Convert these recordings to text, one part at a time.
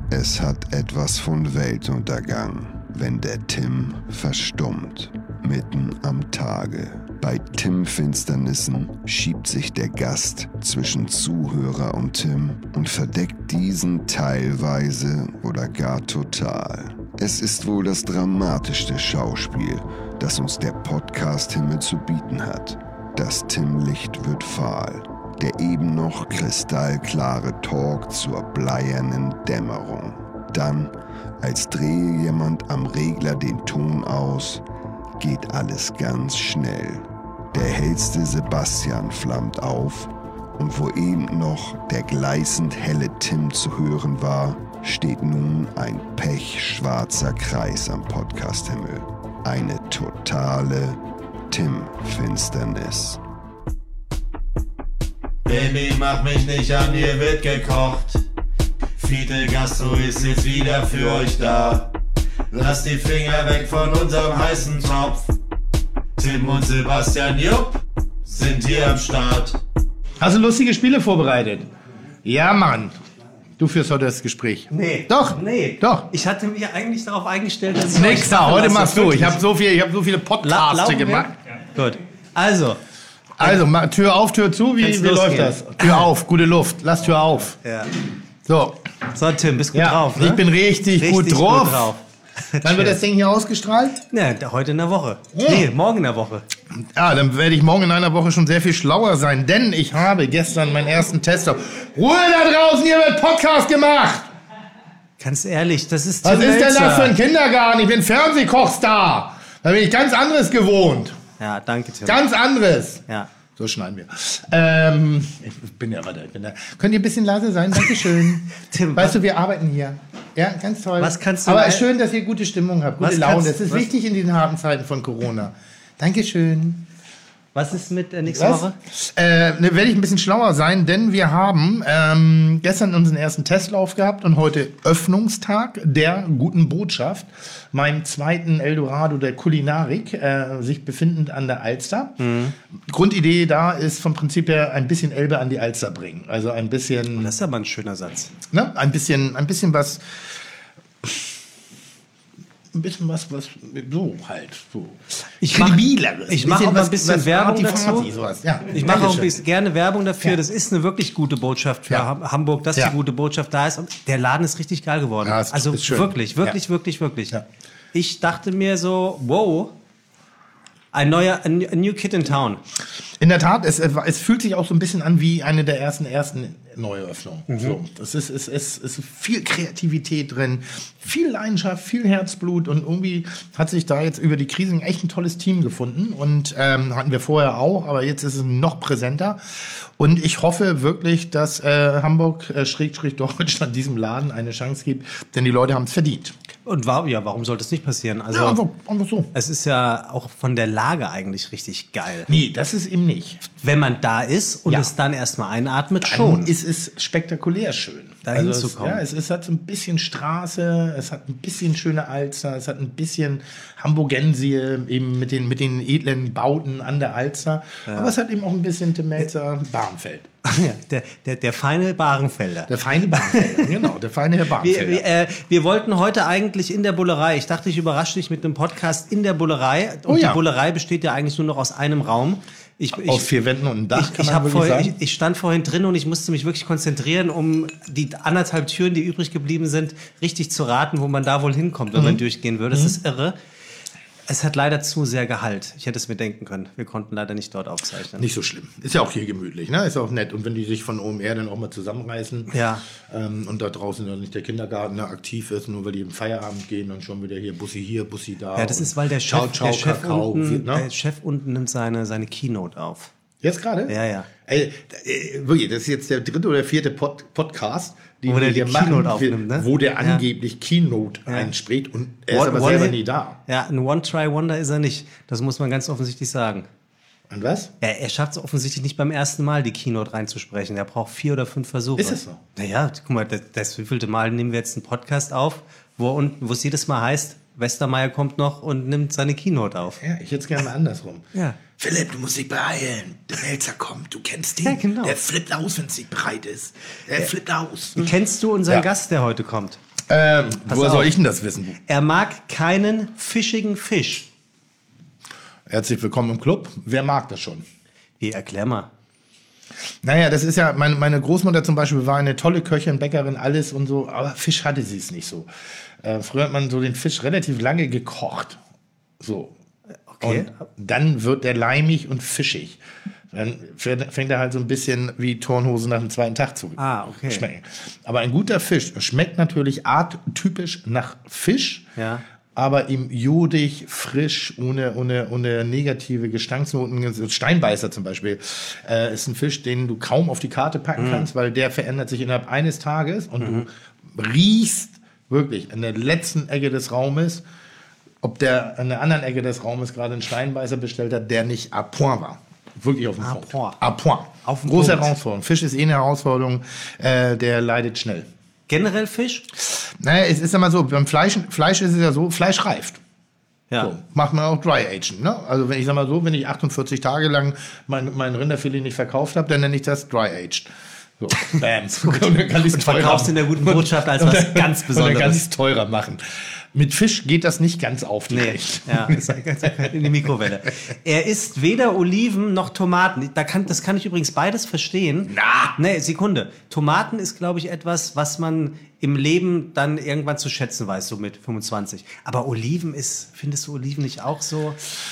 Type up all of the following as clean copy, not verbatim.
Es hat etwas von Weltuntergang, wenn der Tim verstummt, mitten am Tage. Bei Tim-Finsternissen schiebt sich der Gast zwischen Zuhörer und Tim und verdeckt diesen teilweise oder gar total. Es ist wohl das dramatischste Schauspiel, das uns der Podcast-Himmel zu bieten hat. Das Tim-Licht wird fahl. Der eben noch kristallklare Talk zur bleiernen Dämmerung. Dann, als drehe jemand am Regler den Ton aus, geht alles ganz schnell. Der hellste Sebastian flammt auf und wo eben noch der gleißend helle Tim zu hören war, steht nun ein pechschwarzer Kreis am Podcast-Himmel. Eine totale Tim-Finsternis. Baby, mach mich nicht an, hier wird gekocht. Fidel Gastro ist jetzt wieder für euch da. Lasst die Finger weg von unserem heißen Topf. Tim und Sebastian Jupp sind hier am Start. Hast du lustige Spiele vorbereitet? Ja, Mann. Du führst heute das Gespräch. Nee. Doch? Nee. Doch. Ich hatte mich eigentlich darauf eingestellt, dass ich Nix da, heute machst du. Ich habe so viele Podcasts Laufen wir? gemacht. Ja. Gut. Also, Tür auf, Tür zu, wie Kann's läuft losgehen. das? Tür auf, gute Luft, lass Tür auf. ja. So, Tim, bist gut ja, drauf, ne? ich bin richtig gut drauf. Wann wird das Ding hier ausgestrahlt? Ja, heute in der Woche. Ja. Nee, morgen in der Woche. Ja, dann werde ich morgen in einer Woche schon sehr viel schlauer sein, denn ich habe gestern meinen ersten Test auf. Ruhe da draußen, hier wird Podcast gemacht! Ganz ehrlich, das ist Was Tim ist denn Melzer. das für ein Kindergarten? Ich bin Fernsehkochstar. Da bin ich ganz anderes gewohnt. Ja, danke, Tim. Ganz anderes. Ja. So schneiden wir. Ich bin ja weiter. Könnt ihr ein bisschen leise sein? Dankeschön. Tim, weißt du, wir arbeiten hier. Ja, ganz toll. Was kannst du Aber mal- schön, dass ihr gute Stimmung habt, gute Was Laune. kannst- Das ist was- wichtig in diesen harten Zeiten von Corona. Dankeschön. Was ist mit nächste Was? Woche? Werde ich ein bisschen schlauer sein, denn wir haben gestern unseren ersten Testlauf gehabt und heute Öffnungstag der guten Botschaft, meinem zweiten Eldorado der Kulinarik, sich befindend an der Alster. Grundidee da ist vom Prinzip her ein bisschen Elbe an die Alster bringen. Also ein bisschen, Das ist aber ein schöner Satz. ne, ein bisschen was. Ein bisschen was so halt. So. Ich mach- Kredibileres. ich mach auch mal ein bisschen was Werbung Arty-Farty, dazu. sowas. Ja, Ich mache auch ein Dankeschön. bisschen gerne Werbung dafür. Ja. Das ist eine wirklich gute Botschaft für Ja. Hamburg, dass Ja. die gute Botschaft da ist. Und der Laden ist richtig geil geworden. Ja, es also ist schön. wirklich. Ja. Ich dachte mir so, wow, a new kid in town. In der Tat, es fühlt sich auch so ein bisschen an wie eine der ersten Neueröffnungen. So, es ist viel Kreativität drin, viel Leidenschaft, viel Herzblut und irgendwie hat sich da jetzt über die Krisen echt ein tolles Team gefunden und hatten wir vorher auch, aber jetzt ist es noch präsenter und ich hoffe wirklich, dass Hamburg-Deutschland diesem Laden eine Chance gibt, denn die Leute haben es verdient. Und warum sollte es nicht passieren? Also Ja, einfach so. es ist ja auch von der Lage eigentlich richtig geil. Nee, das ist eben nicht. Wenn man da ist und Ja. es dann erstmal einatmet, Dann schon. ist es spektakulär schön. Da Also hinzukommen. es hat so ein bisschen Straße, es hat ein bisschen schöne Alster, es hat ein bisschen Hamburgensie eben mit den edlen Bauten an der Alster. Aber es hat eben auch ein bisschen Tim Melzer Bahrenfeld. Ja, der feine Barenfelder. Der feine Bahrenfelder, genau, der feine Herr Bahrenfelder. Wir wollten heute eigentlich in der Bullerei. Ich dachte, ich überrasche dich mit einem Podcast in der Bullerei. Und Oh ja. die Bullerei besteht ja eigentlich nur noch aus einem Raum. Aus 4 Wänden und einem Dach, kann man wirklich sagen. Ich stand vorhin drin und ich musste mich wirklich konzentrieren, um die 1,5 Türen, die übrig geblieben sind, richtig zu raten, wo man da wohl hinkommt, wenn man durchgehen würde. Das ist irre. Es hat leider zu sehr Gehalt. Ich hätte es mir denken können. Wir konnten leider nicht dort aufzeichnen. Nicht so schlimm. Ist ja auch hier gemütlich, ne? Ist auch nett. Und wenn die sich von OMR dann auch mal zusammenreißen Ja. Und da draußen dann nicht der Kindergarten aktiv ist, nur weil die im Feierabend gehen und schon wieder hier Bussi da. Ja, das ist, weil der Chef, Ciao, ciao, der Chef, Kakao, unten, ne? der Chef unten nimmt seine Keynote auf. Jetzt gerade? Ja, ja. Ey, wirklich, das ist jetzt der 3. oder 4. Podcast, den Wo der wir hier die machen, Keynote aufnimmt, ne? wo der Ja. angeblich Keynote einspricht und er ist aber selber nie da. Ja, ein One-Try-Wonder ist er nicht. Das muss man ganz offensichtlich sagen. Und was? Er schafft es offensichtlich nicht beim ersten Mal, die Keynote reinzusprechen. Er braucht 4 oder 5 Versuche. Ist das so? Naja, guck mal, das wievielte Mal nehmen wir jetzt einen Podcast auf, wo es jedes Mal heißt, Westermeier kommt noch und nimmt seine Keynote auf. Ja, ich hätte es gerne andersrum. Ja. Philipp, du musst dich beeilen. Der Melzer kommt, du kennst ihn. Ja, genau. Der flippt aus, wenn es nicht bereit ist. Der flippt aus. Kennst du unseren Ja. Gast, der heute kommt? Woher soll ich denn das wissen? Er mag keinen fischigen Fisch. Herzlich willkommen im Club. Wer mag das schon? Wie, erklär mal. Naja, das ist ja, meine Großmutter zum Beispiel war eine tolle Köchin, Bäckerin, alles und so, aber Fisch hatte sie es nicht so. Früher hat man so den Fisch relativ lange gekocht. So. Okay. Und dann wird der leimig und fischig. Dann fängt er halt so ein bisschen wie Turnhose nach dem zweiten Tag zu schmecken. Aber ein guter Fisch schmeckt natürlich arttypisch nach Fisch, ja, aber eben jodig, frisch, ohne negative Gestanksnoten. Steinbeißer zum Beispiel ist ein Fisch, den du kaum auf die Karte packen kannst, weil der verändert sich innerhalb eines Tages und du riechst wirklich in der letzten Ecke des Raumes, ob der an der anderen Ecke des Raumes gerade einen Steinbeißer bestellt hat, der nicht à point war. Wirklich auf dem Punkt. À point. Auf den Große Punkt. Herausforderung. Fisch ist eine Herausforderung, der leidet schnell. Generell Fisch? Naja, es ist immer so, beim Fleisch ist es ja so, Fleisch reift. Ja. So, macht man auch Dry Aging. Ne? Also wenn ich 48 Tage lang mein Rinderfilet nicht verkauft habe, dann nenne ich das Dry Aged. So, bam. Und dann kann ich's Und verkaufst in der guten Botschaft als was ganz Und dann kann ich Besonderes. es teurer machen. Mit Fisch geht das nicht ganz auf die Nee, Recht. ja, in die Mikrowelle. Er isst weder Oliven noch Tomaten. Das kann ich übrigens beides verstehen. Nee, Sekunde. Tomaten ist, glaube ich, etwas, was man im Leben dann irgendwann zu schätzen weiß, so mit 25. Aber Oliven findest du Oliven nicht auch so?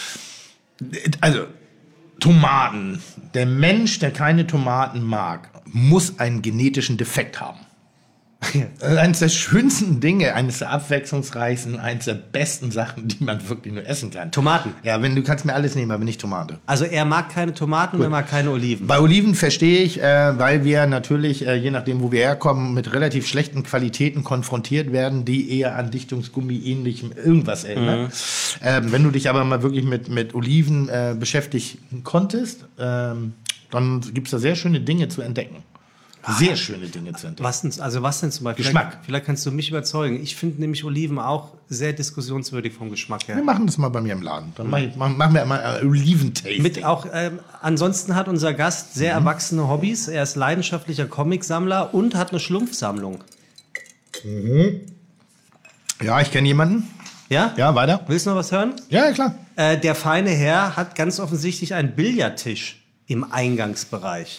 Also, Tomaten. Der Mensch, der keine Tomaten mag, muss einen genetischen Defekt haben. Das ist eines der schönsten Dinge, eines der abwechslungsreichsten, eines der besten Sachen, die man wirklich nur essen kann. Tomaten. Ja, du kannst mir alles nehmen, aber nicht Tomate. Also er mag keine Tomaten und er mag keine Oliven. Bei Oliven verstehe ich, weil wir natürlich, je nachdem, wo wir herkommen, mit relativ schlechten Qualitäten konfrontiert werden, die eher an Dichtungsgummi ähnlichem irgendwas erinnern. Wenn du dich aber mal wirklich mit Oliven beschäftigen konntest, dann gibt es da sehr schöne Dinge zu entdecken. Sehr schöne Dinge zu entdecken. Was denn zum Beispiel? Geschmack. Vielleicht kannst du mich überzeugen. Ich finde nämlich Oliven auch sehr diskussionswürdig vom Geschmack her. Wir machen das mal bei mir im Laden. Dann machen wir mal Oliventasting. Mit auch, ansonsten hat unser Gast sehr erwachsene Hobbys. Er ist leidenschaftlicher Comicsammler und hat eine Schlumpfsammlung. Ja, ich kenne jemanden. Ja? Ja, weiter. Willst du noch was hören? Ja, klar. Der feine Herr hat ganz offensichtlich einen Billardtisch im Eingangsbereich.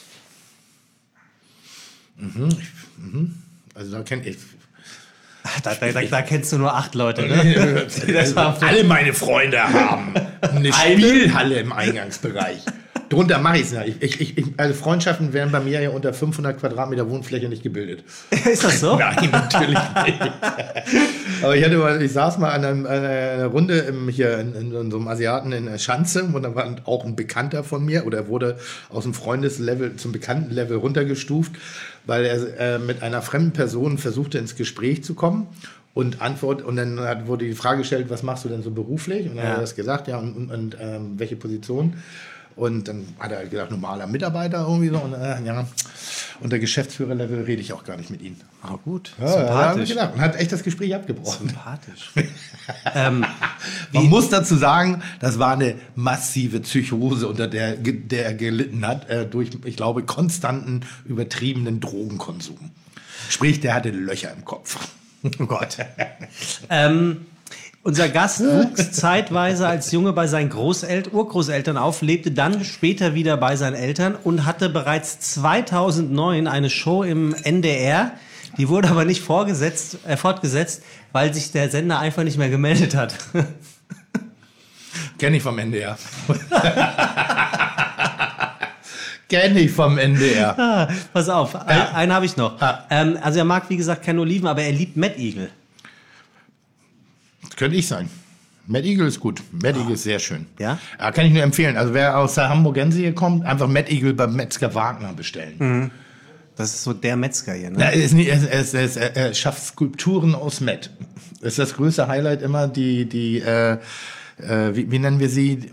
Also da kenne ich... Da kennst du nur 8 Leute, ne? Alle meine Freunde haben eine Spielhalle im Eingangsbereich. Drunter mache ich es nicht. Also Freundschaften werden bei mir ja unter 500 Quadratmeter Wohnfläche nicht gebildet. Ist das so? Nein, natürlich nicht. Aber ich saß mal an einer Runde hier in so einem Asiaten in der Schanze und da war auch ein Bekannter von mir oder wurde aus dem Freundeslevel zum Bekanntenlevel runtergestuft, weil er mit einer fremden Person versuchte ins Gespräch zu kommen. Und dann wurde die Frage gestellt, was machst du denn so beruflich? Und dann hat er das gesagt, ja, und welche Position? Und dann hat er gesagt, normaler Mitarbeiter irgendwie so. Und, unter Geschäftsführerlevel rede ich auch gar nicht mit Ihnen. Ah, gut. Ja, sympathisch. Gedacht. Und hat echt das Gespräch abgebrochen. Sympathisch. Man muss dazu sagen, das war eine massive Psychose, unter der er gelitten hat, durch, ich glaube, konstanten, übertriebenen Drogenkonsum. Sprich, der hatte Löcher im Kopf. Oh Gott. Unser Gast wuchs zeitweise als Junge bei seinen Urgroßeltern auf, lebte dann später wieder bei seinen Eltern und hatte bereits 2009 eine Show im NDR. Die wurde aber nicht fortgesetzt, weil sich der Sender einfach nicht mehr gemeldet hat. Kenn ich vom NDR. Kenn ich vom NDR. Pass auf, einen habe ich noch. Also er mag, wie gesagt, keine Oliven, aber er liebt Mad Eagle. Das könnte ich sein. Mad Eagle ist gut. Mad Eagle ist sehr schön. Ja? Ja, kann ich nur empfehlen. Also wer aus der Hamburgense hier kommt, einfach Mad Eagle beim Metzger Wagner bestellen. Das ist so der Metzger hier, ne? Ja, er schafft Skulpturen aus Met. Das ist das größte Highlight immer, wie nennen wir sie?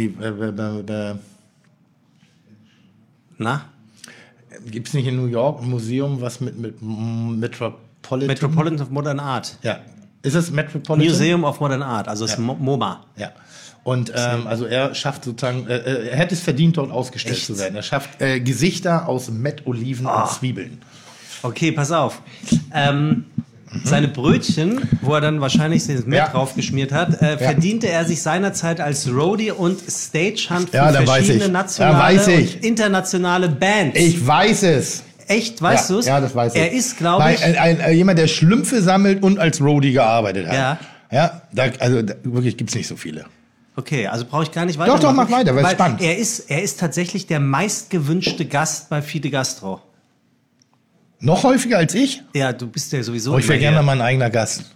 Na? Gibt es nicht in New York ein Museum, was mit Metropolitan of Modern Art. Ja. Ist es Metropolitan? Museum of Modern Art, also das MoMA. Ja. Und also er schafft sozusagen, er hätte es verdient, dort ausgestellt zu werden. Er schafft Gesichter aus Met, Oliven und Zwiebeln. Okay, pass auf. Seine Brötchen, wo er dann wahrscheinlich das Met drauf geschmiert hat, verdiente er sich seinerzeit als Roadie und Stagehand für verschiedene nationale und internationale Bands. Ich weiß es. Echt, weißt du es? Ja, das weiß ich. Er ist, glaube ich... jemand, der Schlümpfe sammelt und als Roadie gearbeitet hat. Ja. Ja, wirklich gibt's nicht so viele. Okay, also brauche ich gar nicht weiter. Doch, mach weiter, weil es spannend. Er ist tatsächlich der meistgewünschte Gast bei Fide Gastro. Noch häufiger als ich? Ja, du bist ja sowieso... Ich wäre gerne mal mein eigener Gast.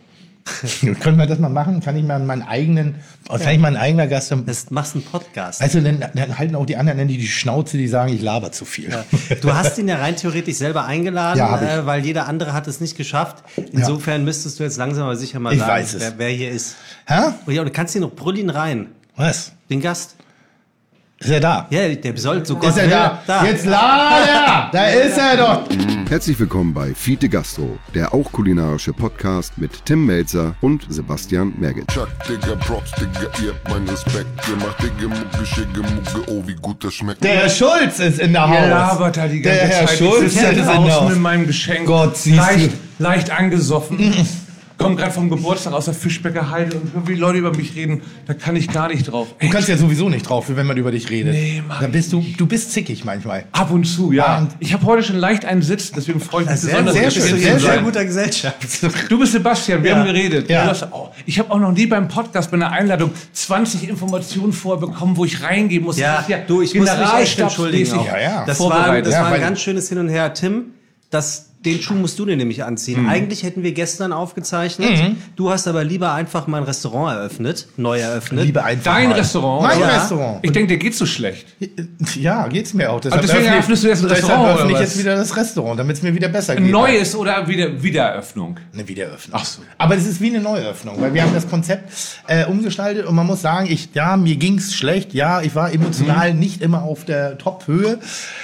Können wir das mal machen? Kann ich mal meinen eigenen... Kann ich mal ein eigener Gast haben? Das machst einen Podcast. Also dann halten auch die anderen die Schnauze, die sagen, ich laber zu viel. Ja. Du hast ihn ja rein theoretisch selber eingeladen, weil jeder andere hat es nicht geschafft. Insofern müsstest du jetzt langsam aber sicher mal sagen, wer hier ist. Hä? Ja, du kannst ihn noch brüllen rein. Was? Den Gast. Ist er da? Ja, der soll so Ist er da? Jetzt lad er! Da ist er doch! Herzlich willkommen bei Fide Gastro, der auch kulinarische Podcast mit Tim Melzer und Sebastian Merget. Chuck, Digga, Props, Digga, ihr habt meinen Respekt. Ihr macht Digga, Mucke, Schicke, Mucke, oh, wie gut das schmeckt. Der Herr Schulz ist in der Haus. Ihr labert da die ganze Der Herr Zeit. Schulz Ich sitze ist in draußen der mit meinem Geschenk. Gott, siehst leicht angesoffen. Komm gerade vom Geburtstag aus der Fischbecker Heide und wie Leute über mich reden, da kann ich gar nicht drauf. Du kannst ja sowieso nicht drauf, wenn man über dich redet. Nee, Mann. Dann bist du bist zickig manchmal. Ab und zu, ja. Und ich habe heute schon leicht einen Sitz, deswegen freue ich mich besonders. sehr dass schön, wir hier sehr sein. schön. guter Gesellschaft. Du bist Sebastian, wir haben geredet. Ja. Ich habe auch noch nie beim Podcast bei einer Einladung 20 Informationen vorbekommen, wo ich reingehen muss. Ja, Das ist du, ich muss mich echt entschuldigen. generalstabsmäßig Auch. Ja. Das war vorbereitet. ein ganz schönes Hin und Her. Tim, den Schuh musst du dir nämlich anziehen. Eigentlich hätten wir gestern aufgezeichnet. Du hast aber lieber einfach mal ein Restaurant neu eröffnet. Lieber einfach Dein mal. Restaurant? Mein Ja. Restaurant. Ich denke, dir geht's so schlecht. Ja, geht's mir auch. Aber deswegen eröffnest du jetzt ein Restaurant, öffne ich oder jetzt was? wieder das Restaurant, damit es mir wieder besser geht. Ein neues oder Wiedereröffnung? Eine Wiedereröffnung. Ach so. Aber es ist wie eine Neueröffnung, weil wir haben das Konzept umgestaltet und man muss sagen, mir ging's schlecht. Ja, ich war emotional nicht immer auf der Top-Höhe.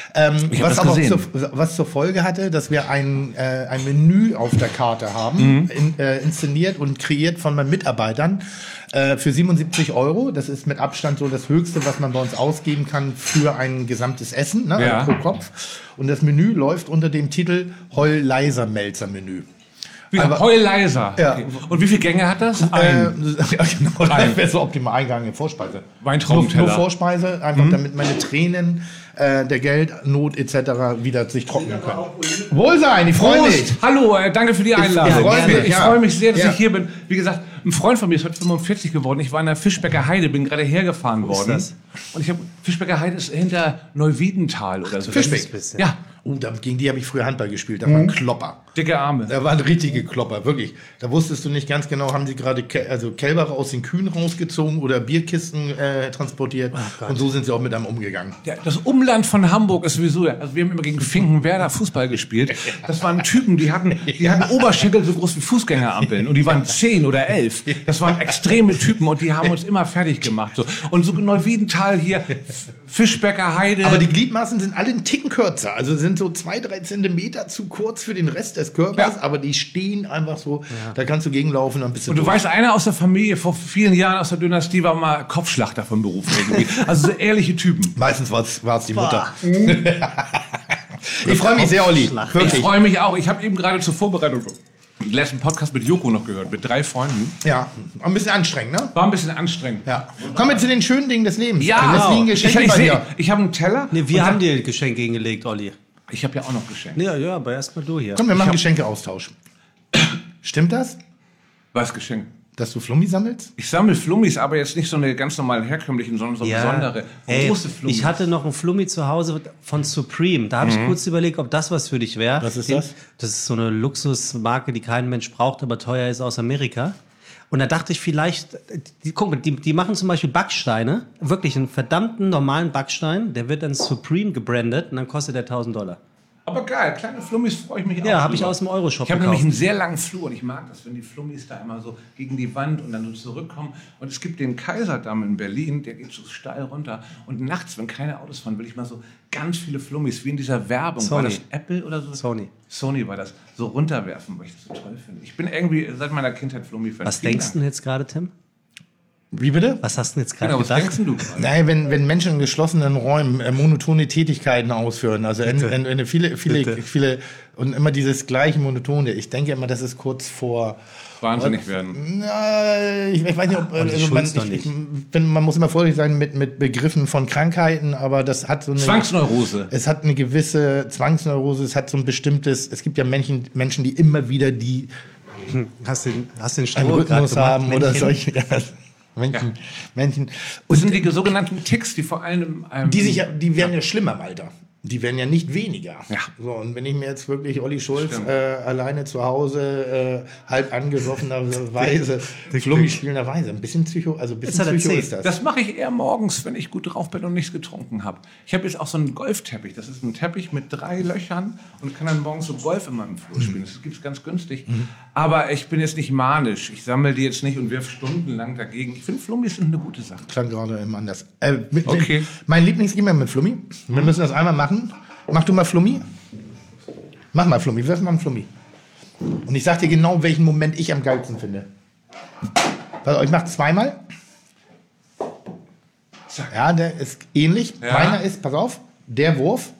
Was das aber gesehen. was zur Folge hatte, dass wir ein Menü auf der Karte haben, inszeniert und kreiert von meinen Mitarbeitern für 77 €. Das ist mit Abstand so das Höchste, was man bei uns ausgeben kann für ein gesamtes Essen, ne, Ja. pro Kopf. Und das Menü läuft unter dem Titel Heul-Leiser-Melzer-Menü. Wieder Heulleiser. Ja. Okay. Und wie viele Gänge hat das? Ja, genau, das wäre so optimal. Eingang in Vorspeise. Weintraubenteller. Nur Vorspeise, einfach damit meine Tränen der Geldnot etc. wieder sich trocknen können. Wohlsein, ich freue mich. Prost! Hallo, danke für die Einladung. freu mich, Ich ja. freue mich sehr, dass Ja. ich hier bin. Wie gesagt, ein Freund von mir ist heute 45 geworden. Ich war in der Fischbecker Heide, bin gerade hergefahren worden. das? Und Fischbecker Heide ist hinter Neuwiedental oder so. Fischbeck. Das ist- Ja, Gegen die habe ich früher Handball gespielt. Da waren Klopper. dicke Arme. Da waren richtige Klopper, wirklich. Da wusstest du nicht ganz genau, haben sie gerade Kälber aus den Kühen rausgezogen oder Bierkisten transportiert. Und so sind sie auch mit einem umgegangen. Ja, das Umland von Hamburg ist sowieso, also wir haben immer gegen Finkenwerder Fußball gespielt. Das waren Typen, die hatten Oberschenkel so groß wie Fußgängerampeln und die waren 10 oder 11. Das waren extreme Typen und die haben uns immer fertig gemacht. So. Und so Neuwiedental hier, Fischbecker Heide. Aber die Gliedmaßen sind alle einen Ticken kürzer. Also sind so 2-3 Zentimeter zu kurz für den Rest des Körpers, Ja. aber die stehen einfach so. Da kannst du gegenlaufen und ein bisschen. Und du weißt, einer aus der Familie vor vielen Jahren aus der Dynastie war mal Kopfschlachter von Beruf irgendwie. Also so ehrliche Typen. Meistens war es die Mutter. Ich freue mich sehr, Olli. Ich Wirklich. freue mich auch. Ich habe eben gerade zur Vorbereitung den letzten Podcast mit Joko noch gehört, mit 3 Freunden. Ja, ein bisschen anstrengend, ne? War ein bisschen anstrengend. Ja. Kommen wir zu den schönen Dingen des Lebens. Ja, das liegen Geschenke bei dir. ich habe einen Teller. Nee, wir und haben dir Geschenke hingelegt, Olli. Ich habe ja auch noch Geschenke. Ja, aber erstmal du hier. Komm, wir machen Geschenkeaustausch. Stimmt das, Was Geschenk? dass du Flummi sammelst? Ich sammle Flummis, aber jetzt nicht so eine ganz normalen herkömmlichen, sondern so besondere, Ey, große Flummis. ich hatte noch einen Flummi zu Hause von Supreme. Da habe ich kurz überlegt, ob das was für dich wäre. Was ist das? Das ist so eine Luxusmarke, die kein Mensch braucht, aber teuer ist, aus Amerika. Und da dachte ich vielleicht, guck mal, die machen zum Beispiel Backsteine, wirklich einen verdammten normalen Backstein, der wird dann Supreme gebrandet und dann kostet der $1000. Aber geil, kleine Flummis freue ich mich auch. Ja, habe ich drüber. aus dem Euroshop Ich habe nämlich gekauft. einen sehr langen Flur und ich mag das, wenn die Flummis da immer so gegen die Wand und dann so zurückkommen. Und es gibt den Kaiserdamm in Berlin, der geht so steil runter. Und nachts, wenn keine Autos fahren, will ich mal so ganz viele Flummis, wie in dieser Werbung. Sony. War das Apple oder so? Sony. Sony war das. So runterwerfen, weil ich das so toll finde. Ich bin irgendwie seit meiner Kindheit Flummi-Fan. Was denkst du jetzt gerade, Tim? Wie bitte? Was hast du denn jetzt gerade Genau, was gedacht? denkst denn du gerade? Nein, wenn Menschen in geschlossenen Räumen monotone Tätigkeiten ausführen, also viele und immer dieses gleiche Monotone. Ich denke immer, das ist kurz vor Wahnsinnig werden. Na, ich weiß nicht, ob man muss immer vorsichtig sein mit Begriffen von Krankheiten, aber das hat so eine Zwangsneurose. Es hat eine gewisse Zwangsneurose, es hat so ein bestimmtes, es gibt ja Menschen, die immer wieder Hast du den einen Stroh Rhythmus haben gemacht, oder Männchen? solche Männchen. Das sind die sogenannten Ticks, die vor allem... Die werden ja schlimmer im Alter. Die werden ja nicht weniger. Ja. So, und wenn ich mir jetzt wirklich Olli Schulz alleine zu Hause halb angesoffenerweise, Flummi spielenderweise, ein bisschen Psycho ist das. Das mache ich eher morgens, wenn ich gut drauf bin und nichts getrunken habe. Ich habe jetzt auch so einen Golfteppich. Das ist ein Teppich mit 3 Löchern und kann dann morgens so Golf in meinem Flur spielen. Das gibt es ganz günstig. Aber ich bin jetzt nicht manisch. Ich sammle die jetzt nicht und wirf stundenlang dagegen. Ich finde, Flummis sind eine gute Sache. Klang gerade immer anders. Okay. Mein Lieblingsgame mit Flummi. Wir müssen das einmal machen. Mach du mal Flummi. Mach mal Flummi. Wirf mal einen Flummi. Und ich sag dir genau, welchen Moment ich am geilsten finde. Also, ich mach zweimal. Ja, der ist ähnlich. Ja. Meiner ist, pass auf, der Wurf.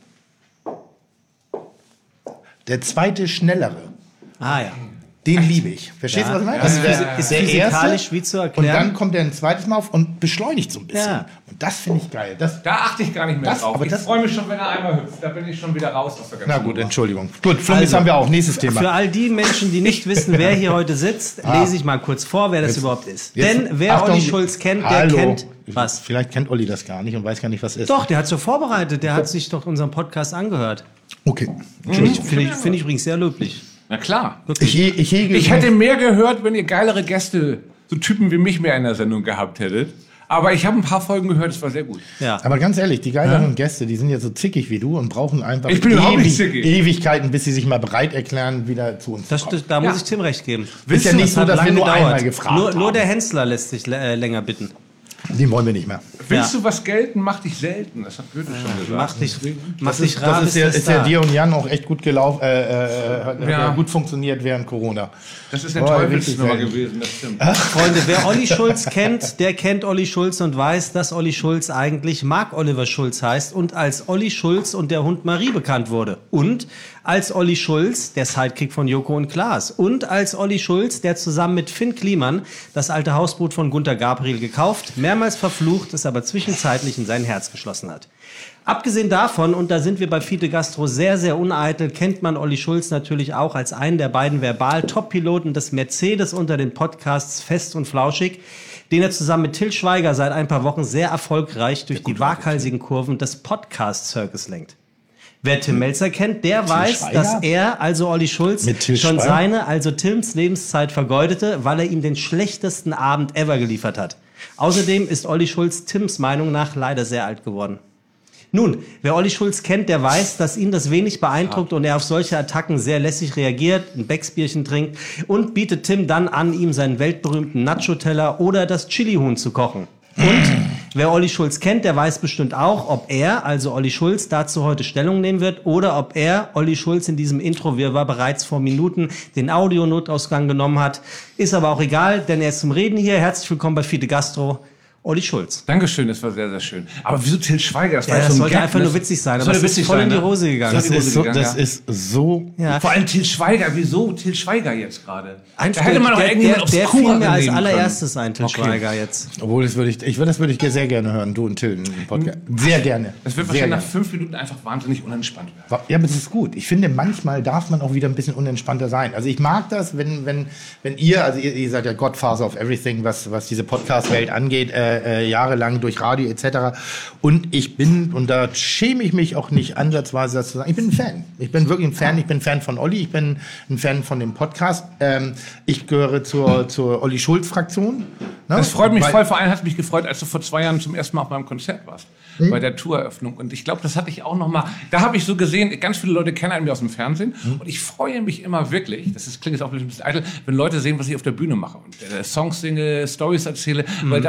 Der zweite schnellere. Ah ja. Den liebe ich. Verstehst du, was ich meine? Das Ist der physikalisch erste. wie zu Und erklären. dann kommt er ein zweites Mal auf und beschleunigt so ein bisschen. Ja. Und das finde ich geil. Das, Da achte ich gar nicht mehr Das- drauf. aber Ich das- freue mich schon, wenn er einmal hüpft. Da bin ich schon wieder raus aus der ganzen na gut, Nummer. Entschuldigung. Gut, Flummis Also, haben wir auch. Nächstes Thema. Für all die Menschen, die nicht wissen, wer hier heute sitzt, lese ich mal kurz vor, wer das überhaupt ist. Jetzt- Denn wer Achtung, Olli Schulz kennt, der Hallo. kennt was. Vielleicht kennt Olli das gar nicht und weiß gar nicht, was ist. Doch, der hat so vorbereitet, der hat sich doch unseren Podcast angehört. Okay. Finde ich übrigens sehr löblich. Na klar. Ich hege. Ich hätte mehr gehört, wenn ihr geilere Gäste, so Typen wie mich mehr in der Sendung gehabt hättet. Aber ich habe ein paar Folgen gehört, es war sehr gut. Ja. Aber ganz ehrlich, die geileren Gäste, die sind ja so zickig wie du und brauchen einfach Ich bin überhaupt nicht zickig. Ewigkeiten, bis sie sich mal bereit erklären, wieder zu uns zu Das, kommen. da muss ich Tim recht geben. Ist ja nicht so, Hat dass wir lange nur gedauert. einmal gefragt haben. Nur der Hensler lässt sich länger bitten. Den wollen wir nicht mehr. Willst Ja. du was gelten, mach dich selten. Das hat Goethe schon gesagt. Mach dich rar, Das bis ist da. ja dir und Jan auch echt gut gelaufen, hat Ja. gut funktioniert während Corona. Das ist eine Oh, Teufelsnummer richtig gewesen, das stimmt. Freunde, wer Olli Schulz kennt, der kennt Olli Schulz und weiß, dass Olli Schulz eigentlich Marc Oliver Schulz heißt und als Olli Schulz und der Hund Marie bekannt wurde. Und als Olli Schulz, der Sidekick von Joko und Klaas. Und als Olli Schulz, der zusammen mit Finn Kliman das alte Hausboot von Gunter Gabriel gekauft, mehrmals verflucht, es aber zwischenzeitlich in sein Herz geschlossen hat. Abgesehen davon, und da sind wir bei Fide Gastro sehr, sehr uneitel, kennt man Olli Schulz natürlich auch als einen der beiden Verbal-Top-Piloten des Mercedes unter den Podcasts Fest und Flauschig, den er zusammen mit Till Schweiger seit ein paar Wochen sehr erfolgreich durch die waghalsigen Kurven des Podcast-Circus lenkt. Wer Tim Melzer kennt, der weiß, Schweiger? dass er, also Olli Schulz, Mit Till schon Schweiger? seine, also Tims Lebenszeit vergeudete, weil er ihm den schlechtesten Abend ever geliefert hat. Außerdem ist Olli Schulz Tims Meinung nach leider sehr alt geworden. Nun, wer Olli Schulz kennt, der weiß, dass ihn das wenig beeindruckt und er auf solche Attacken sehr lässig reagiert, ein Becksbierchen trinkt und bietet Tim dann an, ihm seinen weltberühmten Nacho-Teller oder das Chili-Huhn zu kochen. Und wer Olli Schulz kennt, der weiß bestimmt auch, ob er, also Olli Schulz, dazu heute Stellung nehmen wird oder ob er, Olli Schulz, in diesem Intro-Wirrwarr bereits vor Minuten den Audionotausgang genommen hat. Ist aber auch egal, denn er ist zum Reden hier. Herzlich willkommen bei Fide Gastro, Olli Schulz. Dankeschön, das war sehr, sehr schön. Aber wieso Till Schweiger? Das war Ja, jetzt das so ein sollte Gag, einfach ne? nur witzig sein, Das aber sollte es ist witzig voll sein, in die ne? Hose gegangen. Das ist so, Das ist so. Ja. Vor allem Till Schweiger, wieso Till Schweiger jetzt gerade? Ein Da hätte man doch irgendjemand der obskurer fiel mir als nehmen allererstes ein, Till Okay. Schweiger jetzt. Obwohl, das würde ich sehr gerne hören, du und Till im Podcast. Sehr gerne. Das wird Sehr wahrscheinlich nach gerne. 5 Minuten einfach wahnsinnig unentspannt werden. Ja, aber das ist gut. Ich finde, manchmal darf man auch wieder ein bisschen unentspannter sein. Also ich mag das, wenn ihr, also ihr seid ja Godfather of Everything, was diese Podcast-Welt angeht, jahrelang durch Radio etc. Und ich bin, und da schäme ich mich auch nicht ansatzweise, das zu sagen, ich bin ein Fan. Ich bin wirklich ein Fan. Ich bin ein Fan von Olli. Ich bin ein Fan von dem Podcast. Ich gehöre zur Olli Schulz-Fraktion. Ne? Das freut mich Weil- voll. Vor allem hat es mich gefreut, als du vor 2 Jahren zum ersten Mal auf meinem Konzert warst. Bei der Toureröffnung. Und ich glaube, das hatte ich auch noch mal. Da habe ich so gesehen, ganz viele Leute kennen einen aus dem Fernsehen. Und ich freue mich immer wirklich, klingt jetzt auch ein bisschen eitel, wenn Leute sehen, was ich auf der Bühne mache. Und Songs singe, Stories erzähle. Weil das nun mal das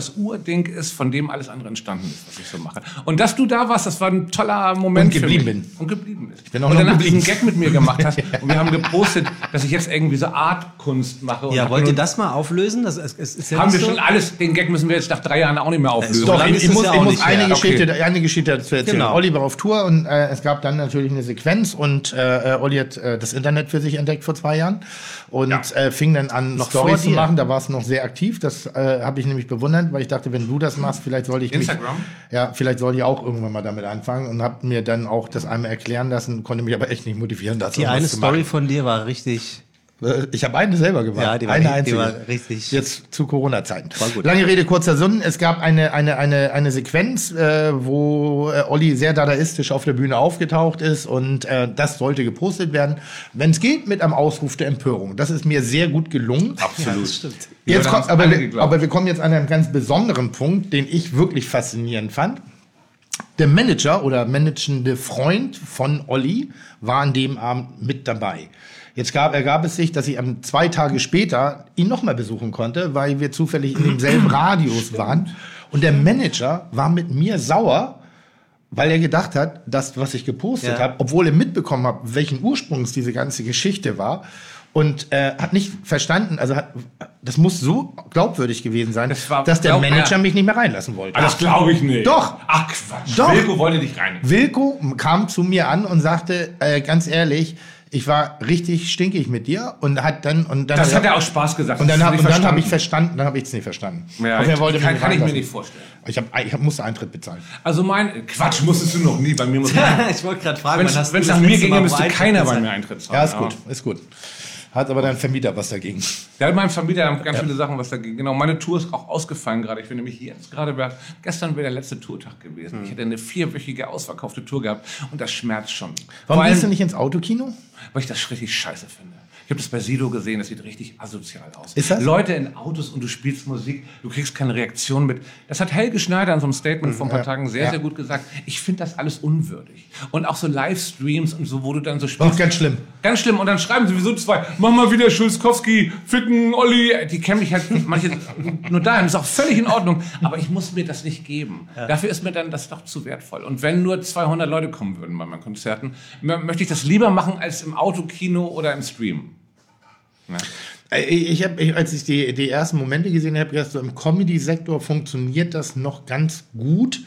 das Urding ist, von dem alles andere entstanden ist, was ich so mache. Und dass du da warst, das war ein toller Moment Und geblieben für mich. bin. Und geblieben bist. Ich bin auch und noch danach geblieben. diesen Gag mit mir gemacht hast. Und wir haben gepostet, dass ich jetzt irgendwie so Artkunst mache. Ja, Und wollt ihr das mal auflösen? Das ist ja haben wir nicht so. schon alles, den Gag müssen wir jetzt nach 3 Jahren auch nicht mehr auflösen. So Doch, lange ich ist es muss, ja ich auch muss nicht eine, her. eine Geschichte dazu erzählen. Genau. Olli war auf Tour und es gab dann natürlich eine Sequenz und Olli hat das Internet für sich entdeckt vor 2 Jahren und fing dann an, Noch Storys vor zu dir. machen. Da war es noch sehr aktiv. Das habe ich nämlich bewundert, weil ich dachte, wenn du das machst, vielleicht soll ich Instagram? vielleicht soll ich auch irgendwann mal damit anfangen und habe mir dann auch das einmal erklären lassen, konnte mich aber echt nicht motivieren, dazu Die irgendwas eine zu Story machen. von dir war richtig. Ich habe eine selber gemacht. Ja, die war, eine die einzige. war richtig. Jetzt zu Corona-Zeiten. War gut. Lange Rede, kurzer Sinn. Es gab eine Sequenz, wo Olli sehr dadaistisch auf der Bühne aufgetaucht ist und das sollte gepostet werden. Wenn es geht, mit einem Ausruf der Empörung. Das ist mir sehr gut gelungen. Absolut. Das stimmt. Jetzt Leute kommt, haben's alle geglaubt. aber wir kommen jetzt an einen ganz besonderen Punkt, den ich wirklich faszinierend fand. Der Manager oder managende Freund von Olli war an dem Abend mit dabei. Jetzt ergab es sich, dass ich 2 Tage später ihn nochmal besuchen konnte, weil wir zufällig in demselben Radius waren. Und der Manager war mit mir sauer, weil er gedacht hat, dass, was ich gepostet habe, obwohl er mitbekommen hat, welchen Ursprungs diese ganze Geschichte war, und hat nicht verstanden, also das muss so glaubwürdig gewesen sein, dass der Manager mich nicht mehr reinlassen wollte. Ah, das glaube ich nicht. Doch. Ach Quatsch. Doch. Wilko wollte dich rein. Wilko kam zu mir an und sagte, ganz ehrlich, ich war richtig stinkig mit dir und hat dann Das hat er aus Spaß gesagt. und dann Das habe hast du nicht hab ich verstanden. verstanden, dann habe ich es nicht verstanden. Ja, Aber er wollte mich kann ich mir reinlassen. nicht vorstellen. Ich musste Eintritt bezahlen. Also Quatsch musstest du noch nie. Bei mir muss man. Ich wollte gerade fragen, Wenn wann hast du es das nach mir letzte ginge, Mal müsste Eintritt keiner bei bezahlt? mir Eintritt zahlen. Ja, ist gut. Hat aber dein Vermieter was dagegen. Der hat meinem Vermieter ganz viele Sachen was dagegen. Genau, meine Tour ist auch ausgefallen gerade. Ich bin nämlich jetzt gestern wäre der letzte Tourtag gewesen. Ich hätte eine 4-wöchige ausverkaufte Tour gehabt und das schmerzt schon. Warum Vor allem, gehst du nicht ins Autokino? weil ich das richtig scheiße finde. Ich habe das bei Sido gesehen, das sieht richtig asozial aus. Ist das? Leute in Autos und du spielst Musik, du kriegst keine Reaktion mit. Das hat Helge Schneider in so einem Statement vor ein paar Tagen sehr gut gesagt. Ich finde das alles unwürdig. Und auch so Livestreams und so, wo du dann so spielst. Doch, ganz schlimm. Ganz schlimm. Und dann schreiben sowieso 2, mach mal wieder Schulzkowski, Ficken, Olli. Die kennen mich halt, manche nur dahin. Das ist auch völlig in Ordnung. Aber ich muss mir das nicht geben. Dafür ist mir dann das doch zu wertvoll. Und wenn nur 200 Leute kommen würden bei meinen Konzerten, möchte ich das lieber machen als im Autokino oder im Stream. Ja. Als ich die ersten Momente gesehen habe, gedacht, so im Comedy-Sektor funktioniert das noch ganz gut.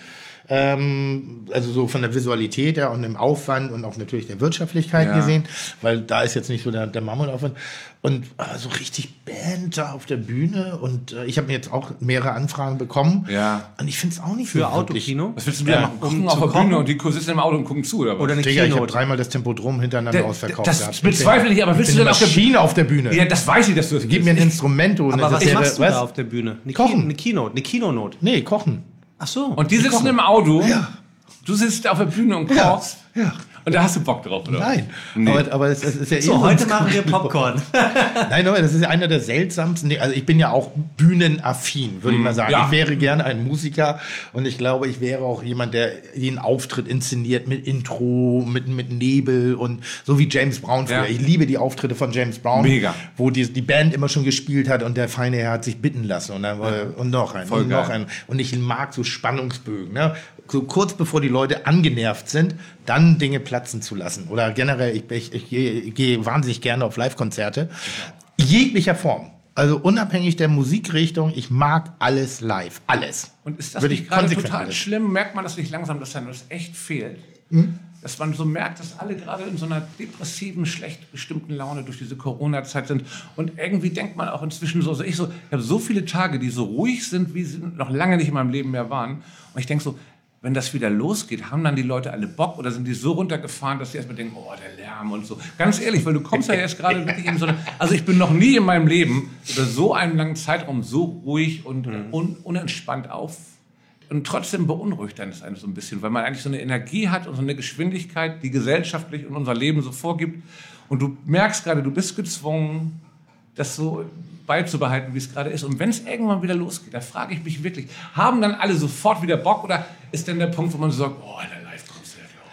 Also so von der Visualität her und dem Aufwand und auch natürlich der Wirtschaftlichkeit gesehen, weil da ist jetzt nicht so der Mammutaufwand. Und so richtig Band da auf der Bühne und ich habe mir jetzt auch mehrere Anfragen bekommen. Ja. Und ich finde es auch nicht Für so wirklich. Autokino? Was willst du wieder machen? Gucken auf der Bühne und die sitzen im Auto und gucken zu, oder was? Oder eine Digga, ich habe Keynote? 3-mal das Tempodrom hintereinander ausverkauft. Das gehabt. bezweifle ich, aber willst Ich du bin dann eine auf der Maschine auf der Bühne. Ja, das weiß ich, dass du das Gib mir ein Instrumento. Aber was wäre- machst du da auf der Bühne? Kochen. Eine Keynote, eine Kinonote. Nee, kochen. Ach so. Und die sitzen im Auto. Ja. Du sitzt auf der Bühne und kochst. Ja. Und da hast du Bock drauf, oder? Nein, Nee. aber es ist ja so, heute machen wir Popcorn. Nein, aber das ist ja einer der seltsamsten. Also ich bin ja auch bühnenaffin, würde ich mal sagen. Ja. Ich wäre gerne ein Musiker und ich glaube, ich wäre auch jemand, der jeden Auftritt inszeniert mit Intro, mit Nebel und so wie James Brown früher. Ja. Ich liebe die Auftritte von James Brown, Mega. wo die Band immer schon gespielt hat und der feine Herr hat sich bitten lassen und, dann, und noch einen Voll und noch geil. einen. Und ich mag so Spannungsbögen, ne? So kurz bevor die Leute angenervt sind, dann Dinge platzen zu lassen. Oder generell, ich gehe wahnsinnig gerne auf Live-Konzerte. Jeglicher Form. Also unabhängig der Musikrichtung, ich mag alles live. Alles. Und ist das Würde nicht ich gerade konsequent total alles. schlimm? Merkt man das nicht langsam, dass dann das echt fehlt? Dass man so merkt, dass alle gerade in so einer depressiven, schlecht bestimmten Laune durch diese Corona-Zeit sind. Und irgendwie denkt man auch inzwischen so, ich habe so viele Tage, die so ruhig sind, wie sie noch lange nicht in meinem Leben mehr waren. Und ich denke so, wenn das wieder losgeht, haben dann die Leute alle Bock oder sind die so runtergefahren, dass sie erstmal denken, oh, der Lärm und so. Ganz ehrlich, weil du kommst ja jetzt gerade wirklich in so eine... Also ich bin noch nie in meinem Leben über so einen langen Zeitraum so ruhig und unentspannt auf. Und trotzdem beunruhigt dann das einen so ein bisschen, weil man eigentlich so eine Energie hat und so eine Geschwindigkeit, die gesellschaftlich und unser Leben so vorgibt. Und du merkst gerade, du bist gezwungen, das so beizubehalten, wie es gerade ist. Und wenn es irgendwann wieder losgeht, da frage ich mich wirklich, haben dann alle sofort wieder Bock oder ist denn der Punkt, wo man so sagt, oh, der Live-Konzert,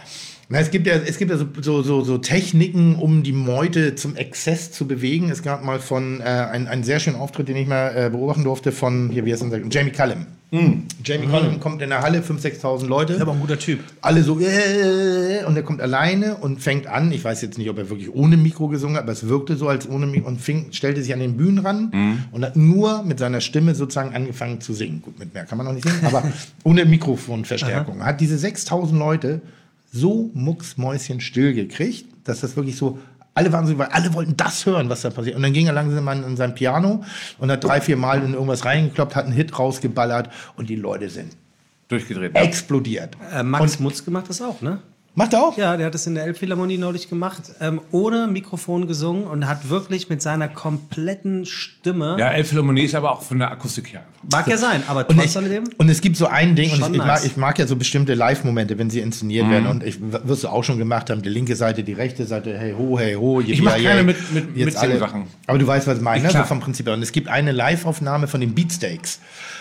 Na, es gibt ja so Techniken, um die Meute zum Exzess zu bewegen. Es gab mal von einen sehr schönen Auftritt, den ich mal beobachten durfte, von, hier, wie heißt unser, Jamie Cullum. Jamie Cullum kommt in der Halle, 5.000, 6.000 Leute. Ist aber ein guter Typ. Alle so, und er kommt alleine und fängt an, ich weiß jetzt nicht, ob er wirklich ohne Mikro gesungen hat, aber es wirkte so als ohne Mikro und stellte sich an den Bühnenrand und hat nur mit seiner Stimme sozusagen angefangen zu singen. Gut, mit mehr kann man noch nicht singen, aber ohne Mikrofonverstärkung. Hat diese 6.000 Leute so mucksmäuschenstill gekriegt, dass das wirklich so, alle waren so, weil alle wollten das hören, was da passiert. Und dann ging er langsam an sein Piano und hat 3-4 Mal in irgendwas reingekloppt, hat einen Hit rausgeballert und die Leute sind Durchgedreht. explodiert. Max Mutzke macht das auch, ne? Macht er auch? Ja, der hat das in der Elbphilharmonie neulich gemacht, ohne Mikrofon gesungen und hat wirklich mit seiner kompletten Stimme... Ja, Elbphilharmonie ist aber auch von der Akustik her. Mag ja sein, aber trotz alledem... Und es gibt so ein Ding, und Schon ich nice. mag ja so bestimmte Live-Momente, wenn sie inszeniert werden. Und wirst du auch schon gemacht haben, die linke Seite, die rechte Seite, hey ho, Ich mache keine mit jetzt alle Sachen. Aber du weißt, was ich meine, ne? Klar. So vom Prinzip her. Und es gibt eine Live-Aufnahme von den Beatsteaks.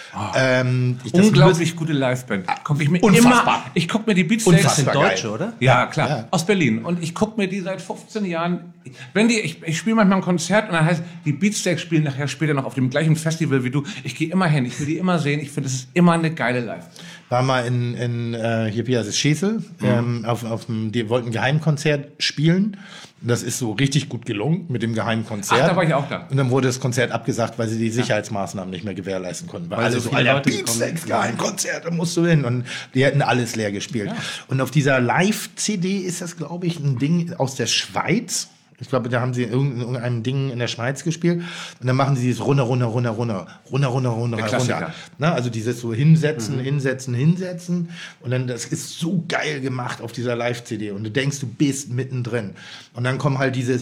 Unglaublich gute Liveband. Guck ich mir Unfassbar. Ich guck mir die Beatsteaks... Das sind Unfassbar Deutsche, geil. oder? Ja, klar. Ja. Aus Berlin. Und ich gucke mir die seit 15 Jahren. Ich spiele manchmal ein Konzert und dann heißt, die Beatsteaks spielen nachher später noch auf dem gleichen Festival wie du. Ich gehe immer hin. Ich will die immer sehen. Ich finde, das ist immer eine geile Live. War mal hier, wie heißt es, Schesel, die wollten ein Geheimkonzert spielen. Das ist so richtig gut gelungen mit dem Geheimkonzert. Ach, da war ich auch da. Und dann wurde das Konzert abgesagt, weil sie die Sicherheitsmaßnahmen nicht mehr gewährleisten konnten. Weil alle so so, viele Alter, Leute gekommen Beatsteaks, Geheimkonzert, da musst du hin. Und die hätten alles leer gespielt. Ja. Und auf dieser Live-CD ist das, glaube ich, ein Ding aus der Schweiz. Ich glaube, da haben sie irgendein Ding in der Schweiz gespielt. Und dann machen sie dieses runter. Klassiker. Na, also dieses so hinsetzen. Und dann, das ist so geil gemacht auf dieser Live-CD. Und du denkst, du bist mittendrin. Und dann kommt halt dieses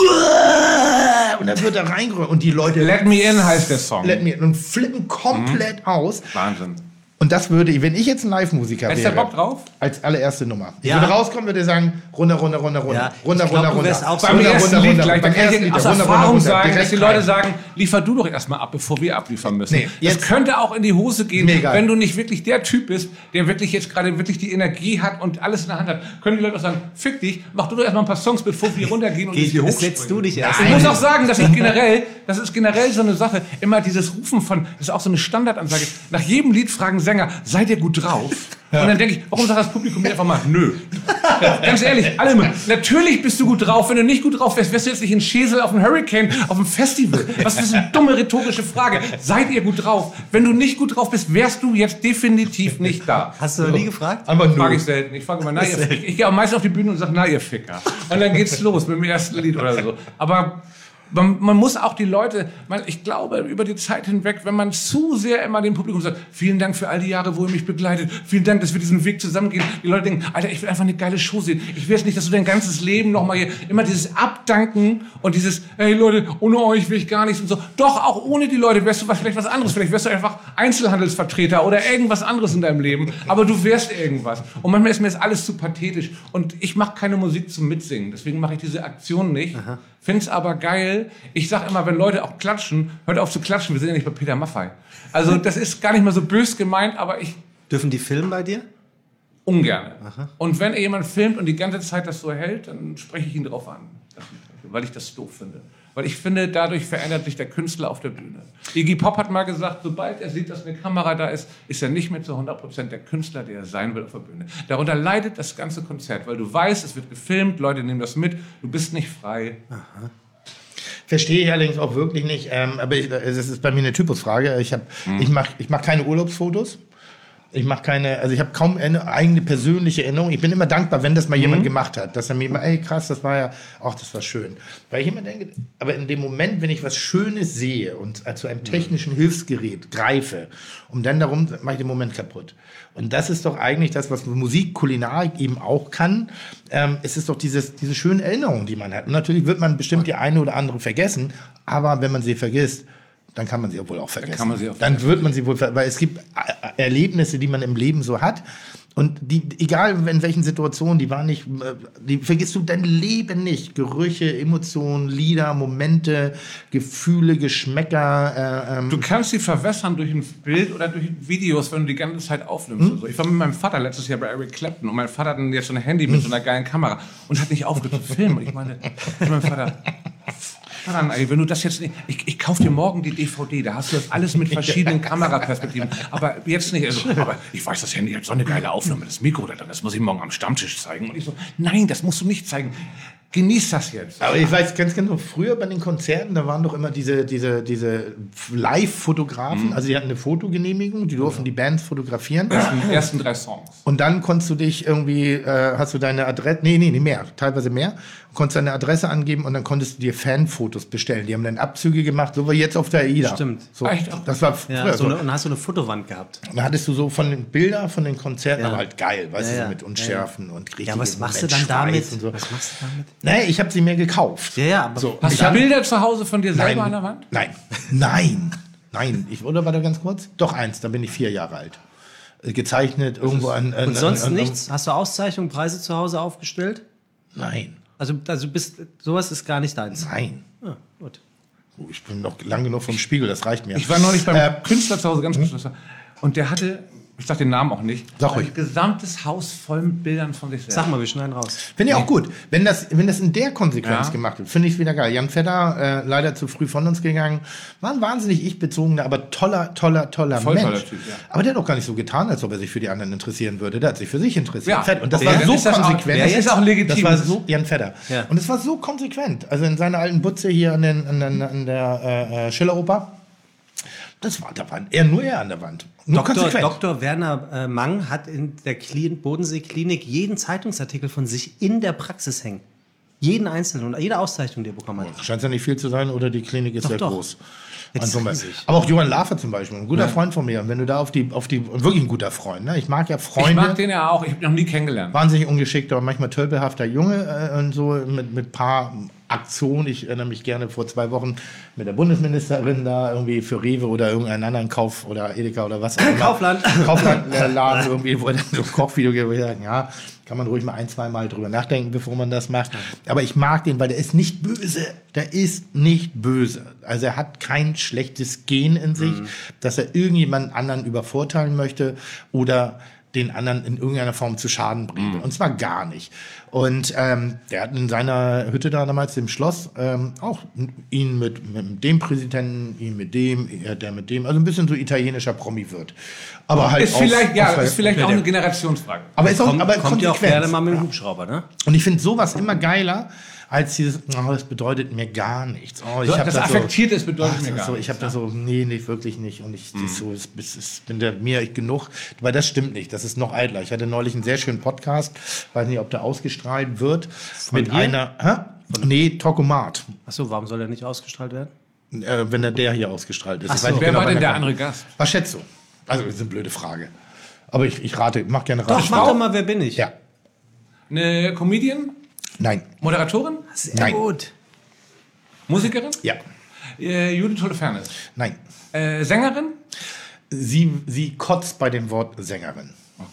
und dann wird da reingerührt. Und die Leute Let Me In heißt der Song. Let Me In und flippen komplett aus. Wahnsinn. Und das würde, wenn ich jetzt ein Live-Musiker wäre. Hättest du Bock drauf? Als allererste Nummer. Ich Ja. würde rauskommen, würde sagen, runter. Ja, ich glaub, du wärst auch so. Beim ersten Lied gleich. Da Beim kann ersten ich Lied, aus runter, Erfahrung sagen, direkt dass die rein. Leute sagen, liefer du doch erstmal ab, bevor wir abliefern müssen. Nee, Es jetzt- könnte auch in die Hose gehen, Mega. wenn du nicht wirklich der Typ bist, der wirklich jetzt gerade wirklich die Energie hat und alles in der Hand hat. Können die Leute auch sagen, fick dich, mach du doch erstmal ein paar Songs, bevor wir runtergehen und uns hier Das hochspringen. setzt du dich erst. Ich muss auch sagen, das ist generell so eine Sache, immer dieses Rufen von, das ist auch so eine Standardansage, nach jedem Lied fragen Sänger, seid ihr gut drauf? Und dann denke ich, warum sagt das Publikum mir einfach mal, nö. Ja, ganz ehrlich, alle immer, natürlich bist du gut drauf, wenn du nicht gut drauf wärst, wärst du jetzt nicht in Schesel auf dem Hurricane, auf dem Festival. Was ist eine dumme rhetorische Frage? Seid ihr gut drauf? Wenn du nicht gut drauf bist, wärst du jetzt definitiv nicht da. Hast du noch nie gefragt? Aber Frage ich selten. Ich frage immer, na ihr Ficker. Ich gehe auch meistens auf die Bühne und sage, na ihr Ficker. Und dann geht's los mit dem ersten Lied oder so. Aber man muss auch die Leute, ich glaube, über die Zeit hinweg, wenn man zu sehr immer dem Publikum sagt, vielen Dank für all die Jahre, wo ihr mich begleitet, vielen Dank, dass wir diesen Weg zusammengehen. Die Leute denken, Alter, ich will einfach eine geile Show sehen. Ich will jetzt nicht, dass du dein ganzes Leben nochmal hier, immer dieses Abdanken und dieses, hey Leute, ohne euch will ich gar nichts und so. Doch, auch ohne die Leute wärst du vielleicht was anderes. Vielleicht wärst du einfach Einzelhandelsvertreter oder irgendwas anderes in deinem Leben. Aber du wärst irgendwas. Und manchmal ist mir das alles zu pathetisch. Und ich mache keine Musik zum Mitsingen. Deswegen mache ich diese Aktion nicht. Find's aber geil. Ich sag immer, wenn Leute auch klatschen, hört auf zu klatschen, wir sind ja nicht bei Peter Maffay. Also das ist gar nicht mal so bös gemeint, aber ich Dürfen die filmen bei dir? ungern. Und wenn jemand filmt und die ganze Zeit das so hält, dann spreche ich ihn drauf an, weil ich das doof finde. Weil ich finde, dadurch verändert sich der Künstler auf der Bühne. Iggy Pop hat mal gesagt, sobald er sieht, dass eine Kamera da ist, ist er nicht mehr zu 100% der Künstler, der er sein will auf der Bühne. Darunter leidet das ganze Konzert, weil du weißt, es wird gefilmt, Leute nehmen das mit, du bist nicht frei. Verstehe ich allerdings auch wirklich nicht. Aber das ist bei mir eine Typusfrage. Ich mach keine Urlaubsfotos. Ich mache ich habe kaum eine eigene persönliche Erinnerung. Ich bin immer dankbar, wenn das mal jemand gemacht hat. Dass er mir immer, ey krass, das war schön. Weil ich immer denke, aber in dem Moment, wenn ich was Schönes sehe und zu einem technischen Hilfsgerät greife, dann mache ich den Moment kaputt. Und das ist doch eigentlich das, was Musik, Kulinarik eben auch kann. Es ist doch diese schönen Erinnerungen, die man hat. Und natürlich wird man bestimmt die eine oder andere vergessen, aber wenn man sie vergisst, dann kann man sie wohl auch vergessen. Dann wird man sie wohl weil es gibt Erlebnisse, die man im Leben so hat. Und egal in welchen Situationen, die vergisst du dein Leben nicht. Gerüche, Emotionen, Lieder, Momente, Gefühle, Geschmäcker. Du kannst sie verwässern durch ein Bild oder durch Videos, wenn du die ganze Zeit aufnimmst. Und so. Ich war mit meinem Vater letztes Jahr bei Eric Clapton und mein Vater hat jetzt so ein Handy mit so einer geilen Kamera und hat nicht aufgehört zu filmen. Und ich meine, mein Vater... Wenn du das jetzt nicht, ich kaufe dir morgen die DVD, da hast du das alles mit verschiedenen Kameraperspektiven, aber jetzt nicht, also, aber ich weiß, das Handy hat so eine geile Aufnahme, das Mikro da drin, das muss ich morgen am Stammtisch zeigen. Und ich so, nein, das musst du nicht zeigen. Genieß das jetzt. Aber ich weiß ganz genau, früher bei den Konzerten, da waren doch immer diese Live-Fotografen, also die hatten eine Fotogenehmigung, die durften die Bands fotografieren. Die ersten 3 Songs. Und dann konntest du dich irgendwie, hast du deine Adresse, nee, mehr, teilweise mehr, konntest deine Adresse angeben und dann konntest du dir Fanfotos bestellen. Die haben dann Abzüge gemacht, so wie jetzt auf der AIDA. Stimmt. So, Echt? das war früher Ja, so. und hast du eine Fotowand gehabt. Und da hattest du so von den Bildern, von den Konzerten, Ja. aber halt geil, weißt du, Ja, so ja. mit Unschärfen und richtig. Ja, was machst du dann damit? Und so. Was machst du damit? Nee, ich habe sie mir gekauft. Ja, aber So, Hast ich du hab- Bilder zu Hause von dir selber Nein, an der Wand? Nein. Oder war da ganz kurz? Doch eins, da bin ich 4 Jahre alt. Gezeichnet irgendwo an. und sonst nichts? Hast du Auszeichnungen, Preise zu Hause aufgestellt? Nein. Also sowas ist gar nicht deins. Nein. Ah, gut. Oh, ich bin noch lang genug vom Spiegel, das reicht mir. Ich war neulich beim Künstler zu Hause, ganz kurz. Und der hatte, ich sag den Namen auch nicht, Sag ein ruhig. gesamtes Haus voll mit Bildern von sich selbst. Sag mal, wir schneiden raus. Finde ich auch gut. Wenn das in der Konsequenz Ja. gemacht wird, finde ich es wieder geil. Jan Vetter, leider zu früh von uns gegangen, war ein wahnsinnig ich-bezogener, aber toller Voll Mensch. toller Typ, ja. Aber der hat doch gar nicht so getan, als ob er sich für die anderen interessieren würde. Der hat sich für sich interessiert. Ja. Fett. Und das Ja, war dann so ist das auch- konsequent. ja, ist auch legitim. Das war so, Jan Vetter. Ja. Und es war so konsequent. Also in seiner alten Butze hier an der Schilleroper, da war nur er an der Wand. Nur konsequent. Dr. Werner Mang hat in der Bodensee-Klinik jeden Zeitungsartikel von sich in der Praxis hängen. Jeden einzelnen und jede Auszeichnung, die er bekommen hat. Scheint ja nicht viel zu sein, oder die Klinik ist Doch, sehr doch. groß. Jetzt Also, riesig. aber auch Johann Lafer zum Beispiel, ein guter Freund von mir. Und wenn du da auf die wirklich ein guter Freund, ne? Ich mag ja Ich Freunde, mag den ja auch, ich habe ihn noch nie kennengelernt. wahnsinnig ungeschickter und manchmal tölpelhafter Junge und so mit paar Aktionen. Ich erinnere mich gerne vor 2 Wochen mit der Bundesministerin da irgendwie für Rewe oder irgendeinen anderen Kauf oder Edeka oder was auch immer. Kauflandladen irgendwie, wo er dann so ein Kochvideo gibt, wo ich sage, ja, kann man ruhig mal 1-2 Mal drüber nachdenken, bevor man das macht. Aber ich mag den, weil der ist nicht böse. Der ist nicht böse. Also er hat kein schlechtes Gen in sich, dass er irgendjemanden anderen übervorteilen möchte oder den anderen in irgendeiner Form zu Schaden bringen will. Und zwar gar nicht. Und der hat in seiner Hütte da damals im Schloss auch ihn mit dem Präsidenten, ihn mit dem, der mit dem, also ein bisschen so italienischer Promi-Wirt. Aber halt Ist vielleicht, ja, auf- ist vielleicht auch eine Generationsfrage. aber ist auch, Kommt aber ja auch konsequent. gerne mal mit dem Hubschrauber, ne? Und ich finde sowas immer geiler, als dieses, oh, das bedeutet mir gar nichts. Oh, ich hab Das da Affektierte ist bedeutet mir das gar so, nichts. ich habe da so, nee, wirklich nicht. Und ich bin der mir genug. Weil das stimmt nicht. Das ist noch eitler. Ich hatte neulich einen sehr schönen Podcast. Weiß nicht, ob der ausgestrahlt wird. Mit hier? einer, nee, Tokomat. Achso, warum soll er nicht ausgestrahlt werden? Wenn der hier ausgestrahlt ist. Ach Ich so. weiß nicht Wer genau, war wann denn der der kommt. andere Gast? Was schätzt du? Also, das ist eine blöde Frage. Aber ich rate, mach gerne Doch, Rat. mach doch mal, wer bin ich? Ja. Eine Comedian? Nein. Moderatorin? Sehr Nein. gut. Musikerin? Ja. Judith Holofernes. Nein. Sängerin? Sie kotzt bei dem Wort Sängerin. Okay.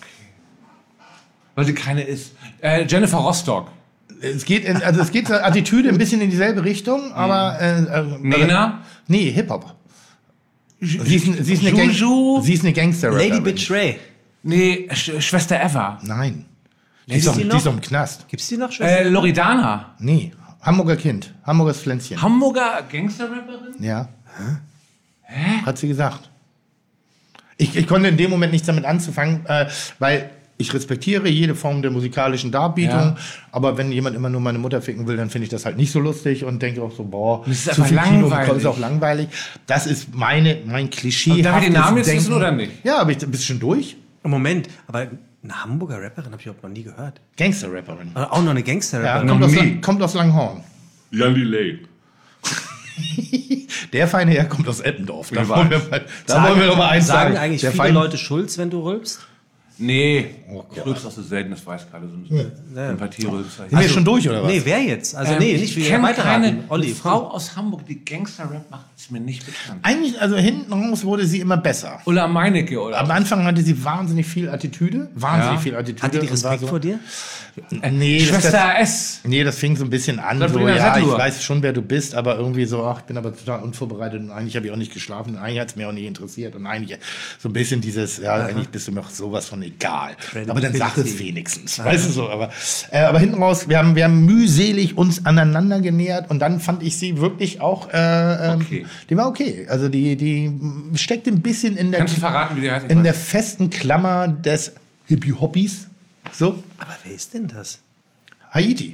Weil sie keine ist. Jennifer Rostock. Es geht zur Attitüde ein bisschen in dieselbe Richtung, aber Nena? Nee, Hip-Hop. Sie ist eine Juju? Sie ist eine Gangster-Rapperin. Lady Bitch Ray. Nee, Schwester Eva. Nein. Die Gibt's ist, doch, die die noch? ist doch im Knast. Gibt's die noch, Schwester? Loredana. Nee. Hamburger Kind. Hamburgers Pflänzchen. Hamburger Gangster-Rapperin? Ja. Hat sie gesagt. Ich konnte in dem Moment nichts damit anzufangen, weil ich respektiere jede Form der musikalischen Darbietung, Ja. aber wenn jemand immer nur meine Mutter ficken will, dann finde ich das halt nicht so lustig und denke auch so, boah, Das ist zu aber viel Kino langweilig. ist auch langweilig. Das ist mein Klischee. Und darf ich den Namen jetzt wissen oder nicht? Ja, aber bist du schon durch? Moment, aber eine Hamburger Rapperin habe ich überhaupt noch nie gehört. Gangster-Rapperin. Auch noch eine Ja, Gangster-Rapperin. kommt aus Langhorn. Jan Delay. Der feine Herr kommt aus Eppendorf. Da Ja, wollen wir doch mal eins sagen sagen. eigentlich Der viele feine- Leute Schulz, wenn du rülpst? Nee, Rülps hast du selten, das weiß gerade so ein Sympathie-Rülpser. Sind wir schon durch, oder was? Nee, wer jetzt? Also nicht ich wie kenne weiterraten. keine Olli, Frau aus Hamburg, die Gangster-Rap macht, ist mir nicht bekannt. Eigentlich, also hinten raus wurde sie immer besser. Ulla Meinecke, oder? Am Anfang hatte sie wahnsinnig viel Attitüde. Ja. Viel Attitüde. Hat die und war Respekt vor dir? Nee, Schwester S. Nee, das fing so ein bisschen an. So, Sabrina ja, ich Settler. weiß schon, wer du bist, aber irgendwie so, ach, ich bin aber total unvorbereitet und eigentlich habe ich auch nicht geschlafen und eigentlich hat es mir auch nicht interessiert und eigentlich so ein bisschen dieses, ja, eigentlich bist du mir auch sowas von egal. Aber dann sag es wenigstens, weißt du so. Aber hinten raus, wir haben mühselig uns aneinander genähert und dann fand ich sie wirklich auch, Okay. die war okay. Also die steckte ein bisschen in der, Kannst du verraten, wie die heißt? in der festen Klammer des Hippie-Hoppis. So, Aber wer ist denn das? Haiti.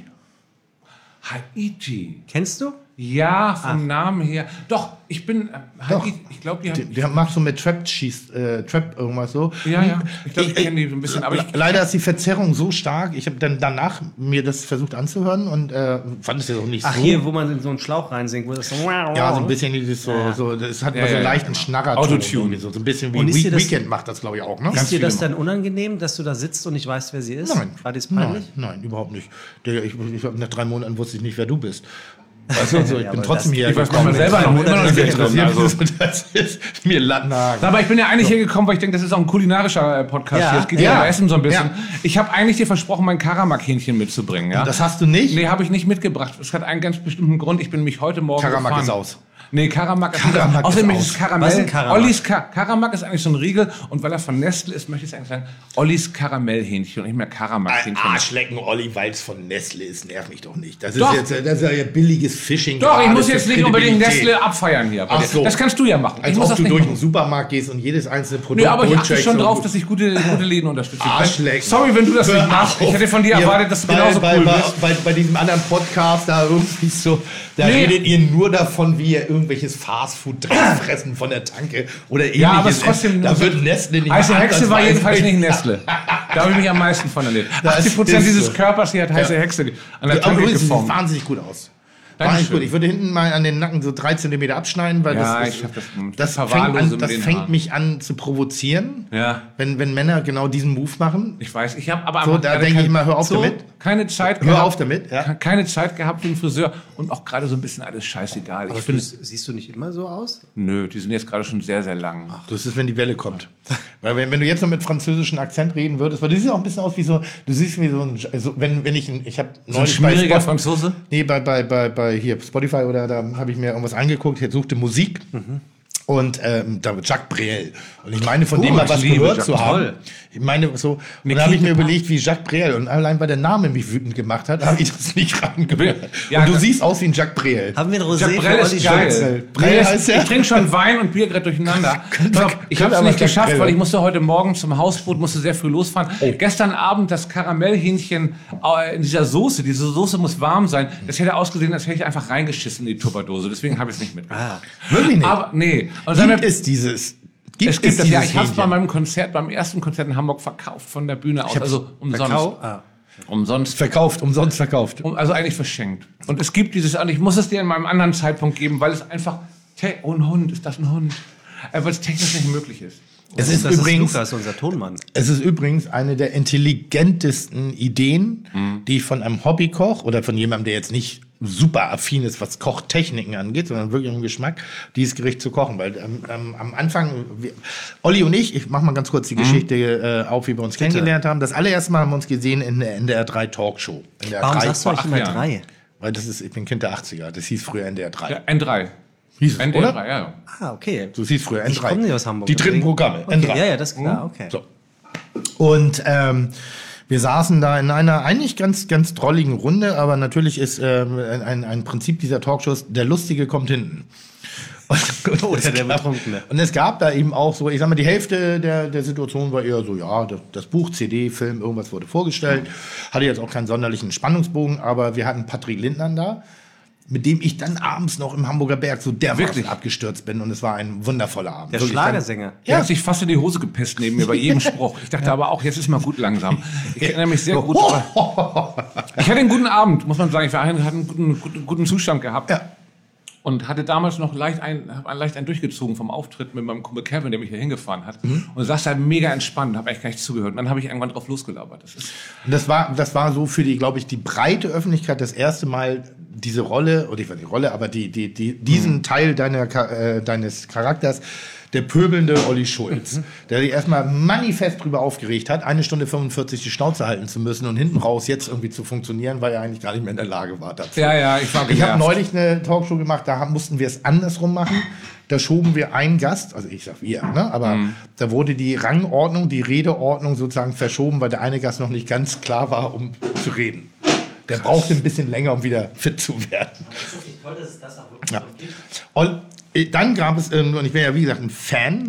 Haiti. Kennst du? Ja, vom Namen her. Doch, ich bin Haiti. Ich glaube, die haben... Der macht so mit Trap irgendwas so. Ja. Ich glaube, ich kenne die so ein bisschen. Aber Leider ist die Verzerrung so stark. Ich habe dann danach mir das versucht anzuhören und fand es ja auch nicht Ach, so. hier, wo man in so einen Schlauch reinsingt, wo das so... Ja, so ein bisschen dieses so das hat mal so einen leichten Schnarrer. Autotune. So ein bisschen wie Und ist dir das- Weekend macht das, glaube ich, auch. Ne? Ist dir das dann unangenehm, dass du da sitzt und nicht weißt, wer sie ist? Nein. War das peinlich? Nein, überhaupt nicht. Ich hab nach 3 Monaten wusste ich nicht, wer du bist. Weißt du, so, ich bin aber trotzdem das- hier. Ich weiß man selber noch immer noch nicht interessiert. Also. Das ist mir Lattenhagen. Aber ich bin ja eigentlich hier gekommen, weil ich denke, das ist auch ein kulinarischer Podcast Ja. hier. Es geht ja um Essen so ein bisschen. Ja. Ich habe eigentlich dir versprochen, mein Karamak-Hähnchen mitzubringen. Ja? Das hast du nicht? Nee, habe ich nicht mitgebracht. Das hat einen ganz bestimmten Grund. Ich bin mich heute Morgen Karamak gefahren. ist aus. Nee, Karamak ist Karamak nicht aus. Außerdem ist ist es aus. Karamell. Was ist ein Karamak? Ollis Karamak ist eigentlich so ein Riegel. Und weil er von Nestle ist, möchte ich eigentlich sagen, Ollis Karamellhähnchen und nicht mehr Karamak-Hähnchen. Arschlecken, Olli, weil es von Nestle ist, nerv mich doch nicht. Das Doch. ist ja billiges Phishing. Doch, ich gerade muss für jetzt nicht unbedingt Kredibilität. Nestle abfeiern hier. Ach so. Das kannst du ja machen. Als ich muss ob das du nicht durch machen. den Supermarkt gehst und jedes einzelne Produkt Nee, aber ich achte durchcheckst schon und- drauf, dass ich gute Läden unterstütze. Arschlecken. Sorry, wenn du das nicht Hör machst. auf. Ich hätte von dir erwartet, dass du genauso cool bist. Bei diesem anderen Podcast da irgendwie so, da Nee. redet ihr nur davon, wie ihr irgendwelches Fastfood fressen von der Tanke oder ähnliches. Ja, aber es ist trotzdem... da wird Nestle nicht Heiße mal Hexe war ansatzweise- jedenfalls nicht Nestle. Da habe ich mich am meisten von erlebt. Das 80% ist dieses so. Körpers hier hat heiße Hexe an der Aber Tanke übrigens sieht geformt. wahnsinnig gut aus. Dankeschön. Wahnsinnig gut. Ich würde hinten mal an den Nacken so 3 Zentimeter abschneiden, weil Ja, das, ich hab das das verwahrlose fängt, mit das den fängt Haaren. mich an zu provozieren, Ja, wenn Männer genau diesen Move machen. ich weiß. Ich habe aber So, einfach da gerade denke ich mal, hör auf damit. keine Zeit Hör auf damit, ja. Keine Zeit gehabt für den Friseur und auch gerade so ein bisschen alles scheißegal. Ich finde, Siehst du nicht immer so aus? nö, die sind jetzt gerade schon sehr, sehr lang. Das ist, wenn die Welle kommt. Weil wenn du jetzt noch mit französischem Akzent reden würdest, weil du siehst auch ein bisschen aus wie so, du siehst wie so ein, also ich habe So ein schmieriger Franzose? Nee, bei hier Spotify oder da habe ich mir irgendwas angeguckt, jetzt suchte Musik. Und da Jacques Brel. Und ich meine, von dem mal ich was liebe gehört Jacques zu haben. Brel. Ich meine, so, und da habe ich mir überlegt, wie Jacques Brel. Und allein weil der Name mich wütend gemacht hat, habe ich das nicht rangehört. Ja, und du das- siehst aus wie ein Jacques Brel. Haben wir ein Rosé Jacques Brel für ist Olli geil. Schulz? Brel heißt er? Ich trinke schon Wein und Bier gerade durcheinander. Ich habe es aber nicht geschafft, Brel. weil ich musste heute Morgen zum Hausboot, musste sehr früh losfahren. Gestern Abend das Karamellhähnchen in dieser Soße. Diese Soße muss warm sein. Das hätte ausgesehen, als hätte ich einfach reingeschissen in die Tupperdose. Deswegen habe ich es nicht mitgebracht. Wirklich nicht. Aber nee. Und dann Gibt es dieses? es gibt das, ja, ich habe es Hähnchen? bei meinem Konzert, beim ersten Konzert in Hamburg verkauft von der Bühne aus. Also umsonst. Umsonst. Verkauft, umsonst verkauft. Also eigentlich verschenkt. Und es gibt dieses, und ich muss es dir in meinem anderen Zeitpunkt geben, weil es einfach, oh, ein Hund, ist das ein Hund? Weil es technisch nicht möglich ist. Es ist Das übrigens, ist Lukas, unser Tonmann. es ist übrigens eine der intelligentesten Ideen, die ich von einem Hobbykoch oder von jemandem, der jetzt nicht super affin ist, was Kochtechniken angeht, sondern wirklich im Geschmack, dieses Gericht zu kochen. Weil am Anfang, Olli und ich mache mal ganz kurz die Geschichte auf, wie wir uns kennengelernt haben. Das allererste Mal haben wir uns gesehen in der NDR 3 Talkshow. NDR Warum 3 sagst du euch immer Jahren. 3? Weil ich bin Kind der 80er, das hieß früher NDR 3. Ja, N3. Hieß es, NDR oder? 3, ja. Ah, okay. So hieß früher N3. Ich komme nicht aus Hamburg. Die dritten deswegen. Programme, Okay, N3. ja, das ist klar, okay. So. Und wir saßen da in einer eigentlich ganz, ganz drolligen Runde, aber natürlich ist ein Prinzip dieser Talkshows, der Lustige kommt hinten. Oder der Betrunkene. Und es gab da eben auch so, ich sag mal, die Hälfte der Situation war eher so, ja, das Buch, CD, Film, irgendwas wurde vorgestellt. Hatte jetzt auch keinen sonderlichen Spannungsbogen, aber wir hatten Patrick Lindner da, mit dem ich dann abends noch im Hamburger Berg so dermaßen abgestürzt bin. Und es war ein wundervoller Abend. Der Wirklich Schlagersänger. Er hat sich fast in die Hose gepisst neben mir bei jedem Spruch. Ich dachte aber auch, jetzt ist mal gut langsam. Ich erinnere mich sehr gut. Ich hatte einen guten Abend, muss man sagen. Ich hatte einen guten Zustand gehabt. Ja. und hatte damals noch leicht einen durchgezogen vom Auftritt mit meinem Kumpel Kevin, der mich hier hingefahren hat. Und saß da mega entspannt und habe eigentlich gar nicht zugehört. Und dann habe ich irgendwann drauf losgelabert. Das war so für die, glaube ich, die breite Öffentlichkeit das erste Mal diese Rolle, oder ich weiß nicht Rolle, aber diesen Teil deines Charakters, der pöbelnde Olli Schulz, der sich erstmal manifest drüber aufgeregt hat, 1 Stunde 45 die Schnauze halten zu müssen und hinten raus jetzt irgendwie zu funktionieren, weil er eigentlich gar nicht mehr in der Lage war dazu. Ja, ich habe neulich eine Talkshow gemacht, da mussten wir es andersrum machen. Da schoben wir einen Gast, also ich sag wir, ne? Aber da wurde die Rangordnung, die Redeordnung sozusagen verschoben, weil der eine Gast noch nicht ganz klar war, um zu reden. Der brauchte ein bisschen länger, um wieder fit zu werden. Das ist wirklich toll, dass es das auch wirklich gibt. Und dann gab es, und ich bin ja wie gesagt ein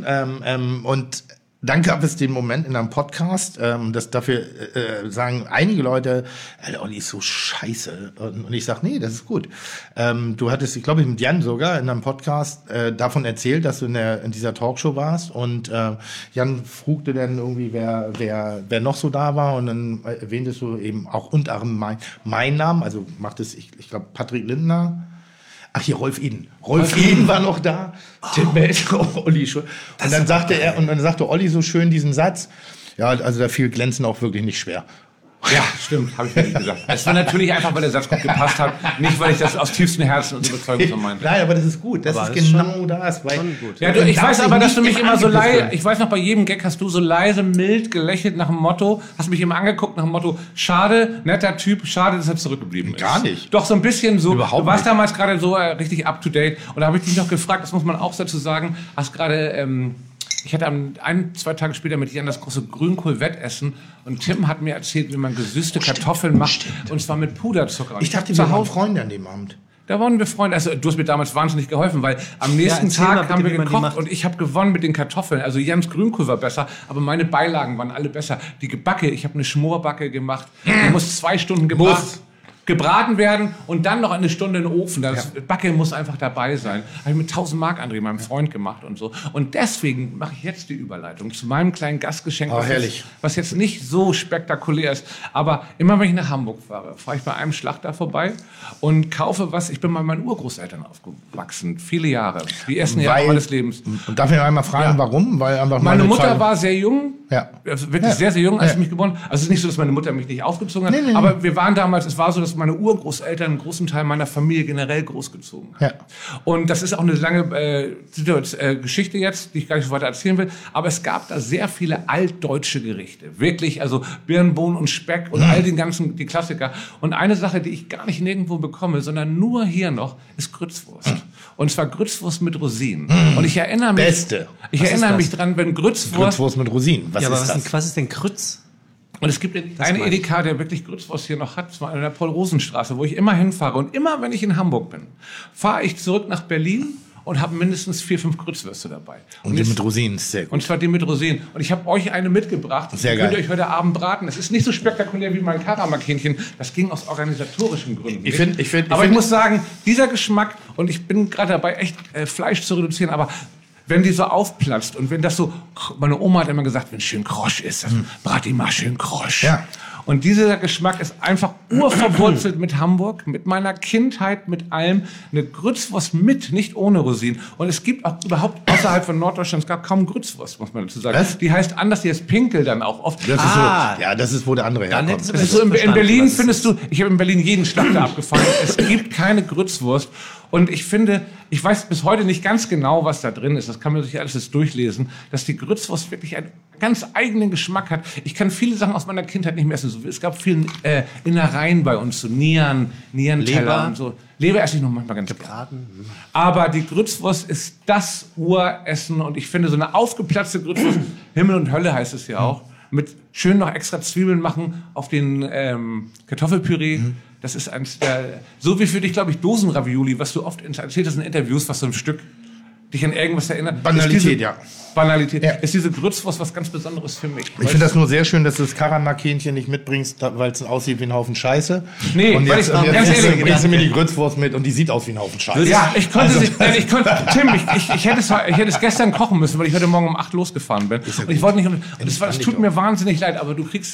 Fan, und dann gab es den Moment in einem Podcast, dass dafür sagen einige Leute, Alter, Olli ist so scheiße. Und ich sag, nee, das ist gut. Du hattest, ich glaube, mit Jan sogar in einem Podcast davon erzählt, dass du in dieser Talkshow warst. Und Jan frugte dann irgendwie, wer noch so da war. Und dann erwähntest du eben auch unter anderem mein Namen. Also macht es, ich glaube, Patrick Lindner. Ach hier, Rolf Eden. Rolf Eden war noch da. Tim Melzer, Olli schon. Und dann sagte Olli so schön diesen Satz. Ja, also da fiel Glänzen auch wirklich nicht schwer. Ja, stimmt, habe ich wirklich gesagt. Es war natürlich einfach, weil der Satz gut gepasst hat, nicht weil ich das aus tiefstem Herzen und Überzeugung so meinte. Nein, aber das ist gut. Das ist genau das. Weil ja, ich weiß aber, dass du mich immer so leise, ich weiß noch, bei jedem Gag hast du so leise, mild gelächelt nach dem Motto, hast mich immer angeguckt nach dem Motto, schade, netter Typ, schade, dass er zurückgeblieben ist. Gar nicht. Doch, so ein bisschen so. Überhaupt du warst nicht. damals gerade so richtig up to date und da habe ich dich noch gefragt, das muss man auch dazu sagen, hast gerade, ich hatte 1-2 Tage später mit Jan das große Grünkohl-Wettessen und Tim hat mir erzählt, wie man gesüßte Kartoffeln macht und zwar mit Puderzucker. Und ich dachte, wir waren Freunde an dem Abend. Da waren wir Freunde. Also du hast mir damals wahnsinnig geholfen, weil am nächsten Tag haben wir gekocht und ich habe gewonnen mit den Kartoffeln. Also Jans Grünkohl war besser, aber meine Beilagen waren alle besser. Die Gebacke, ich habe eine Schmorbacke gemacht. Die muss 2 Stunden gebraten werden und dann noch 1 Stunde in den Ofen. Das Backe muss einfach dabei sein. Habe ich mit 1000 Mark André, meinem Freund, gemacht und so. Und deswegen mache ich jetzt die Überleitung zu meinem kleinen Gastgeschenk, was jetzt nicht so spektakulär ist. Aber immer wenn ich nach Hamburg fahre ich bei einem Schlachter vorbei und kaufe was. Ich bin bei meinen Urgroßeltern aufgewachsen, viele Jahre, die ersten Jahre meines Lebens. Und darf ich einmal fragen, warum? Weil einfach meine Mutter war sehr jung. Ja. Wirklich sehr, sehr jung, als ich mich geboren habe. Also es ist nicht so, dass meine Mutter mich nicht aufgezogen hat, aber wir waren damals, es war so, dass meine Urgroßeltern einen großen Teil meiner Familie generell großgezogen haben. Ja. Und das ist auch eine lange Geschichte jetzt, die ich gar nicht so weiter erzählen will, aber es gab da sehr viele altdeutsche Gerichte. Wirklich, also Birnenbohnen und Speck und all die Klassiker. Und eine Sache, die ich gar nicht nirgendwo bekomme, sondern nur hier noch, ist Grützwurst. Und zwar Grützwurst mit Rosinen. Und ich erinnere mich dran, wenn Grützwurst mit Rosinen. Was ist denn Grütz? Und es gibt einen Edeka, der wirklich Grützwurst hier noch hat, zwar in der Paul-Rosen-Straße, wo ich immer hinfahre. Und immer, wenn ich in Hamburg bin, fahre ich zurück nach Berlin und habe mindestens 4-5 Grützwürste dabei. Und die mit Rosinen, sehr gut. Und zwar die mit Rosinen. Und ich habe euch eine mitgebracht. Sehr geil. Könnt ihr euch heute Abend braten. Es ist nicht so spektakulär wie mein Karamak-Hähnchen. Das ging aus organisatorischen Gründen. Aber ich muss sagen, dieser Geschmack, und ich bin gerade dabei, echt Fleisch zu reduzieren, aber wenn die so aufplatzt und wenn das so, meine Oma hat immer gesagt, wenn schön krosch ist, dann brat die mal schön krosch. Ja. Und dieser Geschmack ist einfach urverwurzelt mit Hamburg, mit meiner Kindheit, mit allem. Eine Grützwurst mit, nicht ohne Rosinen. Und es gibt auch überhaupt außerhalb von Norddeutschland, es gab kaum Grützwurst, muss man dazu sagen. Was? Die heißt anders, die heißt Pinkel dann auch oft. Das ist so, ja, das ist, wo der andere herkommt. Das ist so, in Berlin findest du, ich habe in Berlin jeden Schlachter abgefahren, es gibt keine Grützwurst. Und ich finde, ich weiß bis heute nicht ganz genau, was da drin ist. Das kann man sich alles jetzt durchlesen, dass die Grützwurst wirklich einen ganz eigenen Geschmack hat. Ich kann viele Sachen aus meiner Kindheit nicht mehr essen. Es gab viele Innereien bei uns, so Nierenteller und so. Leber esse ich noch manchmal ganz gerne. Aber die Grützwurst ist das Uressen. Und ich finde, so eine aufgeplatzte Grützwurst, Himmel und Hölle heißt es ja auch, mit schön noch extra Zwiebeln machen auf den Kartoffelpüree. Das ist eins der, so wie für dich, glaube ich, Dosenravioli, was du oft erzählt hast in Interviews, was so ein Stück dich an irgendwas erinnert. Banalität, ja. Banalität. Ja. Ist diese Grützwurst was ganz Besonderes für mich. Ich finde das nur sehr schön, dass du das Karamak-Hähnchen nicht mitbringst, weil es aussieht wie ein Haufen Scheiße. Nee, und weil jetzt, ich- und ganz jetzt ehrlich, bringst du mir die Grützwurst mit und die sieht aus wie ein Haufen Scheiße. Ja, ich konnte Tim, ich hätte es gestern kochen müssen, weil ich heute Morgen um 8 losgefahren bin. Und ich wollte nicht, und es tut mir wahnsinnig leid, aber du kriegst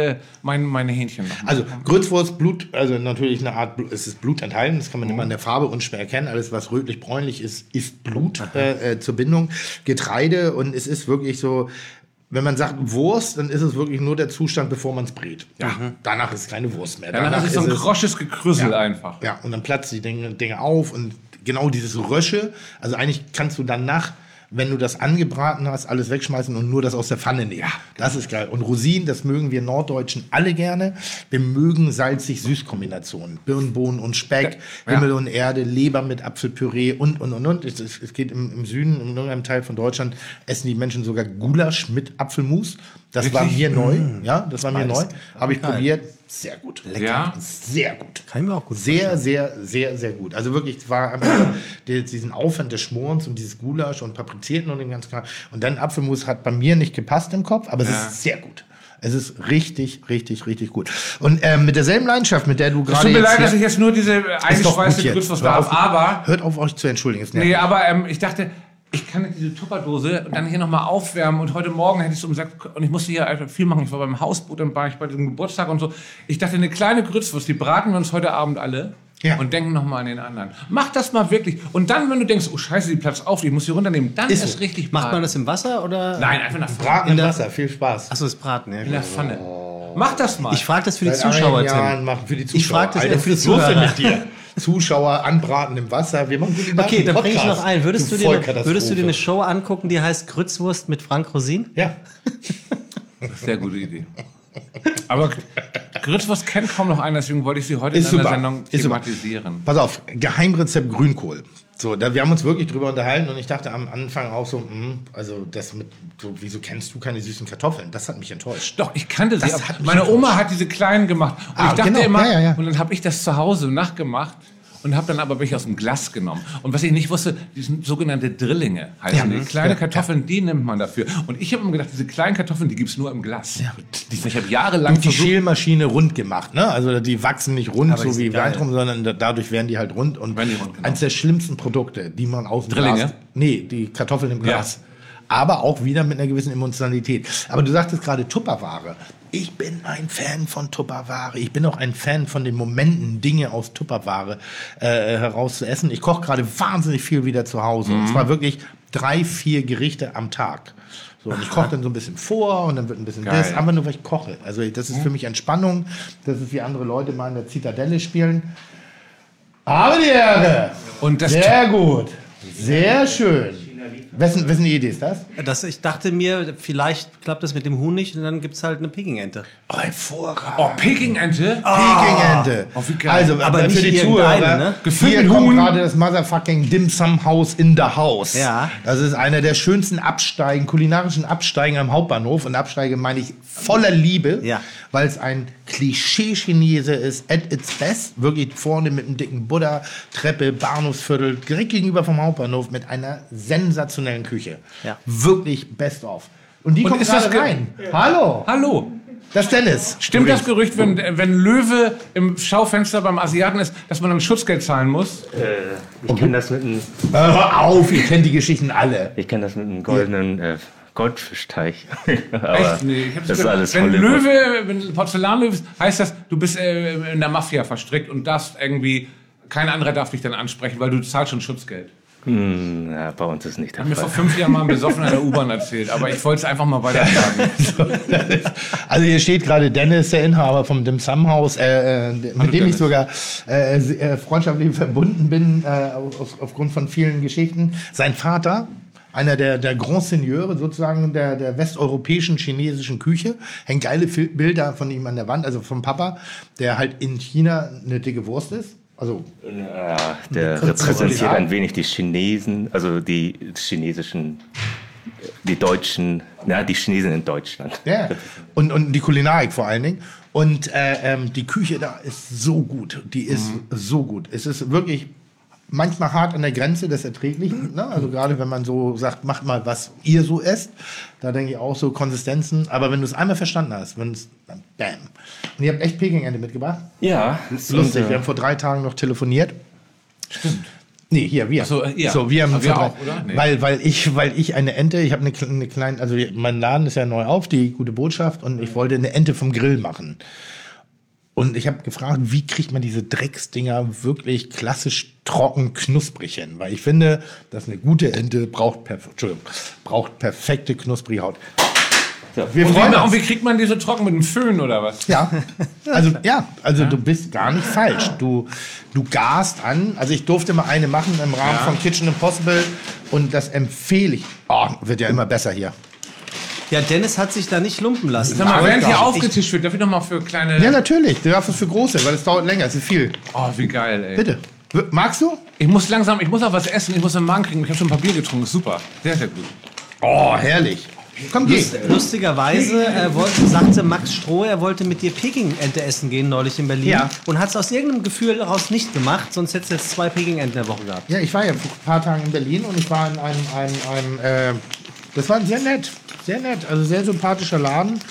meine Hähnchen noch. Also Grützwurst, Blut, also natürlich eine Art, es ist Blut enthalten, das kann man immer in der Farbe unschwer erkennen. Alles, was rötlich-bräunlich ist Blut zur Bindung. Getreide, und es ist wirklich so, wenn man sagt Wurst, dann ist es wirklich nur der Zustand, bevor man es brät. Ja. Danach ist es keine Wurst mehr. Danach ist es so ein grosches Gekrüssel einfach. Ja, und dann platzt die Dinge auf und genau dieses Rösche, also eigentlich kannst du danach, wenn du das angebraten hast, alles wegschmeißen und nur das aus der Pfanne nehmen. Ja, das ist geil. Und Rosinen, das mögen wir Norddeutschen alle gerne. Wir mögen salzig-süß-Kombinationen. Birnen, Bohnen und Speck, Himmel und Erde, Leber mit Apfelpüree und. Es geht im Süden, in irgendeinem Teil von Deutschland, essen die Menschen sogar Gulasch mit Apfelmus. Das war mir neu. Ja, das war mir neu. Habe ich probiert. Sehr gut. Lecker. Ja. Sehr gut. Kann ich mir auch gut Sehr, sehr, sehr, sehr gut. Also wirklich, es war einfach diesen Aufwand des Schmorens und dieses Gulasch und Paprizierten und den ganzen Kram. Und dann Apfelmus hat bei mir nicht gepasst im Kopf, aber es ist sehr gut. Es ist richtig, richtig, richtig gut. Und mit derselben Leidenschaft, mit der du gerade. Es tut mir leid, hier- dass ich jetzt nur diese Ist doch gut eingeschweißte jetzt. Grützwurst Hör darf, auf- aber Hört auf, euch zu entschuldigen. Es nervt nee, mich. aber ich dachte, ich kann diese Tupperdose und dann hier nochmal aufwärmen und heute Morgen hätte ich es und ich musste hier einfach viel machen. Ich war beim Hausboot, dann war ich bei diesem Geburtstag und so. Ich dachte, eine kleine Grützwurst, die braten wir uns heute Abend alle Ja. und denken nochmal an den anderen. Mach das mal wirklich. Und dann, wenn du denkst, oh scheiße, die platzt auf, ich muss sie runternehmen, dann Ist ist so. richtig Macht man braten. das im Wasser oder? Nein, einfach nach Braten im Wasser, viel Spaß. Achso, das Braten, ja. in der Pfanne. Mach das mal. Ich frage das für die Seit Zuschauer, einigen Jahren Tim. machen für die Zuschauer. Ich frage das Alter, eher für die was ist los denn Zuhörer. mit dir? Zuschauer anbraten im Wasser. Wir machen kulinarischen Okay, dann bringe ich Podcast. noch ein. Würdest du dir Vollkatastrophe. eine Show angucken, die heißt Grützwurst mit Frank Rosin? Ja. Sehr gute Idee. Aber Grützwurst kennt kaum noch einer, deswegen wollte ich sie heute Ist in einer super. Sendung Ist super. thematisieren. Pass auf, Geheimrezept Grünkohl. So, wir haben uns wirklich drüber unterhalten und ich dachte am Anfang auch so, also das mit, so, wieso kennst du keine süßen Kartoffeln? Das hat mich enttäuscht. Doch, ich kannte sie. Das aber hat mich meine Oma enttäuscht. hat diese kleinen gemacht. Und Ah, ich dachte genau. immer, Ja. und dann habe ich das zu Hause nachgemacht und habe dann aber welche aus dem Glas genommen. Und was ich nicht wusste, die sind sogenannte Drillinge heißen die. Kleine Kartoffeln, die nimmt man dafür. Und ich habe immer gedacht, diese kleinen Kartoffeln, die gibt's nur im Glas. Ich habe jahrelang Und die versucht, Schälmaschine rund gemacht, ne? Also die wachsen nicht rund, Aber die so wie sind geil. Weintrum, sondern dadurch werden die halt rund. Und Werden die rund, genau. eines der schlimmsten Produkte, die man aus dem Drillinge? Glas... Nee, die Kartoffeln im Glas. Aber auch wieder mit einer gewissen Emotionalität. Aber du sagtest gerade Tupperware. Ich bin ein Fan von Tupperware. Ich bin auch ein Fan von den Momenten, Dinge aus Tupperware heraus zu essen. Ich koche gerade wahnsinnig viel wieder zu Hause. Und zwar wirklich 3-4 Gerichte am Tag. So, und ich koche dann so ein bisschen vor und dann wird ein bisschen Geil. das, aber nur weil ich koche. Also das ist für mich Entspannung. Das ist wie andere Leute mal in der Zitadelle spielen. Habe die Ehre! Und das Sehr gut. Sehr schön. Wessen Idee ist das? Ich dachte mir, vielleicht klappt das mit dem Huhn nicht und dann gibt es halt eine Pekingente. Oh, hervorragend. oh, Pekingente. Pekingente. Oh, wie geil. Also, Aber für nicht die irgendeine, Zuhörer, ne? hier Gefüllten kommt Huhn. gerade das Motherfucking Dim Sum House in the House. Ja. Das ist einer der schönsten kulinarischen Absteigen am Hauptbahnhof. Und Absteige meine ich voller Liebe, Ja. weil es ein Klischee-Chinese ist, at its best. Wirklich vorne mit einem dicken Buddha, Treppe, Bahnhofsviertel, direkt gegenüber vom Hauptbahnhof mit einer sensationellen Küche. Ja. Wirklich best of. Und die Und kommt ist das gerade rein. Hallo, Hallo. das ist Dennis. Stimmt das Gerücht, wenn Löwe im Schaufenster beim Asiaten ist, dass man dann Schutzgeld zahlen muss? Ich kenne das mit einem, Hör auf, ihr kennt die Geschichten alle. goldenen Goldfischteich. Aber Echt? Nee, ich hab's das ist gehört. alles Wenn Hollywood. wenn Porzellanlöwe ist, heißt das, du bist in der Mafia verstrickt und darfst irgendwie, kein anderer darf dich dann ansprechen, weil du zahlst schon Schutzgeld. Ja, bei uns ist nicht der Hat mir vor Fall. 5 Jahren mal ein Besoffener in der U-Bahn erzählt, aber ich wollte es einfach mal weiter sagen. Also hier steht gerade Dennis, der Inhaber vom Dim Sum House, mit dem Dennis. ich sogar freundschaftlich verbunden bin, aufgrund von vielen Geschichten. Sein Vater, einer der Grand Seigneurs sozusagen der westeuropäischen chinesischen Küche, hängen geile Bilder von ihm an der Wand, also vom Papa, der halt in China eine dicke Wurst ist. Also Ja, der repräsentiert ein wenig die Chinesen, also die chinesischen, die Deutschen, die Chinesen in Deutschland. ja. Und die Kulinarik vor allen Dingen. Und die Küche da ist so gut. Die ist so gut. Es ist wirklich manchmal hart an der Grenze des Erträglichen. Ne? Also gerade wenn man so sagt, macht mal, was ihr so esst. Da denke ich auch so Konsistenzen. Aber wenn du es einmal verstanden hast, dann bam. Und ihr habt echt Peking-Ente mitgebracht? Ja. Das ist lustig. Wir haben vor 3 Tagen noch telefoniert. Stimmt. Nee, hier, wir. So, ja. So, wir haben Aber wir vor auch, oder? Nee. weil ich eine Ente, ich habe eine kleine, also mein Laden ist ja neu auf, die Gute Botschaft, und ich wollte eine Ente vom Grill machen. Und ich habe gefragt, wie kriegt man diese Drecksdinger wirklich klassisch trocken, knusprig hin? Weil ich finde, dass eine gute Ente braucht perfekte, knusprige Haut. Ja. Wir freuen Und uns. wie kriegt man diese trocken mit dem Föhn oder was? Ja, also du bist gar nicht falsch. Du garst an. Also ich durfte mal eine machen im Rahmen von Kitchen Impossible und das empfehle ich. Oh, wird ja immer besser hier. Ja, Dennis hat sich da nicht lumpen lassen. Sag mal, während hier ich- aufgetischt wird, darf ich noch mal für kleine... Ja, natürlich. Du darfst es für große, weil es dauert länger. Es ist viel. Oh, wie geil, ey. Bitte. Magst du? Ich muss auch was essen, ich muss einen Magen kriegen. Ich habe schon ein paar Bier getrunken, super. Sehr, sehr gut. Oh, herrlich. Komm, geh. Lustigerweise sagte Max Stroh, er wollte mit dir Peking-Ente essen gehen neulich in Berlin. Ja. Und hat es aus irgendeinem Gefühl daraus nicht gemacht, sonst hättest du jetzt 2 Peking-Enten in der Woche gehabt. Ja, ich war ja vor ein paar Tagen in Berlin und ich war in einem das war sehr nett, also sehr sympathischer Laden.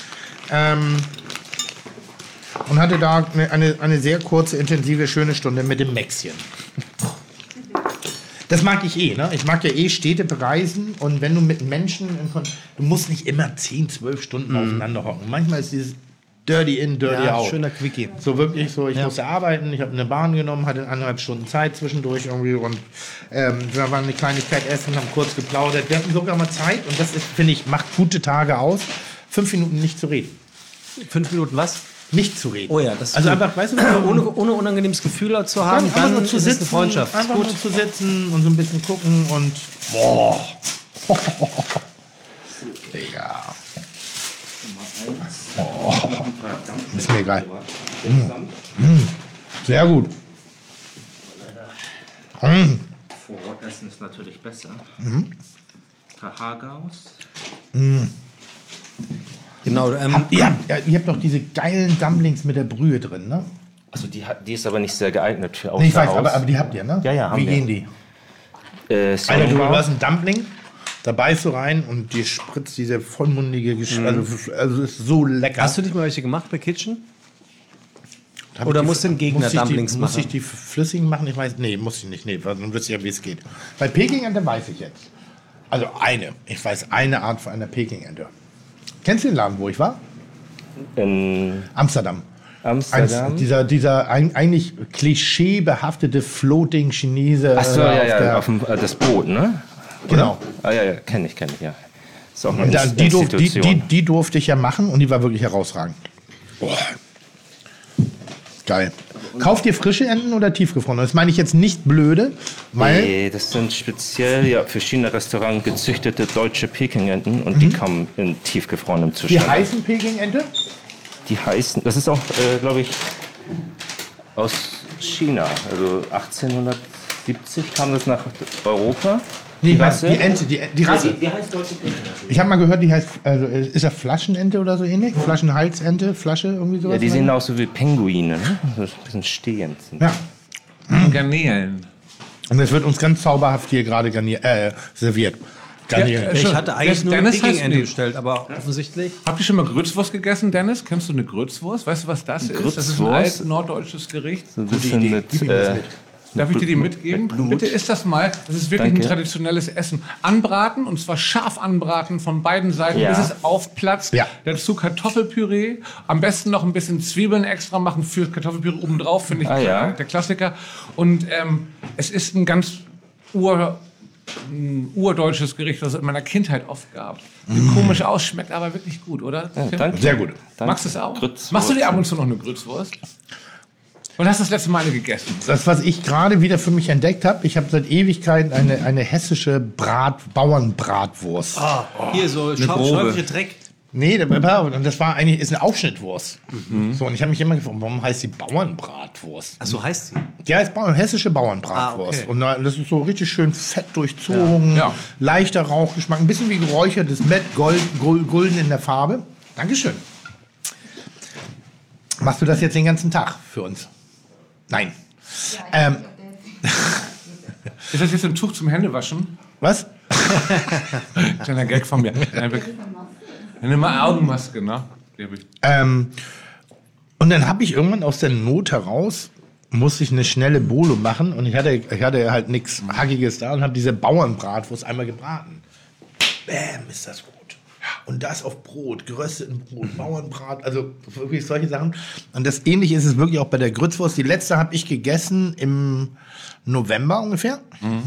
Und hatte da eine sehr kurze, intensive, schöne Stunde mit dem Mäxchen. Das mag ich ne? Ich mag ja Städte bereisen und wenn du mit Menschen, du musst nicht immer 10, 12 Stunden aufeinander hocken. Manchmal ist dieses Dirty in, Dirty out. Schöner Quickie. So wirklich so, ich musste arbeiten, ich habe eine Bahn genommen, hatte 1,5 Stunden Zeit zwischendurch irgendwie und wir waren eine Kleinigkeit essen, haben kurz geplaudert. Wir hatten sogar mal Zeit und das ist, finde ich, macht gute Tage aus, 5 Minuten nicht zu reden. 5 Minuten was? Nicht zu reden. Oh ja, das ist also gut. einfach, weißt du, ohne unangenehmes Gefühl zu haben, einfach dann nur ist zu es sitzen, eine Freundschaft. einfach Gut. nur zu sitzen und so ein bisschen gucken und boah. Digga. Oh. Ist mir egal. Sehr gut. Vor Ort essen ist natürlich besser. Hagaus. Genau. Ihr habt doch diese geilen Dumplings mit der Brühe drin, ne? Also die ist aber nicht sehr geeignet für Nee, ich weiß, Außerhaus. aber die habt ihr, ne? Ja, haben Wie wir. gehen die? Sorry, Alter, du hast ein Dumpling, da beißt du rein und dir spritzt diese vollmundige also ist so lecker. Hast du nicht mal welche gemacht bei Kitchen? Oder musst du den Gegner Dumplings Muss machen? ich die flüssigen machen? Ich weiß, nee, muss ich nicht. Nee, dann wüsste ich ja, wie es geht. Bei Peking-Ente weiß ich jetzt. Also ich weiß eine Art von einer Peking-Ente. Kennst du den Laden, wo ich war? in Amsterdam. Amsterdam. Dieser eigentlich klischeebehaftete Floating Chinese. Achso, auf dem, das Boot, ne? Genau. Ah, ja, kenn ich, ja. Ist auch eine Und Institution. die durfte ich ja machen und die war wirklich herausragend. Boah. Geil. Kauft ihr frische Enten oder tiefgefrorene? Das meine ich jetzt nicht blöde, weil Nee, das sind speziell für China-Restaurant gezüchtete deutsche Peking-Enten und die kommen in tiefgefrorenem die Zustand. heißen Peking-Ente. Die heißen, das ist auch, glaube ich, aus China. Also 1870 kam das nach Europa. Nee, Die was? Rasse? Die Ente, die Rasse. Die heißt deutsche Peking-Ente. Ich habe mal gehört, die heißt, also ist das Flaschenente oder so ähnlich? Flaschenhalsente, Flasche, irgendwie sowas? Ja, die sehen aus so wie Pinguine, ne? So ein bisschen stehend. Ja. Garnelen. Und es wird uns ganz zauberhaft hier gerade serviert. Garnieren. Ja, Ich hatte eigentlich nur eine Dennis heißt Peking-Ente nicht. bestellt, aber offensichtlich. Habt ihr schon mal Grützwurst gegessen, Dennis? Kennst du eine Grützwurst? Weißt du, was das ist? Das ist ein Grützwurst? alt norddeutsches Gericht. So ein bisschen mit, Darf ich dir die mitgeben? Bitte isst das mal. Das ist wirklich Danke. ein traditionelles Essen. Anbraten, und zwar scharf anbraten von beiden Seiten, Ja. bis es aufplatzt. Ja. Dazu Kartoffelpüree. Am besten noch ein bisschen Zwiebeln extra machen für Kartoffelpüree obendrauf, finde ich Ja. der Klassiker. Und es ist ein ganz urdeutsches Gericht, das es in meiner Kindheit oft gab. Sieht komisch aus, schmeckt aber wirklich gut, oder? danke. Sehr gut. Magst du es auch? Grützwurst. Machst du dir ab und zu noch eine Grützwurst? Und hast du das letzte Mal eine gegessen? Das, was ich gerade wieder für mich entdeckt habe, ich habe seit Ewigkeiten eine hessische Bauernbratwurst. Hier so grobe. Dreck. Nee, und das war eigentlich ist eine Aufschnittwurst. So, und ich habe mich immer gefragt, warum heißt die Bauernbratwurst? Ach so heißt sie. Die heißt hessische Bauernbratwurst. Ah, okay. Und das ist so richtig schön fett durchzogen, Ja. leichter Rauchgeschmack, ein bisschen wie geräuchertes Mett, golden in der Farbe. Dankeschön. Machst du das jetzt den ganzen Tag für uns? Nein. Ist das jetzt ein Tuch zum Händewaschen? Was? Kleiner Gag von mir. Nimm mal Augenmaske, ne? Die hab ich. Und dann habe ich irgendwann aus der Not heraus, musste ich eine schnelle Bolo machen und ich hatte halt nichts Hackiges da und habe diese Bauernbratwurst einmal gebraten. Bäm, ist das gut. Und das auf Brot, gerösteten Brot, Bauernbrat, also wirklich solche Sachen. Und das Ähnliche ist es wirklich auch bei der Grützwurst. Die letzte habe ich gegessen im November ungefähr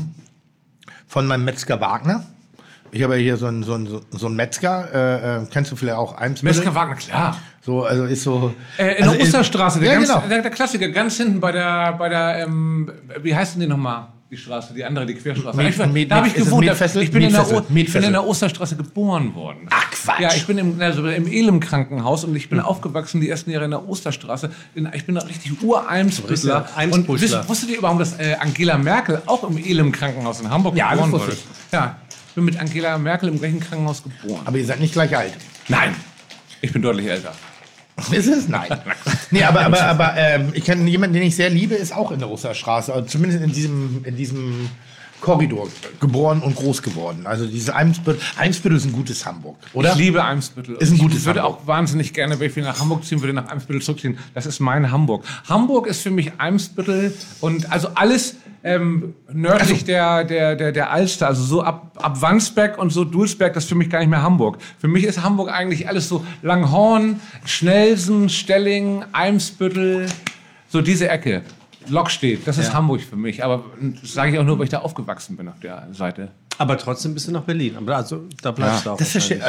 von meinem Metzger Wagner. Ich habe ja hier so einen Metzger, kennst du vielleicht auch Eimsbüttel? Metzger Wagner, klar. So, also ist so. In der Osterstraße, genau. der Klassiker, ganz hinten bei der wie heißt denn die nochmal? Die Straße, die andere, die Querstraße. Da habe ich gewohnt. Ich bin in der Osterstraße geboren worden. Ach, Quatsch. Ja, ich bin im Elim-Krankenhaus und ich bin aufgewachsen die ersten Jahre in der Osterstraße. Ich bin ein richtig Ur-Eimsbüttler. Und wusstet ihr überhaupt, dass Angela Merkel auch im Elim-Krankenhaus in Hamburg geboren wurde? Ja, ich bin mit Angela Merkel im gleichen Krankenhaus geboren. Aber ihr seid nicht gleich alt. Nein, ich bin deutlich älter. Ist es? Nein. Nee, aber ich kenne jemanden, den ich sehr liebe, ist auch in der Osterstraße. Also zumindest in diesem Korridor geboren und groß geworden. Also diese Eimsbüttel ist ein gutes Hamburg, oder? Ich liebe Eimsbüttel. Ist ein gutes Ich würde Hamburg. auch wahnsinnig gerne, wenn ich wieder nach Hamburg ziehen würde, nach Eimsbüttel zurückziehen. Das ist mein Hamburg. Hamburg ist für mich Eimsbüttel und also alles nördlich der Alster, also so ab Wandsbek und so Dulsberg, das ist für mich gar nicht mehr Hamburg. Für mich ist Hamburg eigentlich alles so Langhorn, Schnelsen, Stelling, Eimsbüttel, so diese Ecke. Lokstedt, das ist Hamburg für mich. Aber das sage ich auch nur, weil ich da aufgewachsen bin auf der Seite. Aber trotzdem bist du nach Berlin. Aber also, da bleibst du auch. Das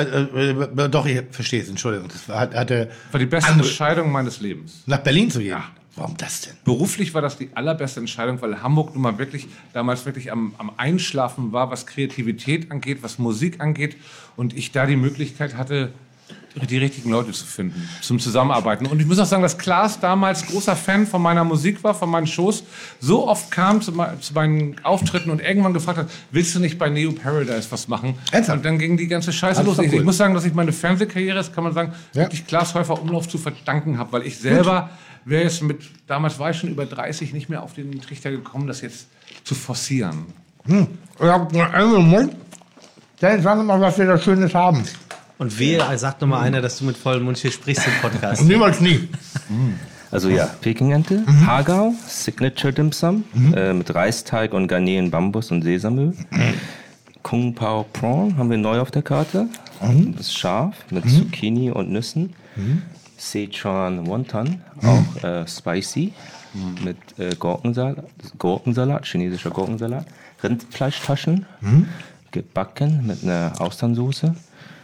doch, ich verstehe es, Entschuldigung. Das war die beste Entscheidung meines Lebens. nach Berlin zu gehen. Ja. Warum das denn? Beruflich war das die allerbeste Entscheidung, weil Hamburg nun mal damals wirklich am Einschlafen war, was Kreativität angeht, was Musik angeht. Und ich da die Möglichkeit hatte, die richtigen Leute zu finden, zum Zusammenarbeiten. Und ich muss auch sagen, dass Klaas damals großer Fan von meiner Musik war, von meinen Shows, so oft kam zu meinen Auftritten und irgendwann gefragt hat, willst du nicht bei Neo Paradise was machen? Ernsthaft? Und dann ging die ganze Scheiße los. Cool. Ich muss sagen, dass ich meine Fernsehkarriere, das kann man sagen, wirklich Klaas Häufer Umlauf zu verdanken habe, weil ich selber wäre jetzt damals war ich schon über 30, nicht mehr auf den Trichter gekommen, das jetzt zu forcieren. Ja, einen Moment. Dann sagen wir mal, was wir da Schönes haben. Und sagt noch mal einer, dass du mit vollem Mund hier sprichst im Podcast. Niemals nie. Also ja, Pekingente, Hagao, Signature Dim Sum, mit Reisteig und Garnelen, Bambus und Sesamöl. Kung Pao Prawn haben wir neu auf der Karte. Das ist scharf, mit Zucchini und Nüssen. Sichuan Wonton, auch spicy, mit Gurkensalat, chinesischer Gurkensalat. Rindfleischtaschen, gebacken mit einer Austernsoße.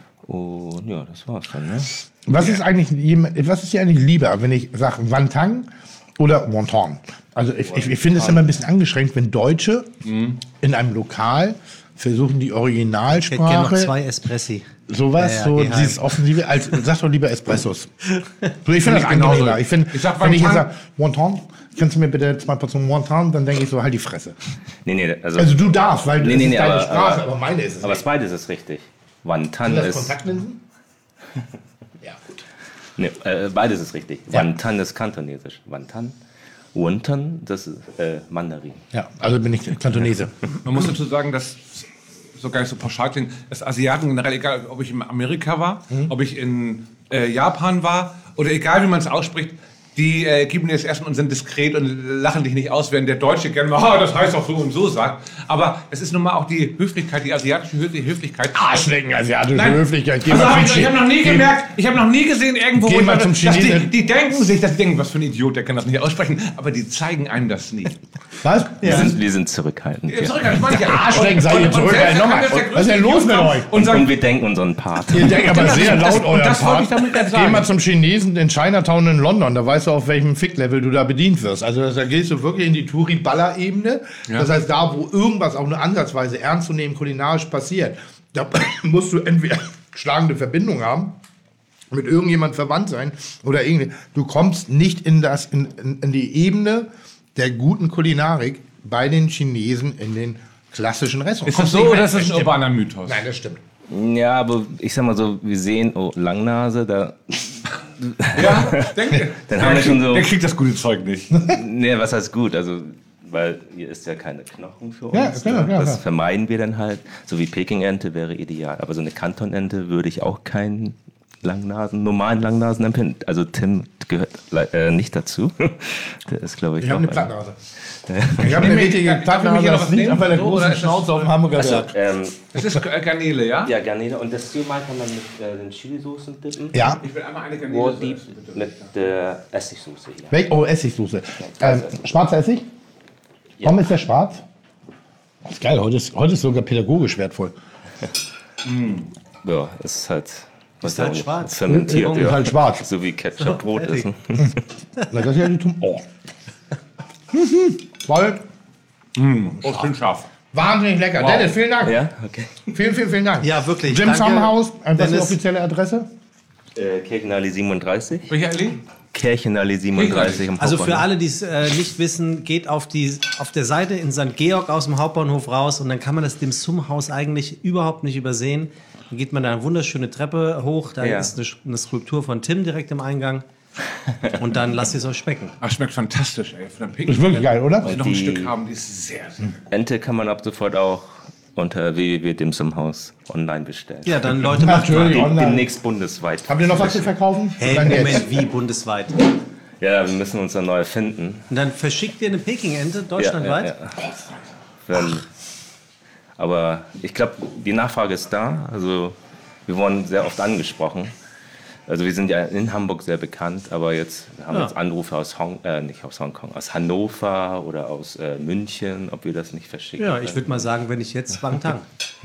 Und ja, das war's dann, ne? Was ist dir eigentlich lieber, wenn ich sage Wantang oder Wonton? Also ich finde es immer ein bisschen angeschränkt, wenn Deutsche in einem Lokal versuchen, die Originalsprache. Ich hätte gerne noch 2 Espressi. Sowas, Ja, ja, dieses Offensive, sag doch lieber Espressos. So, ich finde das genauso. angenehmer. Ich finde, Ich sag wenn ich jetzt Wonton. sage, Wonton, kannst du mir bitte 2 Portionen Wonton, dann denke ich so, halt die Fresse. Nee, Also du darfst, weil das ist deine aber- Sprache, aber meine ist es aber nicht. beides ist richtig. Wantan Sind das ist... Kontaktlinsen? Ja, gut. Nee, beides ist richtig. Ja. Wantan ist kantonesisch. Wantan. Wonton, das ist Mandarin. Ja, also bin ich Kantonese. Man muss dazu sagen, dass so gar nicht so pauschal klingt, dass Asiaten generell, egal ob ich in Amerika war, ob ich in Japan war oder egal wie man es ausspricht, die geben dir das erstmal und sind diskret und lachen dich nicht aus, während der Deutsche gerne mal, das heißt auch so und so sagt. Aber es ist nun mal auch die Höflichkeit, die asiatische Höflichkeit. Arschlecken, asiatische Nein. Höflichkeit. Geh Also mal zum ich habe noch nie gemerkt, ich habe noch nie gesehen irgendwo, Geh wo mal zum dass Chinesen. die denken sich, dass die denken, was für ein Idiot, der kann das nicht aussprechen, aber die zeigen einem das nie. Was? Wir sind zurückhaltend. Ja. Zurück, ich meine, ja. Arschlecken, seid ihr zurück. selbst Nochmal. kann das der Was ist denn los mit euch? Und sagen, Und wir denken unseren Part. Ihr denkt aber sehr laut euer das wollte ich Part. damit gerade sagen. Geh mal zum Chinesen in Chinatown in London, da weißt du, auf welchem Fick-Level du da bedient wirst. Also da gehst du wirklich in die Touri-Baller-Ebene. Das heißt, da, wo irgendwas auch nur ansatzweise ernst zu nehmen kulinarisch passiert, da musst du entweder schlagende Verbindung haben, mit irgendjemand verwandt sein oder irgendwie. Du kommst nicht in die Ebene der guten Kulinarik bei den Chinesen in den klassischen Restaurants. Ist das so oder ist das ein urbaner Mythos? Nein, das stimmt. Ja, aber ich sag mal so, wir sehen, oh, Langnase, da... Ja, denke. Dann haben wir schon so... Der kriegt das gute Zeug nicht. Nee, was heißt gut? Also, weil hier ist ja keine Knochen für uns. Ja, klar, klar, das klar. vermeiden wir dann halt. So wie Pekingente wäre ideal. Aber so eine Kantonente würde ich auch keinen normalen Langnasen empfinden. Also Tim gehört nicht dazu. Der ist, glaube ich, Ich habe auch eine Plattnase. Ich habe eine richtige Plattnase, das liegt einfach der großen Schnauze auf dem Hamburger Berg. Das ist Garnele, ja? Ja, Garnele. Und das hier mal kann man mit den Chili-Soßen dippen. Ja. Ich will einmal eine Nur Garnele. die mit der Essigsoße hier. Oh, Essigsoße. Schwarzer Essig? Warum ist der schwarz? Das ist geil, heute ist sogar pädagogisch wertvoll. Ja, es ist halt... Ist halt schwarz. Fermentiert, Ist halt schwarz. So wie Ketchup-Brot essen. Na, das ist ja die Oh. Voll. Oh, schön scharf. Wahnsinnig lecker. Dennis, vielen Dank. Ja, okay. Vielen Dank. Ja, wirklich. Jim Danke, Summerhaus, was ist die Dennis. offizielle Adresse? Kirchenallee 37. Welche Allee? Kirchenallee 37 im Also für Hauptbahnhof. alle, die es nicht wissen, geht auf der Seite in St. Georg aus dem Hauptbahnhof raus und dann kann man das Dim Sum Haus eigentlich überhaupt nicht übersehen. Dann geht man da eine wunderschöne Treppe hoch, da Ja. ist eine Skulptur von Tim direkt im Eingang und dann lasst es euch schmecken. Ach, schmeckt fantastisch, ey. Von der Pink. Ist wirklich geil, oder? Wenn noch ein Die- Stück haben, die ist sehr, sehr gut. Ente kann man ab sofort auch unter www.dimsumhaus online bestellen. Ja, dann Leute, macht Natürlich. mal. online. Demnächst bundesweit. Habt ihr noch was zu verkaufen? Hey, Dann jetzt. Moment, wie bundesweit? Ja, wir müssen uns dann neu erfinden. Und dann verschickt ihr eine Peking-Ente deutschlandweit? Aber ich glaube, die Nachfrage ist da. Also wir wurden sehr oft angesprochen. Also wir sind ja in Hamburg sehr bekannt, aber jetzt wir haben jetzt Anrufe aus nicht aus Hongkong, aus Hannover oder aus München, ob wir das nicht verschicken. Ja, ich würde mal sagen, wenn ich jetzt Wang Tang.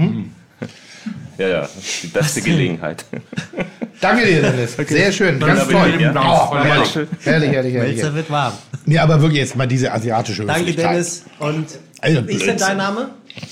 Ja, die beste Gelegenheit. Danke dir, Dennis. Sehr schön, ganz aber toll. ich nehme Dank. Oh, Voll herrlich, herrlich. Melzer wird warm. Nee, aber wirklich jetzt mal diese asiatische Danke, Höflichkeit. Dennis. Und Also, wie ist denn dein Name?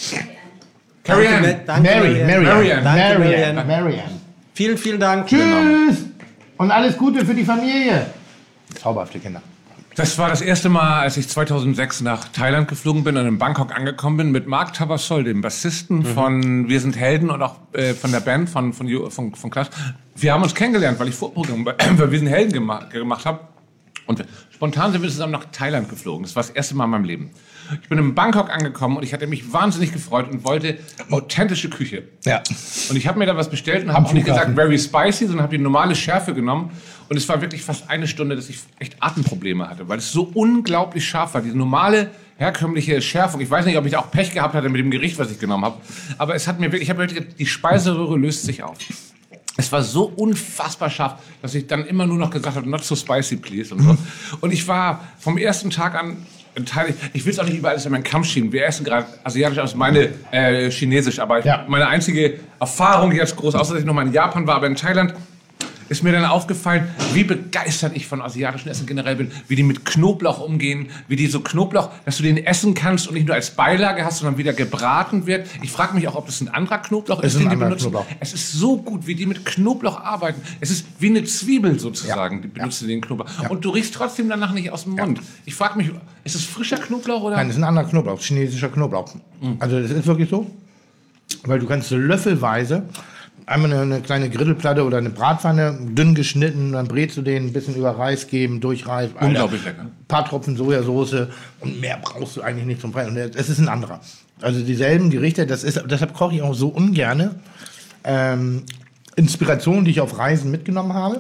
Carrie Ann. Danke, Marianne. Danke, Marianne. Marianne. Vielen Dank. Tschüss. Und alles Gute für die Familie. Zauberhafte Kinder. Das war das erste Mal, als ich 2006 nach Thailand geflogen bin und in Bangkok angekommen bin, mit Mark Tavassol, dem Bassisten von Wir sind Helden und auch von der Band von Klaas. Wir haben uns kennengelernt, weil ich Vorprogramm bei Wir sind Helden gemacht habe. Und spontan sind wir zusammen nach Thailand geflogen. Das war das erste Mal in meinem Leben. Ich bin in Bangkok angekommen und ich hatte mich wahnsinnig gefreut und wollte authentische Küche. Ja. Und ich habe mir da was bestellt und habe auch nicht gesagt very spicy, sondern habe die normale Schärfe genommen. Und es war wirklich fast eine Stunde, dass ich echt Atemprobleme hatte, weil es so unglaublich scharf war. Diese normale, herkömmliche Schärfung. Ich weiß nicht, ob ich da auch Pech gehabt hatte mit dem Gericht, was ich genommen habe. Aber es hat mir wirklich, ich habe wirklich, die Speiseröhre löst sich auf. Es war so unfassbar scharf, dass ich dann immer nur noch gesagt habe, not so spicy, please. Und, so. Und ich war vom ersten Tag an in Thailand, ich will es auch nicht überall in meinen Kamm schieben. Wir essen gerade asiatisch aus, meine chinesisch. Aber meine einzige Erfahrung jetzt groß, außer dass ich noch mal in Japan war, aber in Thailand, ist mir dann aufgefallen, wie begeistert ich von asiatischen Essen generell bin, wie die mit Knoblauch umgehen, wie die so Knoblauch, dass du den essen kannst und nicht nur als Beilage hast, sondern wieder gebraten wird. Ich frage mich auch, ob das ein anderer Knoblauch ist, den die benutzen. Knoblauch. Es ist so gut, wie die mit Knoblauch arbeiten. Es ist wie eine Zwiebel sozusagen, die benutzen den Knoblauch. Ja. Und du riechst trotzdem danach nicht aus dem Mund. Ich frage mich, ist es frischer Knoblauch oder? Nein, das ist ein anderer Knoblauch, chinesischer Knoblauch. Also das ist wirklich so, weil du kannst so löffelweise einmal eine kleine Grillplatte oder eine Bratpfanne, dünn geschnitten, dann brätst du den, ein bisschen über Reis geben, durchreifen. Unglaublich lecker. Ein paar Tropfen Sojasauce und mehr brauchst du eigentlich nicht zum Preis. Und es ist ein anderer. Also dieselben Gerichte, deshalb koche ich auch so ungerne. Inspiration, die ich auf Reisen mitgenommen habe.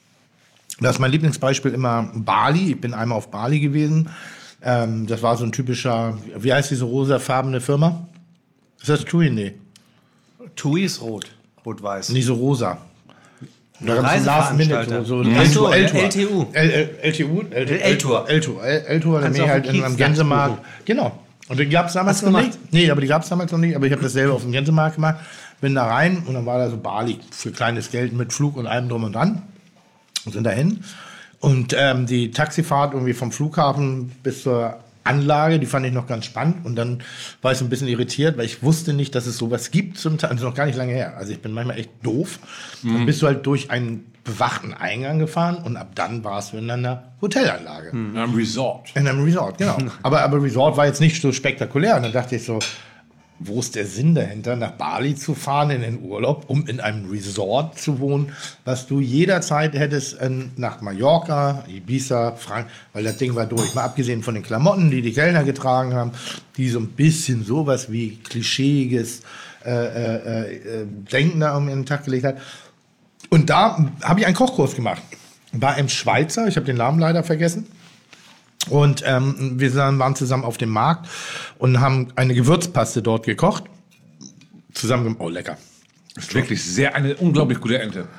Das ist mein Lieblingsbeispiel immer Bali. Ich bin einmal auf Bali gewesen. Das war so ein typischer, wie heißt diese rosafarbene Firma? Ist das TUI? Nee. TUI ist rot. Rot-weiß. Nicht so rosa. Da gab es Reiseveranstalter. so LTU. L-Tour, der Nähe halt am Gänsemarkt. Genau. Und die gab es damals noch nicht. Nee, aber die gab es damals noch nicht. Aber ich habe das selber auf dem Gänsemarkt gemacht. Bin da rein und dann war da so Bali für kleines Geld mit Flug und allem drum und dran. Und sind dahin. Und die Taxifahrt irgendwie vom Flughafen bis zur Anlage, die fand ich noch ganz spannend. Und dann war ich so ein bisschen irritiert, weil ich wusste nicht, dass es sowas gibt. Zum Teil, das ist noch gar nicht lange her. Also ich bin manchmal echt doof. Dann bist du halt durch einen bewachten Eingang gefahren und ab dann warst du in einer Hotelanlage. In einem Resort. In einem Resort, genau. Aber Resort war jetzt nicht so spektakulär. Und dann dachte ich so, wo ist der Sinn dahinter, nach Bali zu fahren in den Urlaub, um in einem Resort zu wohnen, was du jederzeit hättest nach Mallorca, Ibiza, Frankreich, weil das Ding war durch. Mal abgesehen von den Klamotten, die Kellner getragen haben, die so ein bisschen sowas wie klischeeiges Denken da um den Tag gelegt hat. Und da habe ich einen Kochkurs gemacht. Bei einem Schweizer, ich habe den Namen leider vergessen. Und wir waren zusammen auf dem Markt und haben eine Gewürzpaste dort gekocht. Oh, lecker. Das ist wirklich eine unglaublich gute Ente.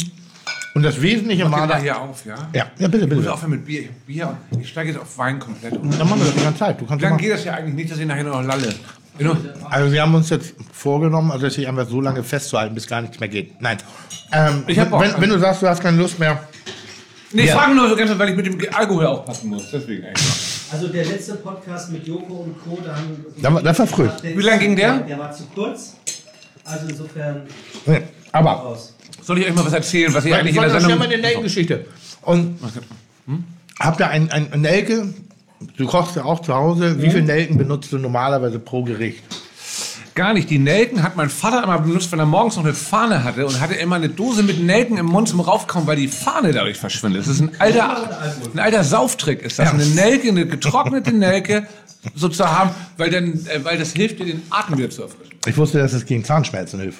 Und das Wesentliche Mach war den da da... hier auf, ja? Ja, bitte. Ich muss aufhören mit Bier. Ich steige jetzt auf Wein komplett um. Dann machen wir das die ganze Zeit. Du kannst Dann machen. geht das ja eigentlich nicht, dass ich nachher noch lalle. Also wir haben uns jetzt vorgenommen, also sich einfach so lange festzuhalten, bis gar nichts mehr geht. Nein. Ich hab Bock. Wenn du sagst, du hast keine Lust mehr... Nee, ich Ja. frage nur so ganz, weil ich mit dem Alkohol aufpassen muss. Deswegen eigentlich. Also der letzte Podcast mit Joko und Co., Das war früh. Wie lang ging der? Der war zu kurz. Also insofern Nee, aber... raus. Soll ich euch mal was erzählen, was ich eigentlich Ich in der wollte Sendung... mal eine Nelkengeschichte. Und habt ihr ein Nelke? Du kochst ja auch zu Hause. Wie viele Nelken benutzt du normalerweise pro Gericht? Gar nicht. Die Nelken hat mein Vater immer benutzt, wenn er morgens noch eine Fahne hatte und hatte immer eine Dose mit Nelken im Mund zum Raufkauen, weil die Fahne dadurch verschwindet. Das ist ein alter Sauftrick. Ist das eine Nelke, eine getrocknete Nelke so zu haben, weil das hilft dir, den Atem wieder zu erfrischen. Ich wusste, dass es gegen Zahnschmerzen hilft.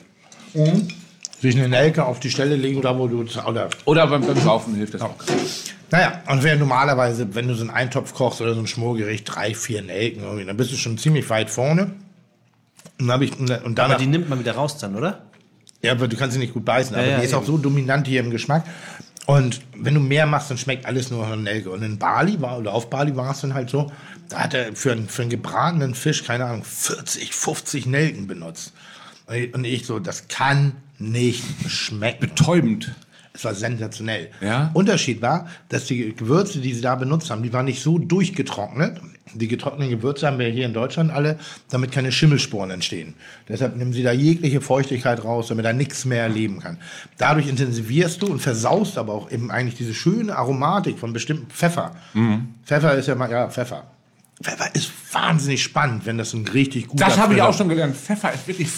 Sich eine Nelke auf die Stelle legen, da wo du... Oder beim Saufen hilft das auch. Naja, und wer normalerweise, wenn du so einen Eintopf kochst oder so ein Schmorgericht, 3, 4 Nelken, irgendwie, dann bist du schon ziemlich weit vorne. Und dann Aber die nimmt man wieder raus dann, oder? ja, aber du kannst sie nicht gut beißen, aber Ja, die ist auch eben. so dominant hier im Geschmack. Und wenn du mehr machst, dann schmeckt alles nur nach Nelke. Und in Bali auf Bali war es dann halt so, da hat er für einen gebratenen Fisch, keine Ahnung, 40, 50 Nelken benutzt. Und ich so, das kann nicht schmecken. Betäubend. Es war sensationell. Ja? Unterschied war, dass die Gewürze, die sie da benutzt haben, die waren nicht so durchgetrocknet. Die getrockneten Gewürze haben wir hier in Deutschland alle, damit keine Schimmelsporen entstehen. Deshalb nehmen sie da jegliche Feuchtigkeit raus, damit da nichts mehr leben kann. Dadurch intensivierst du und versaust aber auch eben eigentlich diese schöne Aromatik von bestimmten Pfeffer. Pfeffer ist Pfeffer. Pfeffer ist wahnsinnig spannend, wenn das ein richtig guter Das habe ich Pfeffer- auch schon gelernt. Pfeffer ist wirklich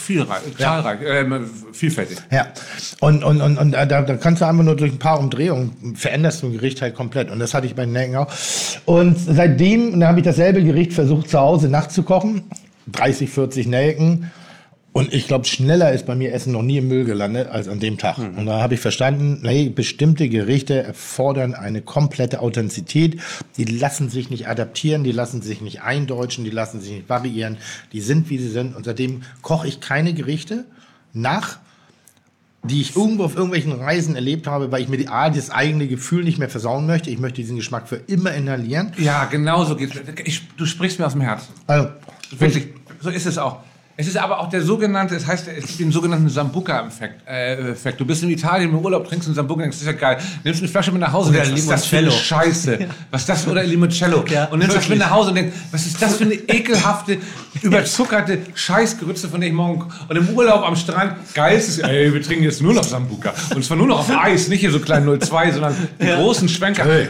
vielfältig. Ja, und da kannst du einfach nur durch ein paar Umdrehungen veränderst du ein Gericht halt komplett. Und das hatte ich bei den Nelken auch. Und seitdem, da habe ich dasselbe Gericht versucht zu Hause nachzukochen. 30, 40 Nelken. Und ich glaube, schneller ist bei mir Essen noch nie im Müll gelandet als an dem Tag. Und da habe ich verstanden, hey, bestimmte Gerichte erfordern eine komplette Authentizität. Die lassen sich nicht adaptieren, die lassen sich nicht eindeutschen, die lassen sich nicht variieren. Die sind, wie sie sind. Und seitdem koche ich keine Gerichte nach, die ich irgendwo auf irgendwelchen Reisen erlebt habe, weil ich mir das eigene Gefühl nicht mehr versauen möchte. Ich möchte diesen Geschmack für immer inhalieren. Ja, genau so geht's. Du sprichst mir aus dem Herzen. Also, Wirklich, so ist es auch. Es ist aber auch der sogenannte, es gibt den sogenannten Sambuca-Effekt. Du bist in Italien im Urlaub, trinkst einen Sambuca, das ist ja geil. Nimmst eine Flasche mit nach Hause und denkst, was ist das für eine Scheiße? Was ist das für, oder Limoncello? Ja, Und nimmst das mit nach Hause und denkst, was ist das für eine ekelhafte, überzuckerte Scheißgrütze, von der ich morgen, und im Urlaub am Strand, geil ist es, ey, wir trinken jetzt nur noch Sambuca. Und zwar nur noch auf Eis, nicht hier so klein 0,2, sondern die großen Schwenker. hey.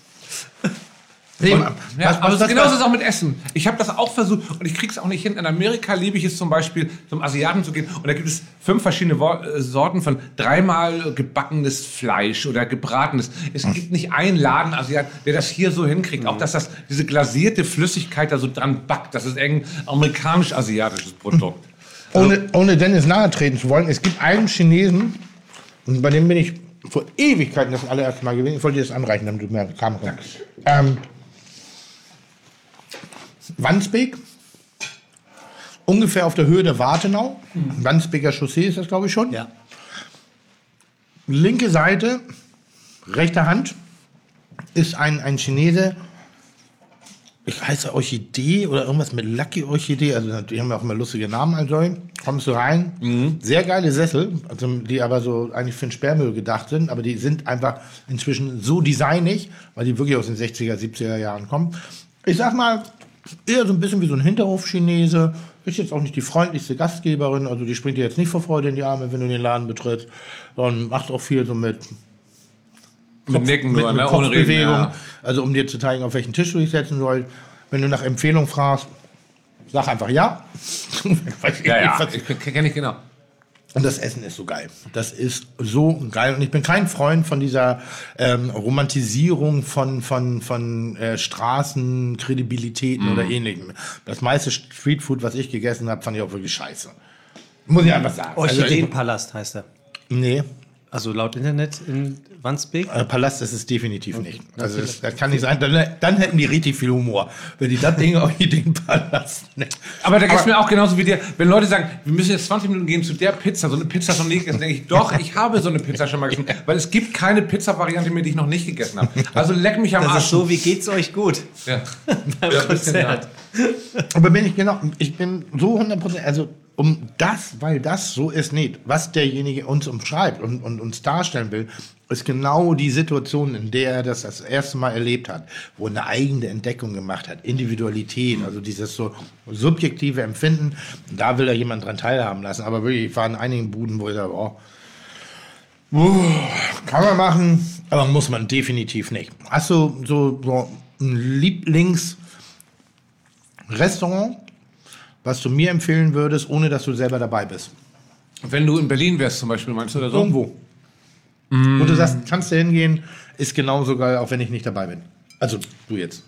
Aber genauso ist es auch mit Essen. Ich habe das auch versucht und ich krieg's auch nicht hin. In Amerika liebe ich es zum Beispiel, zum Asiaten zu gehen und da gibt es 5 verschiedene Sorten von 3-mal gebackenes Fleisch oder gebratenes. Es gibt nicht einen Laden Asiat, der das hier so hinkriegt. Auch dass diese glasierte Flüssigkeit da so dran backt. Das ist irgendein amerikanisch-asiatisches Produkt. Ohne Dennis nahe treten zu wollen, es gibt einen Chinesen, und bei dem bin ich vor Ewigkeiten das allererste Mal gewesen. Ich wollte dir das anreichen, damit du mehr Kram kommst. Wandsbek, ungefähr auf der Höhe der Wartenau. Wandsbeker Chaussee ist das, glaube ich, schon. Ja. Linke Seite, rechte Hand, ist ein Chinese, ich heiße Orchidee oder irgendwas mit Lucky Orchidee, also die haben ja auch immer lustige Namen, also kommst du rein, sehr geile Sessel, also die aber so eigentlich für den Sperrmüll gedacht sind, aber die sind einfach inzwischen so designig, weil die wirklich aus den 60er, 70er Jahren kommen. Ich sag mal, eher so ein bisschen wie so ein Hinterhof-Chinese, ist jetzt auch nicht die freundlichste Gastgeberin, also die springt dir jetzt nicht vor Freude in die Arme, wenn du den Laden betrittst, sondern macht auch viel so mit Nicken nur, mit ne? Ohne Reden. Kopfbewegung, Ja. also um dir zu zeigen, auf welchen Tisch du dich setzen sollst. Wenn du nach Empfehlung fragst, Sag einfach ja. Kenne ich genau. Und das Essen ist so geil. Das ist so geil. Und ich bin kein Freund von dieser Romantisierung von Straßenkredibilitäten oder Ähnlichem. Das meiste Streetfood, was ich gegessen habe, fand ich auch wirklich scheiße. Muss ich einfach sagen. Orchideenpalast heißt er. Nee. Also laut Internet in Wandsbek? Palast ist es definitiv nicht. Also das kann nicht sein. Dann hätten die richtig viel Humor, wenn die das Ding Orchideenpalast nennen. Aber da geht es mir auch genauso wie dir. Wenn Leute sagen, wir müssen jetzt 20 Minuten gehen zu der Pizza, so eine Pizza hast du noch nie gegessen, denke ich, doch, ich habe so eine Pizza schon mal gegessen. Weil es gibt keine Pizza-Variante mehr, die ich noch nicht gegessen habe. Also leck mich am Arsch. Das ist so, wie geht's euch gut? Ja. Beim Konzert. Aber ich bin so 100%, also weil das so ist nicht, was derjenige uns umschreibt und uns darstellen will, ist genau die Situation, in der er das erste Mal erlebt hat, wo er eine eigene Entdeckung gemacht hat, Individualität, also dieses so subjektive Empfinden, da will er jemanden dran teilhaben lassen. Aber wirklich, ich war in einigen Buden, wo ich sage, kann man machen, aber muss man definitiv nicht. Hast du so ein Lieblingsrestaurant, was du mir empfehlen würdest, ohne dass du selber dabei bist? Wenn du in Berlin wärst zum Beispiel, meinst du, oder so? Irgendwo. Wo du sagst, kannst du hingehen, ist genauso geil, auch wenn ich nicht dabei bin. Also, du jetzt.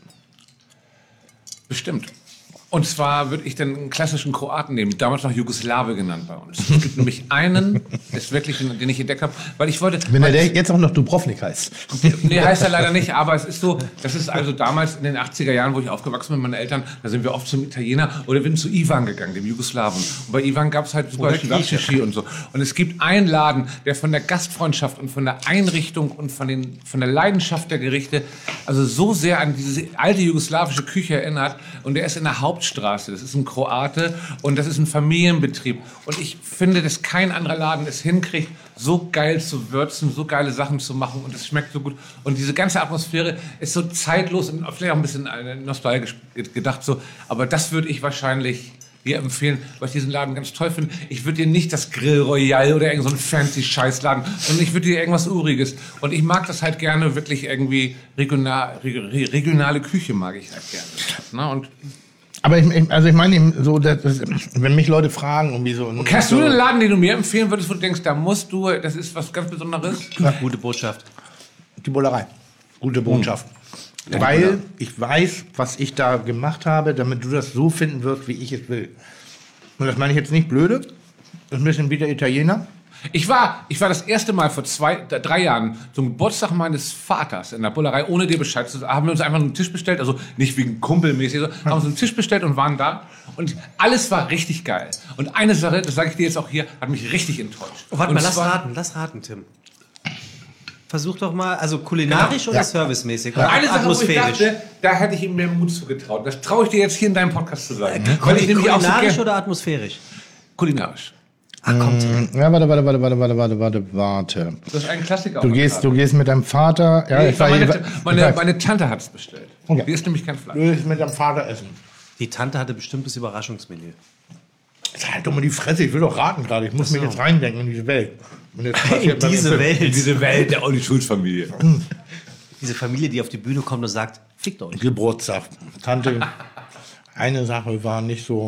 Bestimmt. Und zwar würde ich dann einen klassischen Kroaten nehmen, damals noch Jugoslawe genannt bei uns. Es gibt nämlich einen, ist wirklich, den ich entdeckt habe, weil ich wollte... Wenn der jetzt auch noch Dubrovnik heißt. Nee, heißt er leider nicht, aber es ist so, das ist also damals in den 80er Jahren, wo ich aufgewachsen bin mit meinen Eltern, da sind wir oft zum Italiener oder wir sind zu Ivan gegangen, dem Jugoslawen. Und bei Ivan gab es halt super Shishi und so. Und es gibt einen Laden, der von der Gastfreundschaft und von der Einrichtung und von der Leidenschaft der Gerichte also so sehr an diese alte jugoslawische Küche erinnert. Und der ist in der Hauptstraße. Das ist ein Kroate und das ist ein Familienbetrieb. Und ich finde, dass kein anderer Laden es hinkriegt, so geil zu würzen, so geile Sachen zu machen und es schmeckt so gut. Und diese ganze Atmosphäre ist so zeitlos und vielleicht auch ein bisschen nostalgisch gedacht so. Aber das würde ich wahrscheinlich dir empfehlen, weil ich diesen Laden ganz toll finde. Ich würde dir nicht das Grill Royal oder irgend so einen fancy Scheißladen, sondern ich würde dir irgendwas Uriges. Und ich mag das halt gerne, wirklich irgendwie regionale Küche mag ich halt gerne. Na, und aber ich meine, so, wenn mich Leute fragen, irgendwie so. Hast du einen Laden, den du mir empfehlen würdest, wo du denkst, da musst du, das ist was ganz Besonderes? Ja, gute Botschaft. Die Bullerei. Gute Botschaft. Ja, weil ich weiß, was ich da gemacht habe, damit du das so finden wirst, wie ich es will. Und das meine ich jetzt nicht blöde. Das ist ein bisschen wie der Italiener. Ich war das erste Mal vor 3 Jahren zum Geburtstag meines Vaters in der Bullerei, ohne dir Bescheid zu sagen. Haben wir uns einfach einen Tisch bestellt, also nicht wegen kumpelmäßig, so, haben uns einen Tisch bestellt und waren da. Und alles war richtig geil. Und eine Sache, das sage ich dir jetzt auch hier, hat mich richtig enttäuscht. Oh, warte mal, lass raten, Tim. Versuch doch mal, also kulinarisch oder servicemäßig? Oder eine Sache, atmosphärisch? wo ich dachte, da hätte ich ihm mehr Mut zugetraut. Das traue ich dir jetzt hier in deinem Podcast zu sagen. Weil ich nämlich kulinarisch auch so oder atmosphärisch? Kulinarisch. Ach, kommt. Ja, warte. Das ist ein Klassiker. Du gehst mit deinem Vater. Ja, nee, meine Tante hat es bestellt. Okay. Die isst nämlich kein Fleisch. Du gehst mit deinem Vater essen. Die Tante hatte bestimmt das Überraschungsmenü. Halt doch mal die Fresse, ich will doch raten gerade. Ich muss mich jetzt reindenken in diese Welt. Diese Welt der Olli Schulz-Familie. Diese Familie, die auf die Bühne kommt und sagt, fickt euch. Geburtstag. Tante, eine Sache war nicht so...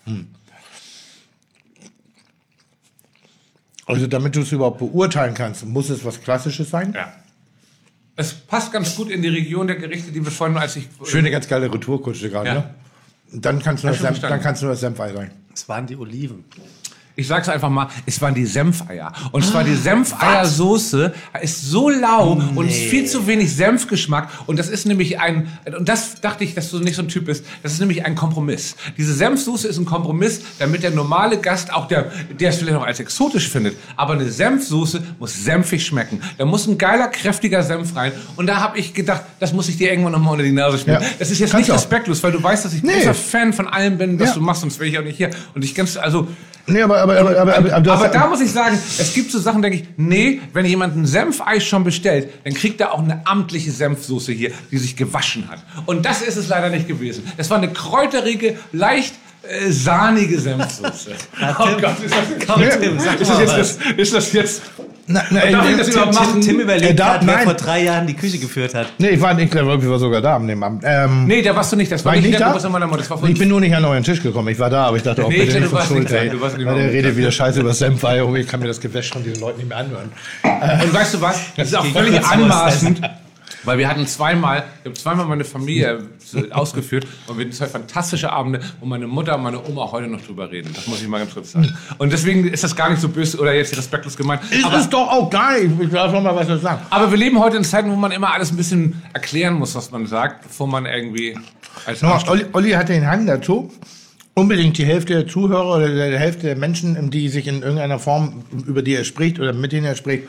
Also damit du es überhaupt beurteilen kannst, muss es was Klassisches sein? Ja. Es passt ganz gut in die Region der Gerichte, die wir vorhin, als ich... Schöne, ganz geile Retourkutsche gerade, Ja. ne? Dann kannst du das Senfei sein. Es waren die Oliven. Ich sag's einfach mal, es waren die Senfeier. Und zwar die Senfeiersoße ist so lau und viel zu wenig Senfgeschmack. Und das ist nämlich und das dachte ich, dass du nicht so ein Typ bist, das ist nämlich ein Kompromiss. Diese Senfsoße ist ein Kompromiss, damit der normale Gast, auch der es vielleicht noch als exotisch findet, aber eine Senfsoße muss senfig schmecken. Da muss ein geiler, kräftiger Senf rein. Und da habe ich gedacht, das muss ich dir irgendwann nochmal unter die Nase schmieren. Ja. Das ist jetzt Kannst nicht du auch. respektlos, weil du weißt, dass ich großer Fan von allem bin, was du machst, sonst wäre ich auch nicht hier. Und ich ganz, Nee, aber da muss ich sagen, es gibt so Sachen, denke ich, nee, wenn jemand ein Senfeis schon bestellt, dann kriegt er auch eine amtliche Senfsoße hier, die sich gewaschen hat. Und das ist es leider nicht gewesen. Es war eine kräuterige, leicht sahnige Senfsoße. Oh Gott, ist das jetzt... Ist das jetzt Darf ich das überhaupt machen? Tim überlegt gerade, wer nein. vor 3 Jahren die Küche geführt hat. Nee, ich war nicht, ich war sogar da am dem Abend. Nee, da warst du nicht. Das War ich nicht da? Das war von Ich bin nur nicht an euren Tisch gekommen. Ich war da, aber ich dachte auch, Nee, bitte du nicht von warst nicht Schuld. da. Ey. Du warst nicht Weil mal der mit. redet wieder Scheiße über Senfei. Ich kann mir das Gewäsch von diesen Leuten nicht mehr anhören. Und weißt du was? Das ist auch völlig anmaßend. Weil wir hatten zweimal meine Familie ausgeführt und wir hatten 2 fantastische Abende, wo meine Mutter und meine Oma heute noch drüber reden. Das muss ich mal ganz kurz sagen. Und deswegen ist das gar nicht so böse oder jetzt respektlos gemeint. Ist doch auch geil. Ich darf noch mal was sagen. Aber wir leben heute in Zeiten, wo man immer alles ein bisschen erklären muss, was man sagt, bevor man irgendwie als Olli hat den Hang dazu, unbedingt die Hälfte der Zuhörer oder der Hälfte der Menschen, die sich in irgendeiner Form, über die er spricht oder mit denen er spricht,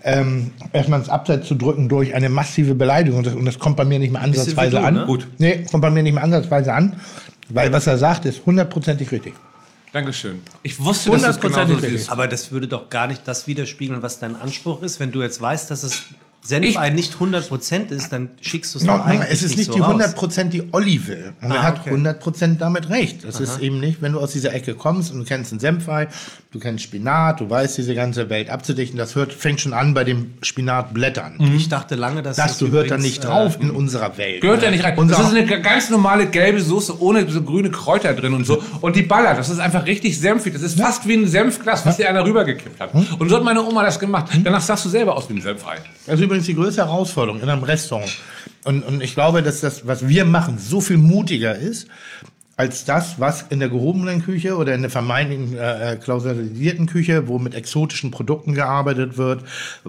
erstmal ins Abseits zu drücken durch eine massive Beleidigung. Und das kommt bei mir nicht mehr ansatzweise an. ne? Gut. Nee, kommt bei mir nicht mehr ansatzweise an, weil was er sagt, ist 100%ig richtig. Dankeschön. Ich wusste, dass das genau so ist. Aber das würde doch gar nicht das widerspiegeln, was dein Anspruch ist. Wenn du jetzt weißt, dass es Senfei nicht 100% ist, dann schickst du es doch eigentlich es ist nicht so die raus. 100%, die Olli will. Und er hat okay. 100% damit recht. Das ist eben nicht, wenn du aus dieser Ecke kommst und du kennst einen Senfei, du kennst Spinat, du weißt, diese ganze Welt abzudichten. Das fängt schon an bei den Spinatblättern. Ich dachte lange, dass Das gehört da nicht drauf in unserer Welt. Gehört da nicht rein. Das ist eine ganz normale gelbe Soße ohne so grüne Kräuter drin und so. Und die ballert. Das ist einfach richtig senfig. Das ist fast wie ein Senfglas, was dir einer rübergekippt hat. Und so hat meine Oma das gemacht. Danach sahst du selber aus wie ein Senfei. Das ist übrigens die größte Herausforderung in einem Restaurant. Und ich glaube, dass das, was wir machen, so viel mutiger ist, als das, was in der gehobenen Küche oder in der vermeintlichen klausurisierten Küche, wo mit exotischen Produkten gearbeitet wird,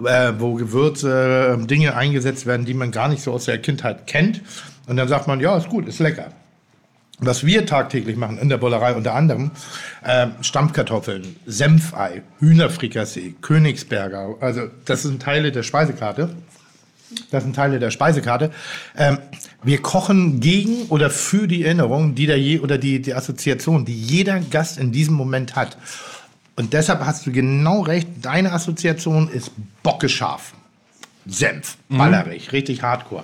wo Gewürze, Dinge eingesetzt werden, die man gar nicht so aus der Kindheit kennt. Und dann sagt man, ja, ist gut, ist lecker. Was wir tagtäglich machen in der Bollerei unter anderem, Stampfkartoffeln, Senfei, Hühnerfrikassee, Königsberger, also das sind Teile der Speisekarte. Wir kochen gegen oder für die Erinnerung, die Assoziation, die jeder Gast in diesem Moment hat. Und deshalb hast du genau recht, deine Assoziation ist bockescharf. Senf, ballerig, richtig hardcore.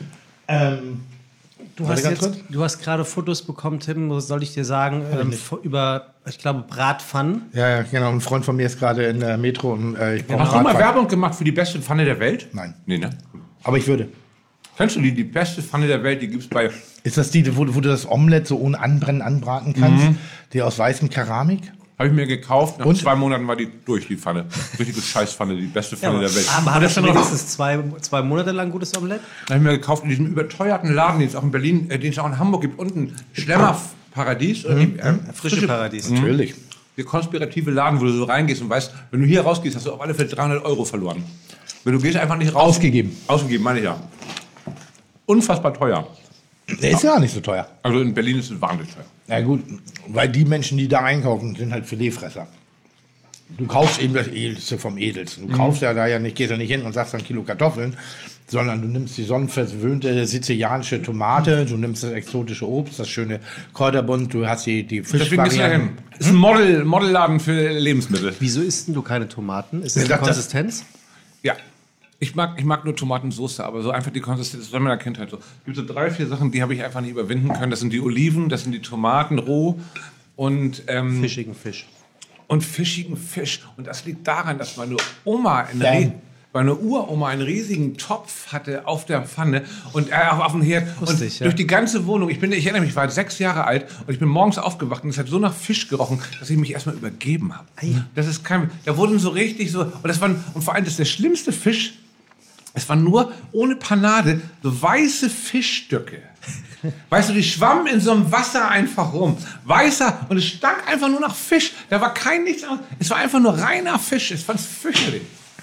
Du hast gerade Fotos bekommen, Tim, was soll ich dir sagen, über, ich glaube, Bratpfannen. Ja, genau. Ein Freund von mir ist gerade in der Metro und ich brauche Hast du mal Werbung gemacht für die beste Pfanne der Welt? Nein. Nee, ne? Aber ich würde. Kennst du die beste Pfanne der Welt, die gibt's bei... Ist das die, wo du das Omelett so ohne Anbrennen anbraten kannst? Die aus weißem Keramik? Habe ich mir gekauft. Nach Und? 2 Monaten war die durch, die Pfanne. Richtige Scheißpfanne, die beste Pfanne der Welt. Aber Und hat das das dann noch... wenigstens 2 Monate lang gutes Omelett? habe ich mir gekauft in diesem überteuerten Laden, den es auch in Berlin, den es auch in Hamburg gibt, unten Schlemmerparadies. Frische Paradies. Natürlich. Der konspirative Laden, wo du so reingehst und weißt, wenn du hier rausgehst, hast du auf alle Fälle 300 € verloren. Wenn du gehst einfach nicht raus. Ausgegeben. Ausgegeben, meine ich ja. Unfassbar teuer. Der ist ja nicht so teuer. Also in Berlin ist es wahnsinnig teuer. Na gut, weil die Menschen, die da einkaufen, sind halt Filetfresser. Du kaufst eben das Edelste vom Edelsten. Du kaufst ja da ja nicht, gehst ja nicht hin und sagst ein Kilo Kartoffeln, sondern du nimmst die sonnenverwöhnte sizilianische Tomate, du nimmst das exotische Obst, das schöne Kräuterbund, du hast die Deswegen gehst du da hin. Fischvarianten. Ist ein Modelladen für Lebensmittel. Wieso isst denn du keine Tomaten? Ist das die das- Konsistenz? Ja. Ich mag nur Tomatensauce, aber so einfach die Konsistenz, das war in meiner Kindheit so. Es gibt so 3, 4 Sachen, die habe ich einfach nicht überwinden können. Das sind die Oliven, das sind die Tomaten roh und Fischigen Fisch. und fischigen Fisch. Und das liegt daran, dass meine Oma, Bam. meine Uroma einen riesigen Topf hatte auf der Pfanne und auf dem Herd. Und ich, ja. durch die ganze Wohnung, ich erinnere mich, ich war 6 Jahre alt und ich bin morgens aufgewacht und es hat so nach Fisch gerochen, dass ich mich erstmal übergeben habe. Das ist da wurden so richtig so, und vor allem das ist der schlimmste Fisch, es waren nur ohne Panade so weiße Fischstücke. Weißt du, die schwammen in so einem Wasser einfach rum. Weißer, und es stank einfach nur nach Fisch. Da war nichts anderes. Es war einfach nur reiner Fisch. Ich fand's fürchterlich.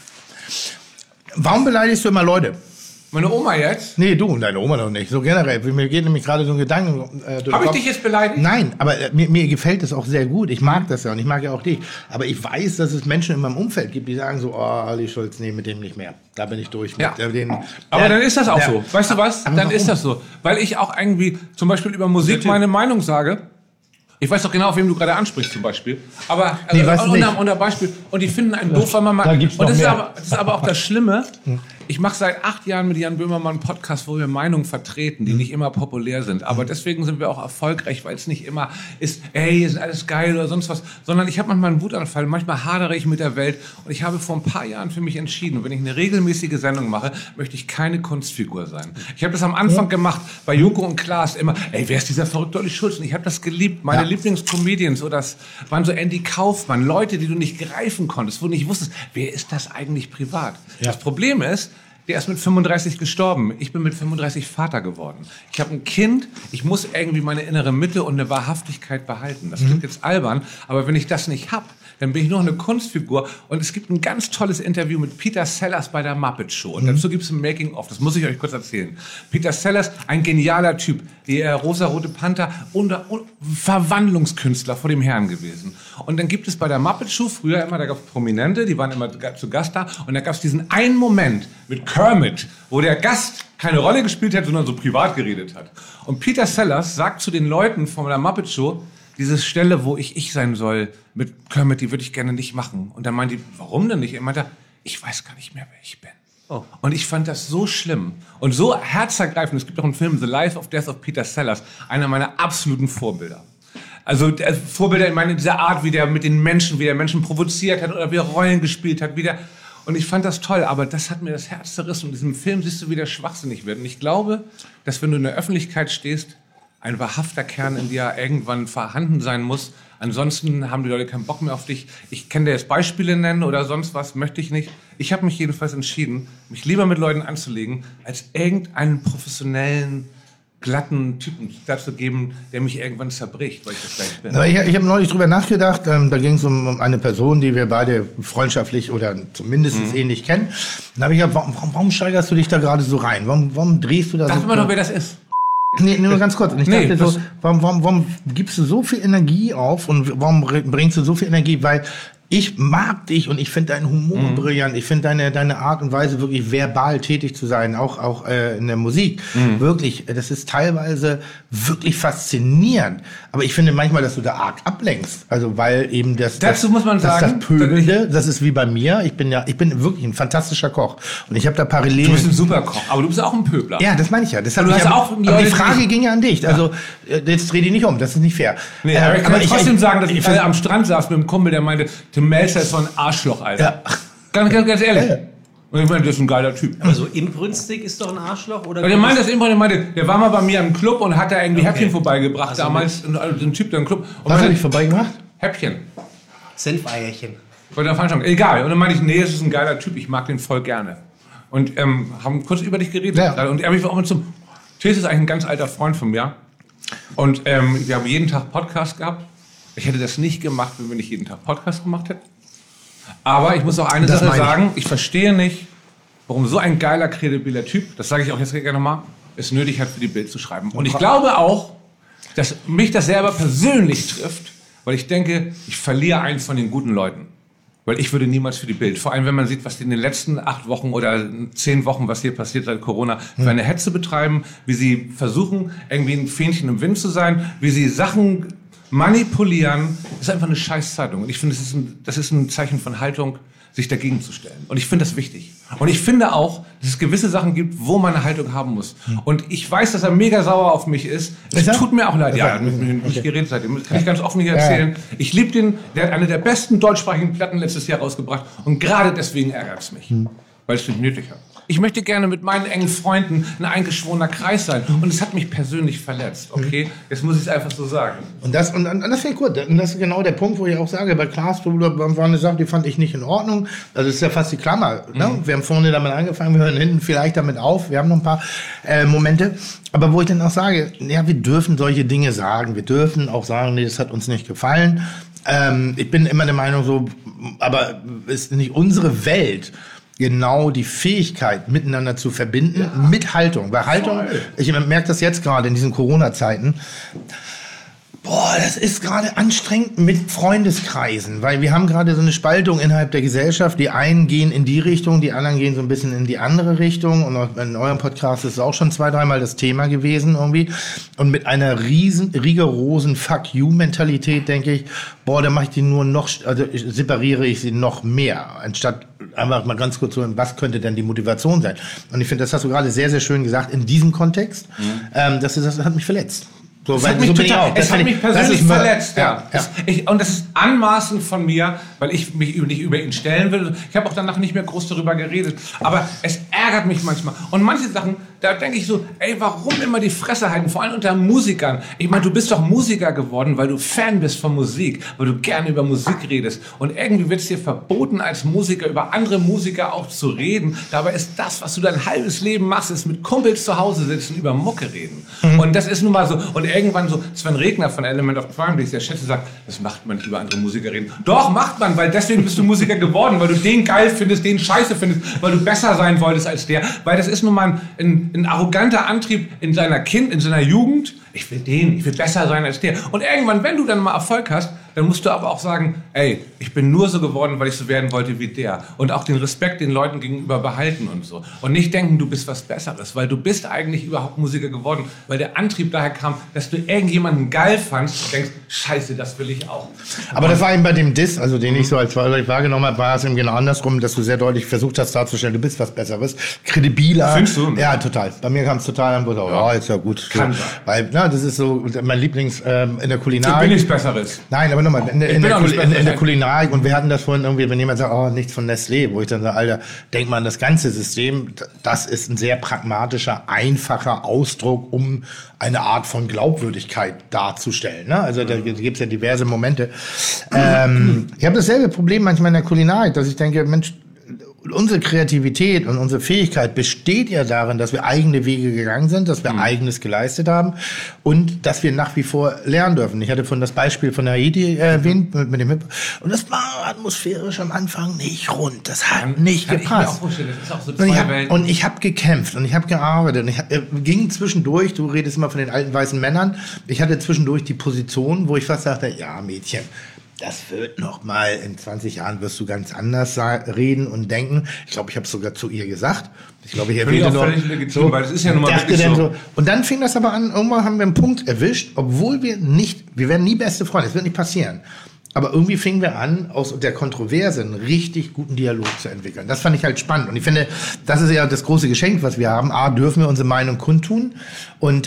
Warum beleidigst du immer Leute? Meine Oma jetzt? Nee, du und deine Oma noch nicht. So generell. Mir geht nämlich gerade so ein Gedanken durch den Habe ich Kopf. dich jetzt beleidigt? Nein, aber mir gefällt das auch sehr gut. Ich mag das ja und ich mag ja auch dich. Aber ich weiß, dass es Menschen in meinem Umfeld gibt, die sagen so, oh, Ali Schulz, nee, mit dem nicht mehr. Da bin ich durch. Ja. Mit Aber dann ist das auch der- so. Weißt du was? Aber Dann warum? ist das so. Weil ich auch irgendwie zum Beispiel über Musik meine Meinung sage. Ich weiß doch genau, auf wen du gerade ansprichst zum Beispiel. Aber Nee, weißt du nicht. unter Beispiel. Und die finden einen doof, weil man da mal. gibt's Und noch das ist, mehr. aber auch das Schlimme. Ich mache seit 8 Jahren mit Jan Böhmermann einen Podcast, wo wir Meinungen vertreten, die nicht immer populär sind. Aber deswegen sind wir auch erfolgreich, weil es nicht immer ist, ey, ist alles geil oder sonst was. Sondern ich habe manchmal einen Wutanfall, manchmal hadere ich mit der Welt. Und ich habe vor ein paar Jahren für mich entschieden, wenn ich eine regelmäßige Sendung mache, möchte ich keine Kunstfigur sein. Ich habe das am Anfang gemacht, bei Joko und Klaas immer, ey, wer ist dieser verrückte Olli Schulz? Und ich habe das geliebt. Meine Lieblingscomedians, oder das waren so Andy Kaufmann, Leute, die du nicht greifen konntest, wo du nicht wusstest, wer ist das eigentlich privat? Ja. Das Problem ist, der ist mit 35 gestorben. Ich bin mit 35 Vater geworden. Ich habe ein Kind. Ich muss irgendwie meine innere Mitte und eine Wahrhaftigkeit behalten. Das klingt jetzt albern, aber wenn ich das nicht hab, dann bin ich nur eine Kunstfigur. Und es gibt ein ganz tolles Interview mit Peter Sellers bei der Muppet Show. Und dazu gibt es ein Making-of. Das muss ich euch kurz erzählen. Peter Sellers, ein genialer Typ. Der rosa-rote Panther und Verwandlungskünstler vor dem Herrn gewesen. Und dann gibt es bei der Muppet Show früher immer, da gab es Prominente, die waren immer zu Gast da. Und da gab es diesen einen Moment mit Kermit, wo der Gast keine Rolle gespielt hat, sondern so privat geredet hat. Und Peter Sellers sagt zu den Leuten von der Muppet Show, diese Stelle, wo ich sein soll mit Kermit, die würde ich gerne nicht machen. Und dann meinte die, warum denn nicht? Er meinte, ich weiß gar nicht mehr, wer ich bin. Oh. Und ich fand das so schlimm und so herzergreifend. Es gibt auch einen Film, The Life of Death of Peter Sellers, einer meiner absoluten Vorbilder. Also Vorbilder, ich meine, in dieser Art, wie der mit den Menschen, wie der Menschen provoziert hat oder wie er Rollen gespielt hat, und ich fand das toll, aber das hat mir das Herz zerrissen. Und in diesem Film siehst du, wie der schwachsinnig wird. Und ich glaube, dass wenn du in der Öffentlichkeit stehst, ein wahrhafter Kern in dir irgendwann vorhanden sein muss. Ansonsten haben die Leute keinen Bock mehr auf dich. Ich kann dir jetzt Beispiele nennen oder sonst was, möchte ich nicht. Ich habe mich jedenfalls entschieden, mich lieber mit Leuten anzulegen, als irgendeinen professionellen, glatten Typen dazu geben, der mich irgendwann zerbricht, weil ich das gleich bin. Ich habe neulich drüber nachgedacht, da ging es um eine Person, die wir beide freundschaftlich oder zumindest ähnlich kennen. Dann habe ich gedacht, warum steigerst du dich da gerade so rein? Warum drehst du da so? Sag mal doch, wer das ist. Nee, nur ganz kurz. Und ich dachte so, warum gibst du so viel Energie auf und warum bringst du so viel Energie? Weil ich mag dich und ich finde deinen Humor brillant. Ich finde deine Art und Weise wirklich verbal tätig zu sein, auch in der Musik. Wirklich, das ist teilweise wirklich faszinierend. Aber ich finde manchmal, dass du da arg ablenkst. Also weil eben dazu muss man sagen, das Pöbelnde, das ist wie bei mir. Ich bin wirklich ein fantastischer Koch und ich habe da parallel. Du bist ein super Koch, aber du bist auch ein Pöbler. Ja, das meine ich ja. Das du hast auch aber die Frage ging ja an dich. Also jetzt dreh die nicht um. Das ist nicht fair. Nee, ich kann trotzdem sagen, dass ich am Strand saß mit einem Kumpel, der meinte, Tim Melzer ist so ein Arschloch, Alter. Ja. Ganz ehrlich. Und ich meine, das ist ein geiler Typ. Aber so inbrünstig ist doch ein Arschloch? Oder der meinte das inbrünstig, der war mal bei mir im Club und hat da irgendwie Häppchen vorbeigebracht. Also damals, ein Typ, der im Club. Was habe ich vorbeigebracht? Häppchen. Senfeierchen. Bei der Veranstaltung. Egal. Und dann meinte ich, nee, das ist ein geiler Typ, ich mag den voll gerne. Und haben kurz über dich geredet. Ja. Und er mich auch mal Thies ist eigentlich ein ganz alter Freund von mir. Und wir haben jeden Tag Podcast gehabt. Ich hätte das nicht gemacht, wenn wir nicht jeden Tag Podcast gemacht hätten. Aber ich muss auch eine Sache sagen, ich verstehe nicht, warum so ein geiler, kredibiler Typ, das sage ich auch jetzt gerne nochmal, es nötig hat, für die Bild zu schreiben. Und ich glaube auch, dass mich das selber persönlich trifft, weil ich denke, ich verliere eins von den guten Leuten. Weil ich würde niemals für die Bild, vor allem wenn man sieht, was die in den letzten 8 Wochen oder 10 Wochen, was hier passiert seit Corona, für eine Hetze betreiben, wie sie versuchen, irgendwie ein Fähnchen im Wind zu sein, wie sie Sachen manipulieren, ist einfach eine Scheißzeitung. Und ich finde, das ist ein Zeichen von Haltung, sich dagegen zu stellen. Und ich finde das wichtig. Und ich finde auch, dass es gewisse Sachen gibt, wo man eine Haltung haben muss. Und ich weiß, dass er mega sauer auf mich ist. Es tut mir auch leid. Ja, er hat mit mir nicht geredet seitdem. Das kann ich ganz offen hier erzählen. Ich liebe den. Der hat eine der besten deutschsprachigen Platten letztes Jahr rausgebracht. Und gerade deswegen ärgert es mich. Weil es nicht nötig hat. Ich möchte gerne mit meinen engen Freunden ein eingeschworener Kreis sein. Und es hat mich persönlich verletzt. Okay, jetzt muss ich es einfach so sagen. Und das finde ich gut. Und das ist genau der Punkt, wo ich auch sage, bei Klaas war eine Sache, die fand ich nicht in Ordnung. Also das ist ja fast die Klammer. Ne? Wir haben vorne damit angefangen, wir hören hinten vielleicht damit auf. Wir haben noch ein paar Momente. Aber wo ich dann auch sage, ja, wir dürfen solche Dinge sagen. Wir dürfen auch sagen, nee, das hat uns nicht gefallen. Ich bin immer der Meinung so, aber ist nicht unsere Welt genau die Fähigkeit, miteinander zu verbinden, mit Haltung. Weil Haltung, ich merke das jetzt gerade in diesen Corona-Zeiten, das ist gerade anstrengend mit Freundeskreisen, weil wir haben gerade so eine Spaltung innerhalb der Gesellschaft. Die einen gehen in die Richtung, die anderen gehen so ein bisschen in die andere Richtung. Und in eurem Podcast ist es auch schon 2-3 Mal das Thema gewesen irgendwie. Und mit einer rigorosen Fuck-you-Mentalität denke ich, da mache ich die nur noch, separiere ich sie noch mehr, anstatt einfach mal ganz kurz so, was könnte denn die Motivation sein? Und ich finde, das hast du gerade sehr, sehr schön gesagt in diesem Kontext. Das hat mich verletzt. So, Es hat mich persönlich verletzt, ja. Ja. Und das ist anmaßend von mir, weil ich mich nicht über ihn stellen will. Ich habe auch danach nicht mehr groß darüber geredet. Aber es ärgert mich manchmal. Und manche Sachen, da denke ich so, ey, warum immer die Fresse halten? Vor allem unter Musikern. Ich meine, du bist doch Musiker geworden, weil du Fan bist von Musik, weil du gerne über Musik redest. Und irgendwie wird es dir verboten, als Musiker über andere Musiker auch zu reden. Dabei ist das, was du dein halbes Leben machst, ist mit Kumpels zu Hause sitzen, über Mucke reden. Und das ist nun mal so. Und irgendwann so, Sven Regner von Element of Crime, den ich sehr schätze, sagt, das macht man nicht über andere Musiker reden. Doch, macht man, weil deswegen bist du Musiker geworden, weil du den geil findest, den scheiße findest, weil du besser sein wolltest als der. Weil das ist nun mal ein arroganter Antrieb in seiner Jugend. Ich will besser sein als der. Und irgendwann, wenn du dann mal Erfolg hast, dann musst du aber auch sagen, ey, ich bin nur so geworden, weil ich so werden wollte wie der. Und auch den Respekt den Leuten gegenüber behalten und so. Und nicht denken, du bist was Besseres, weil du bist eigentlich überhaupt Musiker geworden, weil der Antrieb daher kam, dass du irgendjemanden geil fandst und denkst, scheiße, das will ich auch. Aber das war eben bei dem Diss, also den ich so als wahrgenommen habe, war es eben genau andersrum, dass du sehr deutlich versucht hast darzustellen, du bist was Besseres, kredibiler. Findest du? Ja, total. Bei mir kam es total an, wo so, ja, ist ja gut. Kann so. Weil, das ist so mein Lieblings in der Kulinarik. Du bin nichts Besseres. Nein, aber nochmal, in der Kulinarik, und wir hatten das vorhin irgendwie, wenn jemand sagt, oh, nichts von Nestlé, wo ich dann sage, Alter, denk mal an das ganze System, das ist ein sehr pragmatischer, einfacher Ausdruck, um eine Art von Glaubwürdigkeit darzustellen. Ne? Also da gibt es ja diverse Momente. Ich habe dasselbe Problem manchmal in der Kulinarik, dass ich denke, Mensch, unsere Kreativität und unsere Fähigkeit besteht ja darin, dass wir eigene Wege gegangen sind, dass wir Eigenes geleistet haben und dass wir nach wie vor lernen dürfen. Ich hatte vorhin das Beispiel von Haiti erwähnt mit dem Hip, und das war atmosphärisch am Anfang nicht rund. Das hat nicht gepasst. Das ist auch so zwei Welten. Und ich habe gekämpft und ich habe gearbeitet und ich ging zwischendurch, du redest immer von den alten weißen Männern, ich hatte zwischendurch die Position, wo ich fast dachte, ja Mädchen, das wird noch mal, in 20 Jahren wirst du ganz anders reden und denken. Ich glaube, ich habe es sogar zu ihr gesagt. Ich glaube, ich erwähnte noch. Völlig legitim, weil das ist ja nun mal wirklich so. Und dann fing das aber an, irgendwann haben wir einen Punkt erwischt, obwohl wir werden nie beste Freunde, das wird nicht passieren. Aber irgendwie fingen wir an, aus der Kontroverse einen richtig guten Dialog zu entwickeln. Das fand ich halt spannend. Und ich finde, das ist ja das große Geschenk, was wir haben. A, dürfen wir unsere Meinung kundtun. Und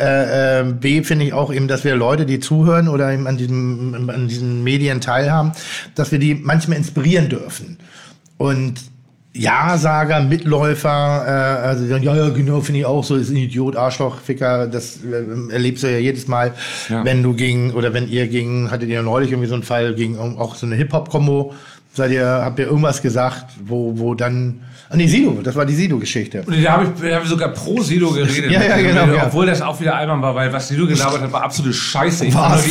B, finde ich auch eben, dass wir Leute, die zuhören oder eben an diesen Medien teilhaben, dass wir die manchmal inspirieren dürfen. Und Ja-Sager, Mitläufer, also ja, genau, finde ich auch so, ist ein Idiot, Arschloch, Ficker, das erlebst du ja jedes Mal, wenn ihr hattet ihr neulich irgendwie so einen Fall gegen auch so eine Hip-Hop-Kombo, habt ihr irgendwas gesagt, wo dann, Sido, das war die Sido-Geschichte. Und da habe ich sogar pro Sido geredet. Ja, genau. Obwohl das auch wieder albern war, weil was Sido gelabert hat, war absolute Scheiße. Ich fand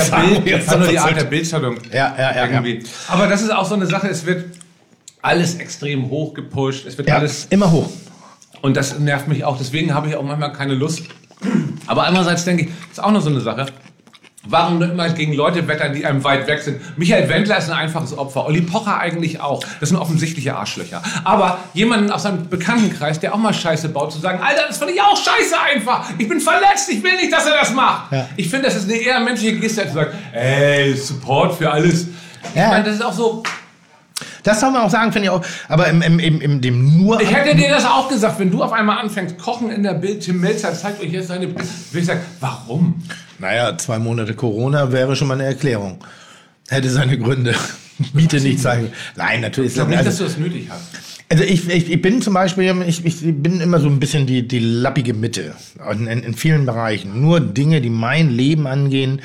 nur die Art der Bildzeitung. Ja. Aber das ist auch so eine Sache, es wird alles extrem hoch gepusht. Es wird alles immer hoch. Und das nervt mich auch. Deswegen habe ich auch manchmal keine Lust. Aber andererseits denke ich, ist auch noch so eine Sache. Warum immer gegen Leute wettern, die einem weit weg sind? Michael Wendler ist ein einfaches Opfer. Olli Pocher eigentlich auch. Das sind offensichtliche Arschlöcher. Aber jemanden aus seinem Bekanntenkreis, der auch mal Scheiße baut, zu sagen, Alter, das fand ich auch scheiße einfach. Ich bin verletzt, ich will nicht, dass er das macht. Ja. Ich finde, das ist eine eher menschliche Geste, als zu sagen, ey, Support für alles. Ich meine, das ist auch so. Das soll man auch sagen, finde ich auch. Aber dem nur. Ich hätte dir das auch gesagt, wenn du auf einmal anfängst, Kochen in der Bild, Tim Melzer zeigt euch jetzt seine Bild. Will ich sagen, warum? Naja, 2 Monate Corona wäre schon mal eine Erklärung. Hätte seine Gründe. Miete nicht zeigen. Nein, natürlich. Ich glaube nicht, dass du das nötig hast. Also ich bin zum Beispiel, ich bin immer so ein bisschen die lappige Mitte in vielen Bereichen. Nur Dinge, die mein Leben angehen,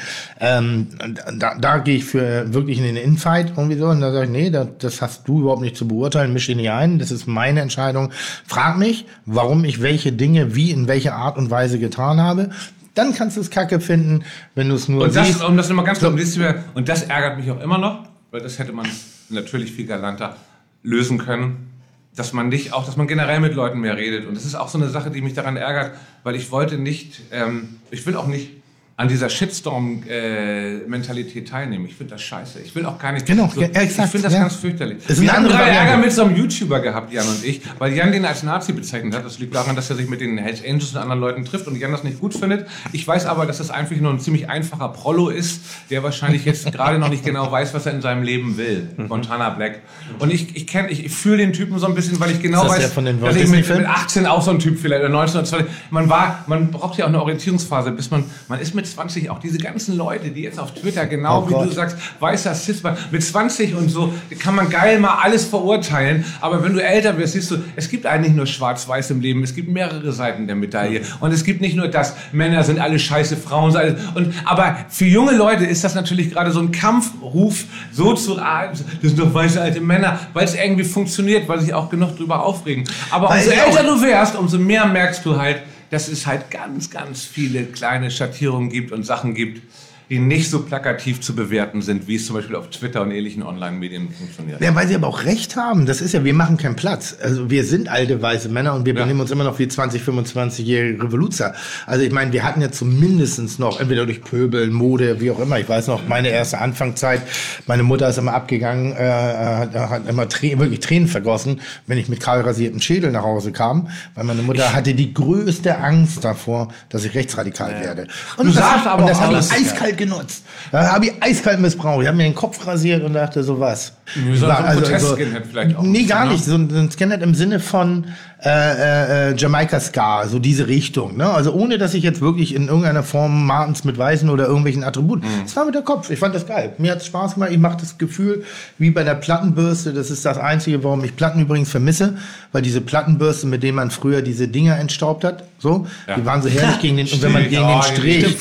da gehe ich für wirklich in den Infight irgendwie so und da sage ich, nee, das hast du überhaupt nicht zu beurteilen, misch dich nicht ein, das ist meine Entscheidung. Frag mich, warum ich welche Dinge wie in welcher Art und Weise getan habe. Dann kannst du es kacke finden, wenn du es nur siehst. Und das immer ganz klar, und das ärgert mich auch immer noch, weil das hätte man natürlich viel galanter lösen können. Dass man generell mit Leuten mehr redet. Und das ist auch so eine Sache, die mich daran ärgert, weil ich will auch nicht an dieser Shitstorm-Mentalität teilnehmen. Ich finde das scheiße. Ich will auch gar nicht... Genau, so, exakt, ich finde das ganz fürchterlich. Wir haben gerade Variante. Ärger mit so einem YouTuber gehabt, Jan und ich, weil Jan den als Nazi bezeichnet hat. Das liegt daran, dass er sich mit den Hells Angels und anderen Leuten trifft und Jan das nicht gut findet. Ich weiß aber, dass das einfach nur ein ziemlich einfacher Prollo ist, der wahrscheinlich jetzt gerade noch nicht genau weiß, was er in seinem Leben will. Montana Black. Und ich fühle den Typen so ein bisschen, weil ich genau weiß, dass ich mit 18 auch so ein Typ vielleicht, oder 19 oder 20, man braucht ja auch eine Orientierungsphase, bis man ist mit 20 auch diese ganzen Leute, die jetzt auf Twitter, genau wie du sagst, weißer Cis-Mann, mit 20 und so, kann man geil mal alles verurteilen, aber wenn du älter wirst, siehst du, es gibt eigentlich nur schwarz-weiß im Leben, es gibt mehrere Seiten der Medaille und es gibt nicht nur das, Männer sind alle scheiße, Frauen sind alles, aber für junge Leute ist das natürlich gerade so ein Kampfruf, so zu, das sind doch weiße alte Männer, weil es irgendwie funktioniert, weil sich auch genug drüber aufregen. Aber umso älter du wärst, umso mehr merkst du halt, dass es halt ganz, ganz viele kleine Schattierungen gibt und Sachen gibt, die nicht so plakativ zu bewerten sind, wie es zum Beispiel auf Twitter und ähnlichen Online-Medien funktioniert. Ja, weil sie aber auch recht haben. Das ist ja, wir machen keinen Platz. Also wir sind alte weiße Männer und wir benehmen uns immer noch wie 20-, 25-jährige Revoluzer. Also ich meine, wir hatten ja zumindest noch, entweder durch Pöbel, Mode, wie auch immer. Ich weiß noch, meine erste Anfangszeit, meine Mutter ist immer abgegangen, hat immer wirklich Tränen vergossen, wenn ich mit kahl rasiertem Schädel nach Hause kam, weil meine Mutter hatte die größte Angst davor, dass ich rechtsradikal werde. Und das habe ich eiskalt genutzt. Da habe ich eiskalt missbraucht. Ich habe mir den Kopf rasiert und dachte, so was. So ein Protest-Skinhead vielleicht auch. Nee, gar nicht. So ein Skinhead im Sinne von Jamaika Ska, so diese Richtung. Ne? Also ohne, dass ich jetzt wirklich in irgendeiner Form Martens mit Weißen oder irgendwelchen Attributen. Es war mit der Kopf. Ich fand das geil. Mir hat es Spaß gemacht. Ich mache das Gefühl wie bei der Plattenbürste. Das ist das Einzige, warum ich Platten übrigens vermisse. Weil diese Plattenbürste, mit denen man früher diese Dinger entstaubt hat, so, die waren so herrlich gegen den, und wenn man gegen den Strich,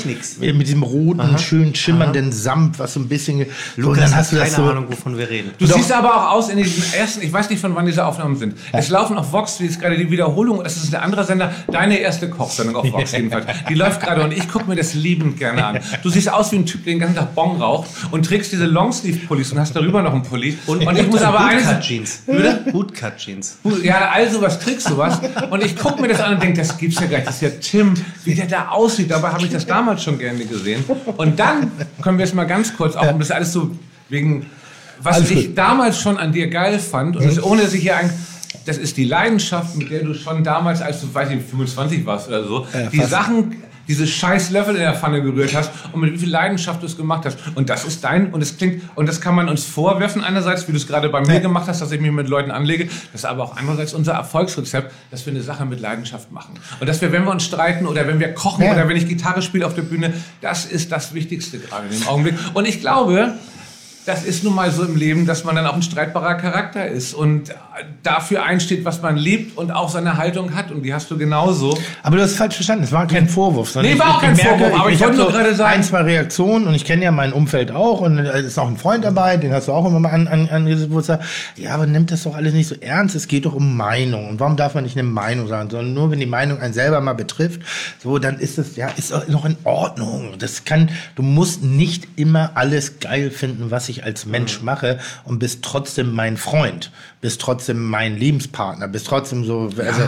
mit diesem roten, schön schimmernden Samt, was so ein bisschen, Lukas, und dann hast du das keine so, Ahnung, wovon wir reden. Du siehst aber auch aus in diesen ersten, ich weiß nicht, von wann diese Aufnahmen sind. Es laufen auf Vox, wie ist gerade die Wiederholung, das ist ein anderer Sender, deine erste Kochsendung auf Vox jedenfalls. Die läuft gerade und ich gucke mir das liebend gerne an. Du siehst aus wie ein Typ, der den ganzen Tag Bon raucht und trägst diese Longsleeve-Pullis und hast darüber noch einen Pulli. Und ich muss aber Bootcut-Jeans. Bootcut-Jeans. Ja, all sowas trägst du was. Und ich gucke mir das an und denke, das gibt's ja gar nicht. Das ist ja Tim, wie der da aussieht. Dabei habe ich das damals schon gerne gesehen. Und dann können wir es mal ganz kurz, auch um das alles so wegen, was ich damals schon an dir geil fand, und das, ohne dass ich hier das ist die Leidenschaft, mit der du schon damals, als du, weiß ich, 25 warst oder so, die Sachen, diese scheiß Löffel in der Pfanne gerührt hast und mit wie viel Leidenschaft du es gemacht hast. Und das ist und es klingt, und das kann man uns vorwerfen einerseits, wie du es gerade bei mir gemacht hast, dass ich mich mit Leuten anlege. Das ist aber auch andererseits unser Erfolgsrezept, dass wir eine Sache mit Leidenschaft machen. Und dass wir, wenn wir uns streiten oder wenn wir kochen oder wenn ich Gitarre spiele auf der Bühne, das ist das Wichtigste gerade in dem Augenblick. Und ich glaube, das ist nun mal so im Leben, dass man dann auch ein streitbarer Charakter ist und dafür einsteht, was man liebt und auch seine Haltung hat. Und die hast du genauso. Aber du hast falsch verstanden. Es war kein Vorwurf. Nee, war auch kein Vorwurf. Aber ich wollte nur gerade sagen, ein, zwei Reaktionen und ich kenne ja mein Umfeld auch und es ist auch ein Freund dabei, den hast du auch immer mal angesagt. Ja, aber nimmt das doch alles nicht so ernst. Es geht doch um Meinung. Und warum darf man nicht eine Meinung sagen, sondern nur, wenn die Meinung einen selber mal betrifft, so, dann ist es, ist auch noch in Ordnung. Du musst nicht immer alles geil finden, was ich als Mensch mache und bist trotzdem mein Freund, bist trotzdem mein Lebenspartner, bist trotzdem so, also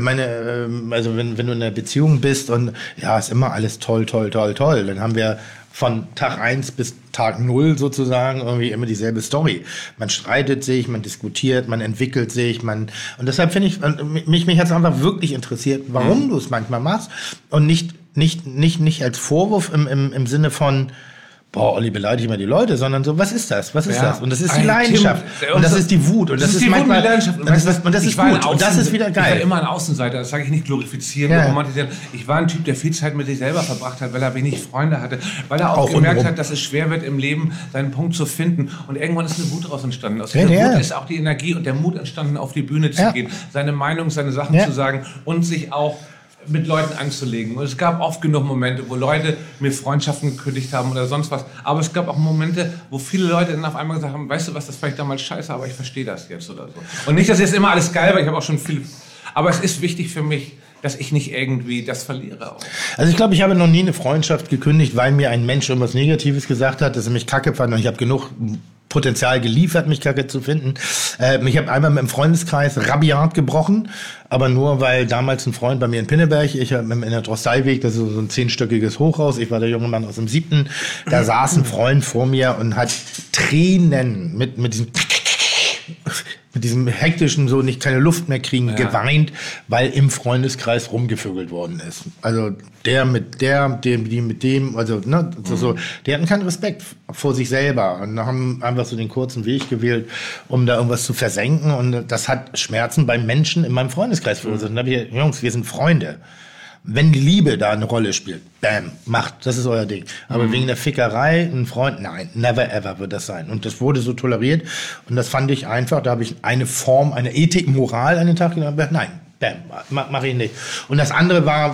wenn du in einer Beziehung bist und ist immer alles toll, dann haben wir von Tag 1 bis Tag 0 sozusagen irgendwie immer dieselbe Story. Man streitet sich, man diskutiert, man entwickelt sich, und deshalb finde ich, mich hat es einfach wirklich interessiert, warum du es manchmal machst und nicht als Vorwurf im Sinne von boah, Olli beleidigt immer die Leute, sondern so, was ist das? Was ist das? Und das ist die Leidenschaft. Und das ist die Wut. Und das ist manchmal, Leidenschaft. Und das ist gut. Und das ist wieder geil. Ich war immer ein Außenseiter, das sage ich nicht glorifizieren, romantisieren. Ich war ein Typ, der viel Zeit mit sich selber verbracht hat, weil er wenig Freunde hatte, weil er auch gemerkt hat, dass es schwer wird im Leben, seinen Punkt zu finden. Und irgendwann ist eine Wut daraus entstanden. Aus dieser Wut ist auch die Energie und der Mut entstanden, auf die Bühne zu gehen, seine Meinung, seine Sachen zu sagen und sich auch mit Leuten anzulegen. Und es gab oft genug Momente, wo Leute mir Freundschaften gekündigt haben oder sonst was. Aber es gab auch Momente, wo viele Leute dann auf einmal gesagt haben, weißt du was, das war ich damals scheiße, aber ich verstehe das jetzt oder so. Und nicht, dass jetzt immer alles geil war, ich habe auch schon viel... Aber es ist wichtig für mich, dass ich nicht irgendwie das verliere. Auch. Also ich glaube, ich habe noch nie eine Freundschaft gekündigt, weil mir ein Mensch irgendwas Negatives gesagt hat, dass er mich kacke fand und ich habe genug Potenzial geliefert, mich kacke zu finden. Ich habe einmal mit dem Freundeskreis rabiat gebrochen, aber nur, weil damals ein Freund bei mir in Pinneberg, ich habe in der Drosteiweg, das ist so ein 10-stöckiges Hochhaus, ich war der junge Mann aus dem 7., da saß ein Freund vor mir und hat Tränen mit diesem hektischen, so nicht keine Luft mehr kriegen, geweint, weil im Freundeskreis rumgevögelt worden ist. Also der mit die mit dem, also ne, so, die hatten keinen Respekt vor sich selber und haben einfach so den kurzen Weg gewählt, um da irgendwas zu versenken, und das hat Schmerzen bei Menschen in meinem Freundeskreis verursacht. Und da habe ich, Jungs, wir sind Freunde. Wenn die Liebe da eine Rolle spielt, bam, macht, das ist euer Ding. Aber wegen der Fickerei, ein Freund, nein, never ever wird das sein. Und das wurde so toleriert, und das fand ich einfach, da habe ich eine Form, eine Ethik, Moral an den Tag genommen, nein, bam, mach ich nicht. Und das andere war,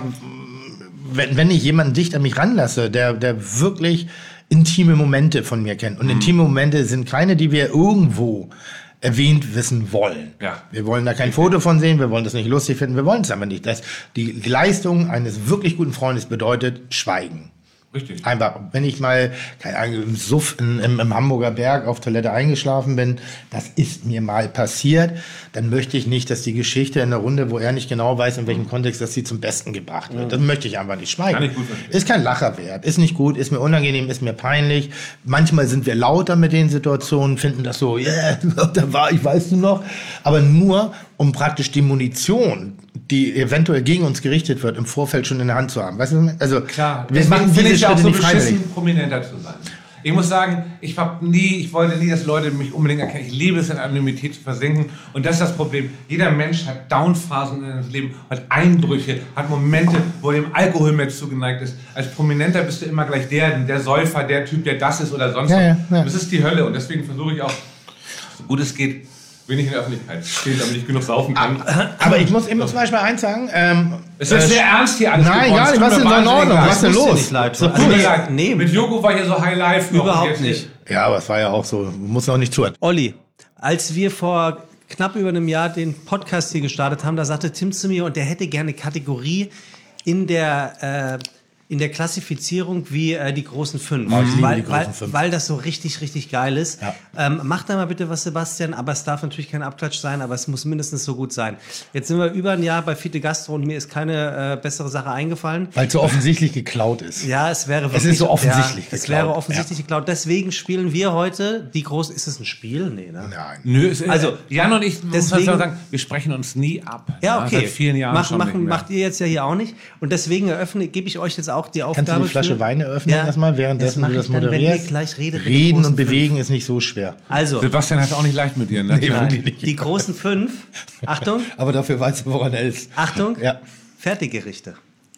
wenn ich jemanden dicht an mich ranlasse, der wirklich intime Momente von mir kennt. Und intime Momente sind keine, die wir irgendwo erwähnt wissen wollen. Ja. Wir wollen da kein Foto von sehen, wir wollen das nicht lustig finden, wir wollen es aber nicht. Die Leistung eines wirklich guten Freundes bedeutet Schweigen. Richtig. Einfach, wenn ich mal, keine Ahnung, im Suff im Hamburger Berg auf Toilette eingeschlafen bin, das ist mir mal passiert, dann möchte ich nicht, dass die Geschichte in der Runde, wo er nicht genau weiß, in welchem Kontext, dass sie zum Besten gebracht wird. Das möchte ich einfach nicht schweigen. Kann ich gut verstehen. Ist kein Lacher wert, ist nicht gut, ist mir unangenehm, ist mir peinlich. Manchmal sind wir lauter mit den Situationen, finden das so, da war ich, weißt du noch, aber nur, um praktisch die Munition, die eventuell gegen uns gerichtet wird, im Vorfeld schon in der Hand zu haben. Weißt du? Also, klar, wir machen finde ich auch so nicht freiwillig. beschissen, prominenter zu sein. Ich muss sagen, ich wollte nie, dass Leute mich unbedingt erkennen. Ich liebe es, in Anonymität zu versinken. Und das ist das Problem. Jeder Mensch hat Downphasen in seinem Leben, hat Einbrüche, hat Momente, wo er dem Alkohol mehr zugeneigt ist. Als Prominenter bist du immer gleich der Säufer, der Typ, der das ist oder sonst was. Ja. Das ist die Hölle. Und deswegen versuche ich auch, so gut es geht, wenig in der Öffentlichkeit steht, damit ich genug saufen kann. Aber ich muss eben zum Beispiel eins sagen. Es ist sehr ernst hier alles. Nein, gar nicht. Was ist denn in Ordnung? Was ist denn los? So cool. Nee, mit Joko war hier so High Life. Überhaupt nicht. Ja, aber es war ja auch so. Muss auch nicht zuhören. Olli, als wir vor knapp über einem Jahr den Podcast hier gestartet haben, da sagte Tim zu mir, und der hätte gerne Kategorie in der Klassifizierung wie die großen 5. Oh, ich liebe die großen 5. Weil das so richtig, richtig geil ist. Ja. Mach da mal bitte was, Sebastian, aber es darf natürlich kein Abklatsch sein, aber es muss mindestens so gut sein. Jetzt sind wir über ein Jahr bei Fiete Gastro und mir ist keine bessere Sache eingefallen. Weil es so offensichtlich geklaut ist. Ja, es wäre wirklich... Es ist so offensichtlich geklaut. Es wäre offensichtlich geklaut. Deswegen spielen wir heute die großen... Ist es ein Spiel? Nee, ne? Nein. Nö, also Jan und ich, deswegen sagen, wir sprechen uns nie ab. Ja, okay. Seit vielen Jahren macht ihr jetzt ja hier auch nicht. Und deswegen gebe ich euch jetzt auch die Aufgabe... Kannst du die Flasche Wein eröffnen erstmal, währenddessen du das moderierst? Reden und bewegen ist nicht so schwer. Also, Sebastian hat es auch nicht leicht mit dir, ne? Nee, die großen 5. Achtung. Aber dafür weißt du, woran er ist. Achtung. Ja. Fertiggerichte.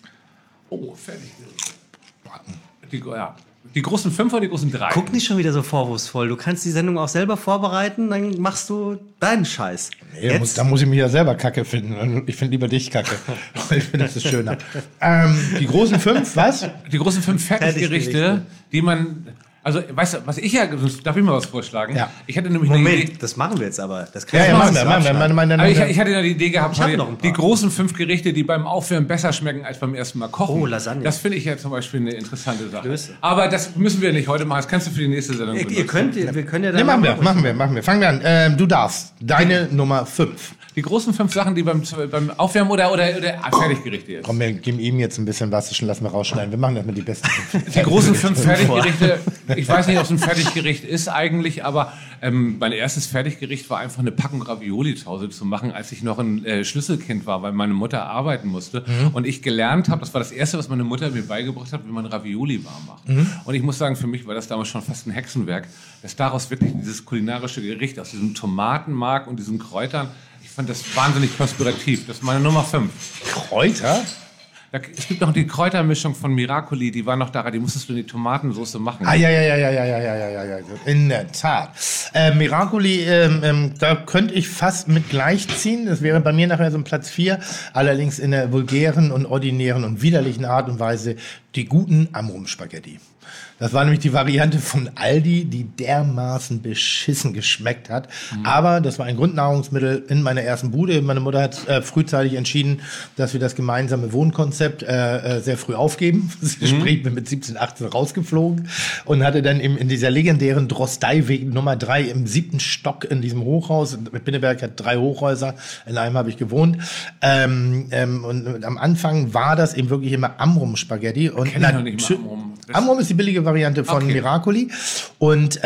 Oh, Fertiggerichte. Die großen 5 oder die großen 3? Guck nicht schon wieder so vorwurfsvoll. Du kannst die Sendung auch selber vorbereiten, dann machst du deinen Scheiß. Nee, da muss ich mich ja selber kacke finden. Ich finde lieber dich kacke. Ich finde, das ist schöner. Die großen 5, was? Die großen 5 Fertiggerichte, die man... Also, weißt du, was ich ja, darf ich mal was vorschlagen? Ja. Ich hatte nämlich Moment, das machen wir jetzt aber. Das kann machen wir. Ich hatte ja die Idee gehabt, die großen 5 Gerichte, die beim Aufwärmen besser schmecken als beim ersten Mal kochen. Oh, Lasagne. Das finde ich ja zum Beispiel eine interessante Sache. Klöße. Aber das müssen wir nicht heute machen. Das kannst du für die nächste Sendung benutzen. Wir können ja dann... Nee, machen wir. Fangen wir an. Du darfst. Deine Nummer 5. Die großen 5 Sachen, die beim Aufwärmen oder Fertiggerichte jetzt. Komm, wir geben ihm jetzt ein bisschen was, lassen wir rausschneiden. Wir machen das mit die besten 5. Die großen 5 Fertiggerichte, ich weiß nicht, ob es ein Fertiggericht ist eigentlich, aber mein erstes Fertiggericht war einfach eine Packung Ravioli zu Hause zu machen, als ich noch ein Schlüsselkind war, weil meine Mutter arbeiten musste. Und ich gelernt habe, das war das Erste, was meine Mutter mir beigebracht hat, wie man Ravioli warm macht. Und ich muss sagen, für mich war das damals schon fast ein Hexenwerk, dass daraus wirklich dieses kulinarische Gericht aus diesem Tomatenmark und diesen Kräutern, ich fand das wahnsinnig konspirativ. Das ist meine Nummer 5. Kräuter? Es gibt noch die Kräutermischung von Miracoli, die war noch da, die musstest du in die Tomatensauce machen. Ja. In der Tat. Miracoli, da könnte ich fast mit gleichziehen. Das wäre bei mir nachher so ein Platz 4. Allerdings in der vulgären und ordinären und widerlichen Art und Weise die guten Amrum-Spaghetti. Das war nämlich die Variante von Aldi, die dermaßen beschissen geschmeckt hat. Aber das war ein Grundnahrungsmittel in meiner ersten Bude. Meine Mutter hat frühzeitig entschieden, dass wir das gemeinsame Wohnkonzept sehr früh aufgeben. Sprich, bin mit 17, 18 rausgeflogen und hatte dann in dieser legendären Drosteiweg Nummer 3 im 7. Stock in diesem Hochhaus. Pinneberg hat 3 Hochhäuser, in einem habe ich gewohnt. Und am Anfang war das eben wirklich immer Amrum-Spaghetti. Und Kenn ich noch nicht mal Amrum. Amrum ist die billige Variante von Miracoli. Und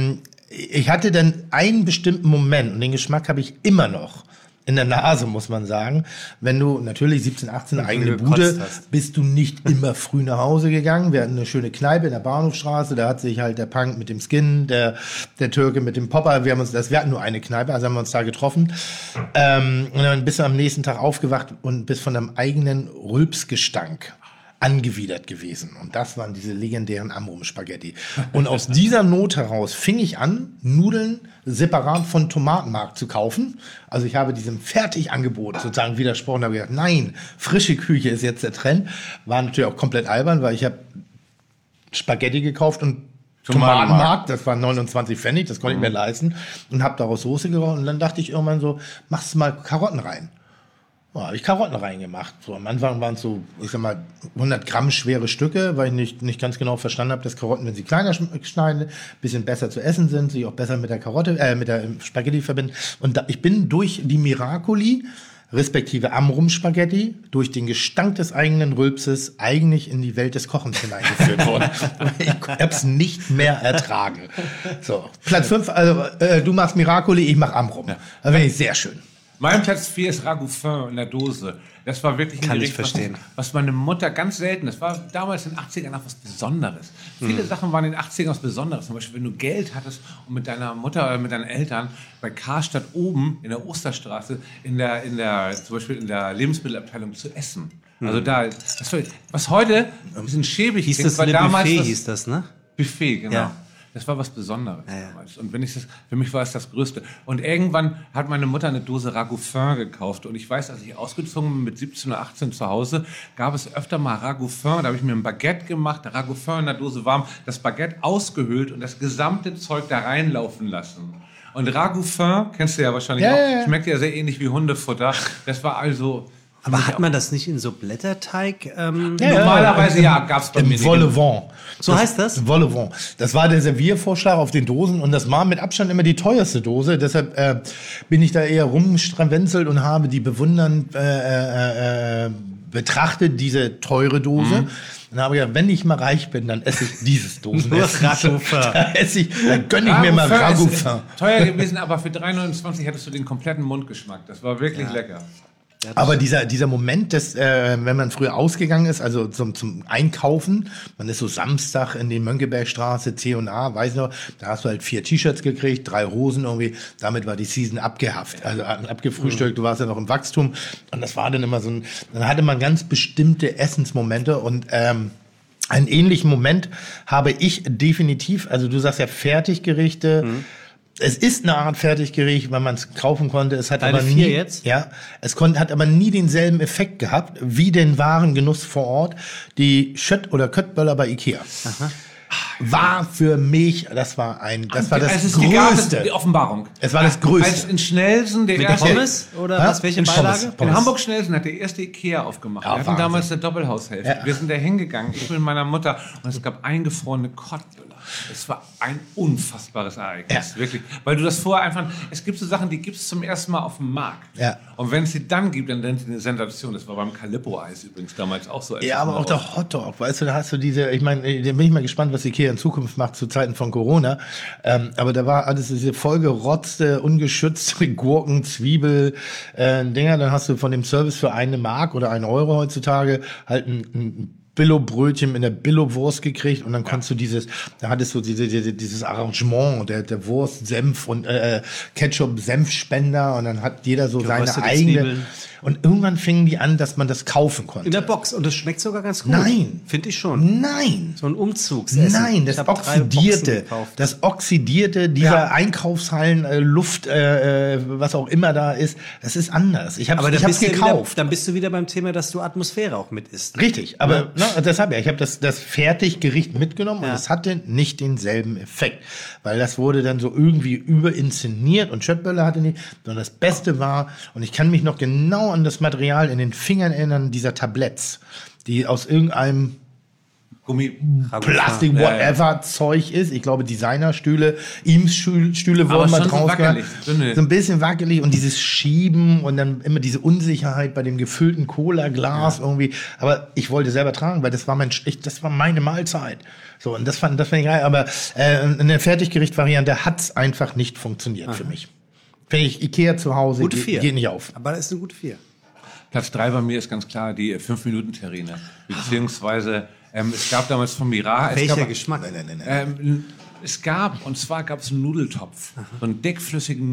ich hatte dann einen bestimmten Moment, und den Geschmack habe ich immer noch in der Nase, muss man sagen. Wenn du natürlich 17, 18 eigene Bude, bist du nicht immer früh nach Hause gegangen. Wir hatten eine schöne Kneipe in der Bahnhofstraße, da hat sich halt der Punk mit dem Skin, der Türke mit dem Popper, wir hatten nur eine Kneipe, also haben wir uns da getroffen. Und dann bist du am nächsten Tag aufgewacht und bist von deinem eigenen Rülpsgestank angewidert gewesen. Und das waren diese legendären Amrum-Spaghetti. Und aus dieser Not heraus fing ich an, Nudeln separat von Tomatenmark zu kaufen. Also ich habe diesem Fertigangebot sozusagen widersprochen, habe gesagt, nein, frische Küche ist jetzt der Trend. War natürlich auch komplett albern, weil ich habe Spaghetti gekauft und Tomatenmark, das waren 29 Pfennig, das konnte ich mir leisten, und habe daraus Soße geraucht. Und dann dachte ich irgendwann so, machst du mal Karotten rein. Da habe ich Karotten reingemacht. So, am Anfang waren es so, ich sag mal, 100 Gramm schwere Stücke, weil ich nicht ganz genau verstanden habe, dass Karotten, wenn sie kleiner schneiden, ein bisschen besser zu essen sind, sich auch besser mit der mit der Spaghetti verbinden. Und ich bin durch die Miracoli, respektive Amrum-Spaghetti, durch den Gestank des eigenen Rülpses eigentlich in die Welt des Kochens hineingeführt worden. Ich habe es nicht mehr ertragen. So, Platz 5, also du machst Miracoli, ich mach Amrum. Ja. Das finde ich sehr schön. Mein Platz 4 ist Ragout fin in der Dose. Das war wirklich ein Gericht, was meine Mutter ganz selten, das war damals in den 80ern noch was Besonderes. Viele Sachen waren in den 80ern was Besonderes. Zum Beispiel, wenn du Geld hattest, um mit deiner Mutter oder mit deinen Eltern bei Karstadt oben in der Osterstraße zum Beispiel in der Lebensmittelabteilung zu essen. Also was heute ein bisschen schäbig hieß, das weil damals Buffet hieß das, ne? Buffet, genau. Ja. Das war was Besonderes damals. Und für mich war es das Größte. Und irgendwann hat meine Mutter eine Dose Ragout fin gekauft. Und ich weiß, als ich ausgezogen bin mit 17 oder 18 zu Hause, gab es öfter mal Ragout fin. Da habe ich mir ein Baguette gemacht, Ragout fin in der Dose warm, das Baguette ausgehöhlt und das gesamte Zeug da reinlaufen lassen. Und Ragout fin, kennst du ja wahrscheinlich auch, schmeckt ja sehr ähnlich wie Hundefutter. Das war also... Aber hat man das nicht in so Blätterteig? Normalerweise gab es bei mir. Im Vol-au-vent. So heißt das? Vol-au-vent. Das war der Serviervorschlag auf den Dosen und das war mit Abstand immer die teuerste Dose. Deshalb bin ich da eher rumstravenzelt und habe die bewundernd betrachtet, diese teure Dose. Und habe gesagt, wenn ich mal reich bin, dann esse ich dieses Dosenessen. Dann gönne ich mir mal Ragout fin. Teuer gewesen, aber für 3,29 hattest du den kompletten Mundgeschmack. Das war wirklich lecker. Ja, aber dieser Moment, wenn man früher ausgegangen ist, also zum Einkaufen, man ist so Samstag in die Mönckebergstraße, C&A, weiß noch, da hast du halt 4 T-Shirts gekriegt, 3 Hosen irgendwie, damit war die Season abgefrühstückt, du warst ja noch im Wachstum und das war dann immer so dann hatte man ganz bestimmte Essensmomente und einen ähnlichen Moment habe ich definitiv, also du sagst ja Fertiggerichte, es ist eine Art Fertiggericht, weil man es kaufen konnte. Es hat aber nie, hat aber nie denselben Effekt gehabt wie den wahren Genuss vor Ort. Die Schött- oder Köttböller bei Ikea. Aha. War für mich, das war das Größte. Die Offenbarung. Es war das Größte. Als in Schnellsen der erste Pommes oder welche Beilage? In Hamburg Schnellsen hat der erste Ikea aufgemacht. Wir hatten damals eine Doppelhaushälfte. Ja. Wir sind da hingegangen, ich mit meiner Mutter, und es gab eingefrorene Kottböller. Es war ein unfassbares Ereignis, wirklich. Weil du das vorher einfach, es gibt so Sachen, die gibt es zum ersten Mal auf dem Markt. Ja. Und wenn es sie dann gibt, dann nennt sie eine Sensation. Das war beim Calippo-Eis übrigens damals auch so. Ja, aber auch der Hotdog, weißt du, da hast du ich meine, da bin ich mal gespannt, was Ikea in Zukunft macht zu Zeiten von Corona. Aber da war alles diese vollgerotzte, ungeschützte Gurken, Zwiebel, Dinger. Dann hast du von dem Service für 1 Mark oder 1 Euro heutzutage halt ein Billo-Brötchen in der Billo-Wurst gekriegt und dann konntest du da hattest du dieses Arrangement der Wurst, Senf und Ketchup-Senfspender und dann hat jeder so seine eigene. Zwiebeln. Und irgendwann fingen die an, dass man das kaufen konnte. In der Box. Und das schmeckt sogar ganz gut. Nein. Finde ich schon. Nein. So ein Umzugsessen. Nein, das Oxidierte dieser Einkaufshallen, Luft, was auch immer da ist, das ist anders. Ich hab's gekauft. Dann bist du wieder beim Thema, dass du Atmosphäre auch mit isst. Richtig, aber deshalb ja. Ich habe das Fertiggericht mitgenommen und es hatte nicht denselben Effekt. Weil das wurde dann so irgendwie überinszeniert und Schöttböller hatte nicht. Sondern das Beste war, und ich kann mich noch genau an das Material in den Fingern erinnern, dieser Tabletts, die aus irgendeinem Gummi. Plastik, whatever Zeug ist. Ich glaube, Designerstühle, Eames-Stühle wurden mal drauf gehabt. So ein bisschen wackelig und dieses Schieben und dann immer diese Unsicherheit bei dem gefüllten Cola-Glas irgendwie. Aber ich wollte selber tragen, weil das war das war meine Mahlzeit. So, und das fand ich geil. Aber in der Fertiggericht-Variante hat's einfach nicht funktioniert für mich. Finde ich Ikea zu Hause, geht nicht auf. Aber das ist eine gute 4. Platz 3 bei mir ist ganz klar die 5-Minuten-Terrine. Beziehungsweise, es gab damals von Mirar... Welcher Geschmack? Nein. Und zwar gab es einen Nudeltopf. So einen dickflüssigen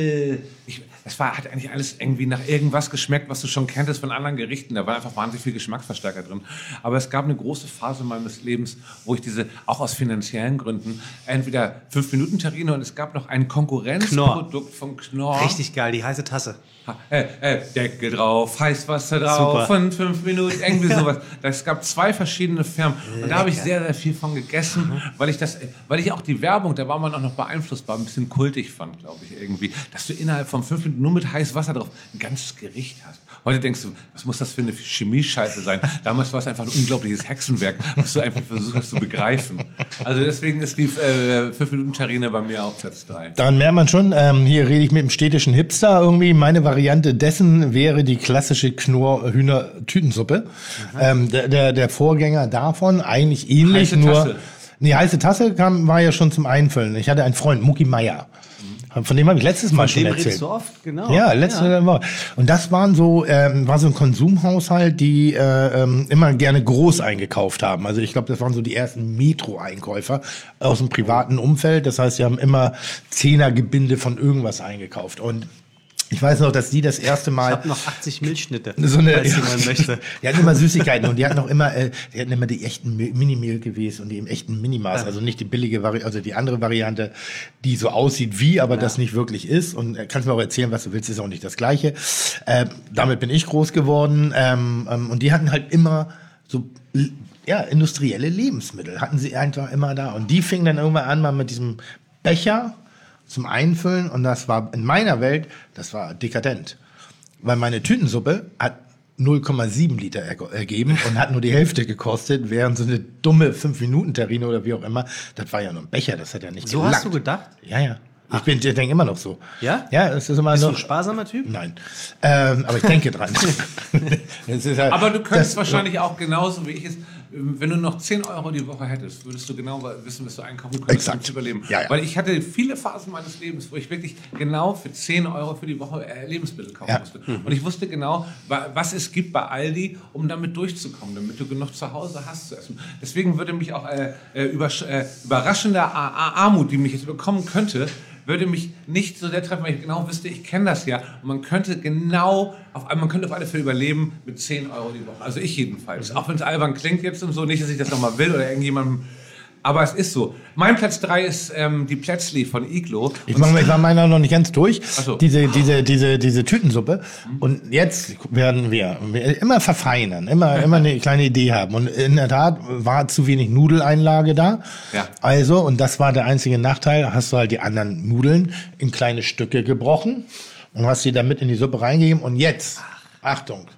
hat eigentlich alles irgendwie nach irgendwas geschmeckt, was du schon kenntest von anderen Gerichten. Da war einfach wahnsinnig viel Geschmacksverstärker drin. Aber es gab eine große Phase meines Lebens, wo ich auch aus finanziellen Gründen, entweder 5-Minuten-Terrine und es gab noch ein Konkurrenzprodukt von Knorr. Richtig geil, die heiße Tasse. Deckel drauf, Heißwasser drauf, von 5 Minuten, irgendwie sowas. Es gab 2 verschiedene Firmen. Und da habe ich sehr, sehr viel von gegessen, weil ich auch die Werbung, da war man auch noch beeinflussbar, ein bisschen kultig fand, glaube ich, irgendwie. Dass du innerhalb von 5 Minuten nur mit heißem Wasser drauf ein ganzes Gericht hast. Heute denkst du, was muss das für eine Chemie-Scheiße sein? Damals war es einfach ein unglaubliches Hexenwerk, was du einfach versucht hast zu begreifen. Also deswegen ist die 5-Minuten-Terrine bei mir auch Platz 3. Daran merkt man schon, hier rede ich mit dem städtischen Hipster irgendwie. Meine Variante dessen wäre die klassische Knorr-Hühner-Tütensuppe. Der Vorgänger davon, eigentlich ähnlich, Heiße Tasse. Die heiße Tasse war ja schon zum Einfüllen. Ich hatte einen Freund, Mucki Meier. Von dem habe ich letztes Mal schon erzählt. Redest du oft, genau. Ja, letzte Woche. Und das war so ein Konsumhaushalt, die immer gerne groß eingekauft haben. Also ich glaube, das waren so die ersten Metro-Einkäufer aus dem privaten Umfeld. Das heißt, sie haben immer 10er-Gebinde von irgendwas eingekauft. Und ich weiß noch, dass die das erste Mal... Ich habe noch 80 Milchschnitte, falls jemand möchte. Die hatten immer Süßigkeiten und die hatten auch immer, die echten Mini-Milkgewies und die im echten Minimaß, also nicht die billige Variante, also die andere Variante, die so aussieht wie, aber das nicht wirklich ist. Und kannst mir auch erzählen, was du willst, ist auch nicht das Gleiche. Damit bin ich groß geworden und die hatten halt immer so... Ja, industrielle Lebensmittel hatten sie einfach immer da. Und die fingen dann irgendwann an, mal mit diesem Becher zum Einfüllen und das war in meiner Welt, das war dekadent. Weil meine Tütensuppe hat 0,7 Liter ergeben und hat nur die Hälfte gekostet, während so eine dumme 5-Minuten-Terrine oder wie auch immer, das war ja nur ein Becher, das hat ja nicht So gelangt. hast du gedacht? Ja. Ich denke immer noch so. Ja? Ja, es ist immer Bist noch... du ein sparsamer Typ? Nein. Aber ich denke dran. Es ist halt, Aber du könntest wahrscheinlich auch genauso wie ich es, wenn du noch 10 Euro die Woche hättest, würdest du genau wissen, was du einkaufen könntest, um zu überleben. Ja. Weil ich hatte viele Phasen meines Lebens, wo ich wirklich genau für 10 Euro für die Woche Lebensmittel kaufen musste. Und ich wusste genau, was es gibt bei Aldi, um damit durchzukommen, damit du genug zu Hause hast zu essen. Deswegen würde mich auch überraschende Armut, die mich jetzt bekommen könnte, würde mich nicht so sehr treffen, weil ich genau wüsste, ich kenne das ja. Und man könnte auf alle Fälle überleben mit 10 Euro die Woche. Also ich jedenfalls. Auch wenn es albern klingt jetzt und so, nicht, dass ich das nochmal will oder irgendjemandem. Aber es ist so. Mein Platz 3 ist die Plätzli von Iglo. Ich war meiner noch nicht ganz durch. Ach so. Diese Tütensuppe. Und jetzt werden wir immer verfeinern, immer eine kleine Idee haben. Und in der Tat war zu wenig Nudeleinlage da. Ja. Also, und das war der einzige Nachteil, hast du halt die anderen Nudeln in kleine Stücke gebrochen und hast sie dann mit in die Suppe reingegeben. Und jetzt, Achtung,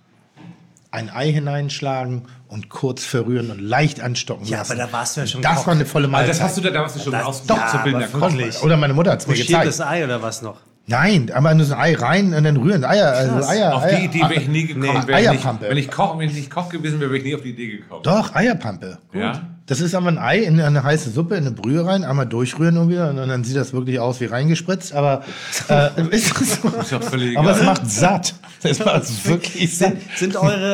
ein Ei hineinschlagen und kurz verrühren und leicht anstocken lassen. Ja, aber da warst du ja schon Das war eine volle Mahlzeit. Also da warst du schon auszubildender Koch. wirklich. Oder meine Mutter hat es mir gezeigt. Pochiertes Ei oder was noch? Nein, aber nur so ein Ei rein und dann rühren. Eier. Auf die Idee wäre ich nie gekommen. Eierpampe. Wenn ich nicht Koch gewesen wäre, wäre ich nie auf die Idee gekommen. Doch, Eierpampe. Ja. Das ist aber ein Ei in eine heiße Suppe, in eine Brühe rein, einmal durchrühren und wieder, und dann sieht das wirklich aus wie reingespritzt, aber ist so. Ist doch völlig Aber egal. es macht satt. Es macht wirklich satt. Sind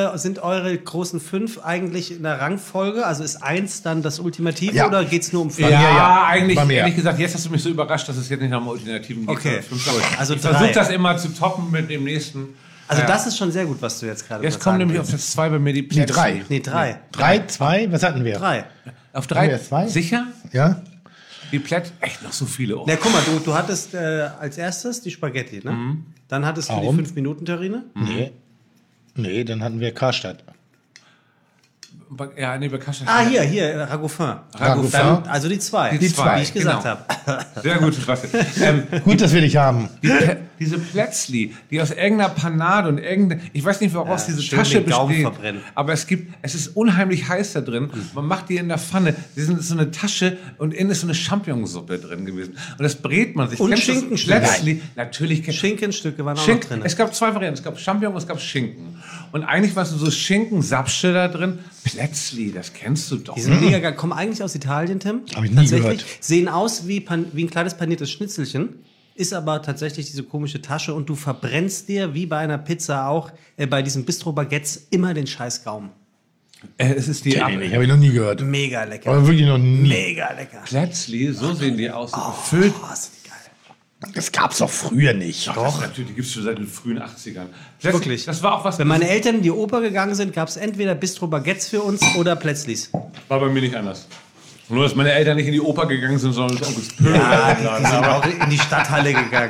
eure großen 5 eigentlich in der Rangfolge? Also ist 1 dann das Ultimative Ja. oder geht's nur um Fun? Ja, eigentlich, bei mir. ehrlich gesagt, jetzt hast du mich so überrascht, dass es jetzt nicht nach dem Ultimativen geht. Okay. Also ich 3. versuche das immer zu toppen mit dem nächsten. Also Ja. das ist schon sehr gut, was du jetzt gerade Jetzt kommen nämlich auf Platz 2 bei mir die Nee, Plätzchen. 3. Nee, 3. 3, 2, was hatten wir? 3. Auf Haben 3? wir 2? Sicher? Ja? Die Plätzchen? Echt noch so viele. Oh. Na, guck mal, du hattest als erstes die Spaghetti, ne? Dann hattest du Warum? die 5-Minuten-Terrine. Nee, dann hatten wir Karstadt. Ja, nee, bei Kaschach. Hier, Ragoufin. Ragoufin. Also die zwei, Die zwei, wie ich gesagt genau. habe. Sehr gut, Sebastian. Gut, dass wir dich haben. Diese Plätzli, die aus irgendeiner Panade und ich weiß nicht, woraus diese schön Tasche den Gaumen besteht, verbrennen. aber es ist unheimlich heiß da drin. Man macht die in der Pfanne. Die sind so eine Tasche und innen ist so eine Champignonsuppe drin gewesen. Und das brät man sich. Und Kennst du das Schinkenstücke. Plätzli? Natürlich. Schinkenstücke waren auch noch Schinken. drin. Es gab zwei Varianten. Es gab Champignon und es gab Schinken. Und eigentlich war so Schinkensapsche da drin. Plätzli, das kennst du doch. Die sind mega geil. Kommen eigentlich aus Italien, Tim. Hab ich nie gehört. Sehen aus wie ein kleines paniertes Schnitzelchen. Ist aber tatsächlich diese komische Tasche und du verbrennst dir, wie bei einer Pizza auch, bei diesen Bistro-Baguettes immer den scheiß Gaumen. Es ist die Habe ich noch nie gehört. Mega lecker. Aber wirklich noch nie. Mega lecker. Plätzli, so sehen die aus. Gefüllt. Oh, sind die geil. Das gab's doch früher nicht. Doch, natürlich, die gibt es schon seit den frühen 80ern. Wirklich. Das war auch was. Wenn meine Eltern in die Oper gegangen sind, gab es entweder Bistro-Baguettes für uns oder Plätzlis. War bei mir nicht anders. Nur, dass meine Eltern nicht in die Oper gegangen sind, sondern ins Onkels Pöhl. Die sind auch in die Stadthalle gegangen.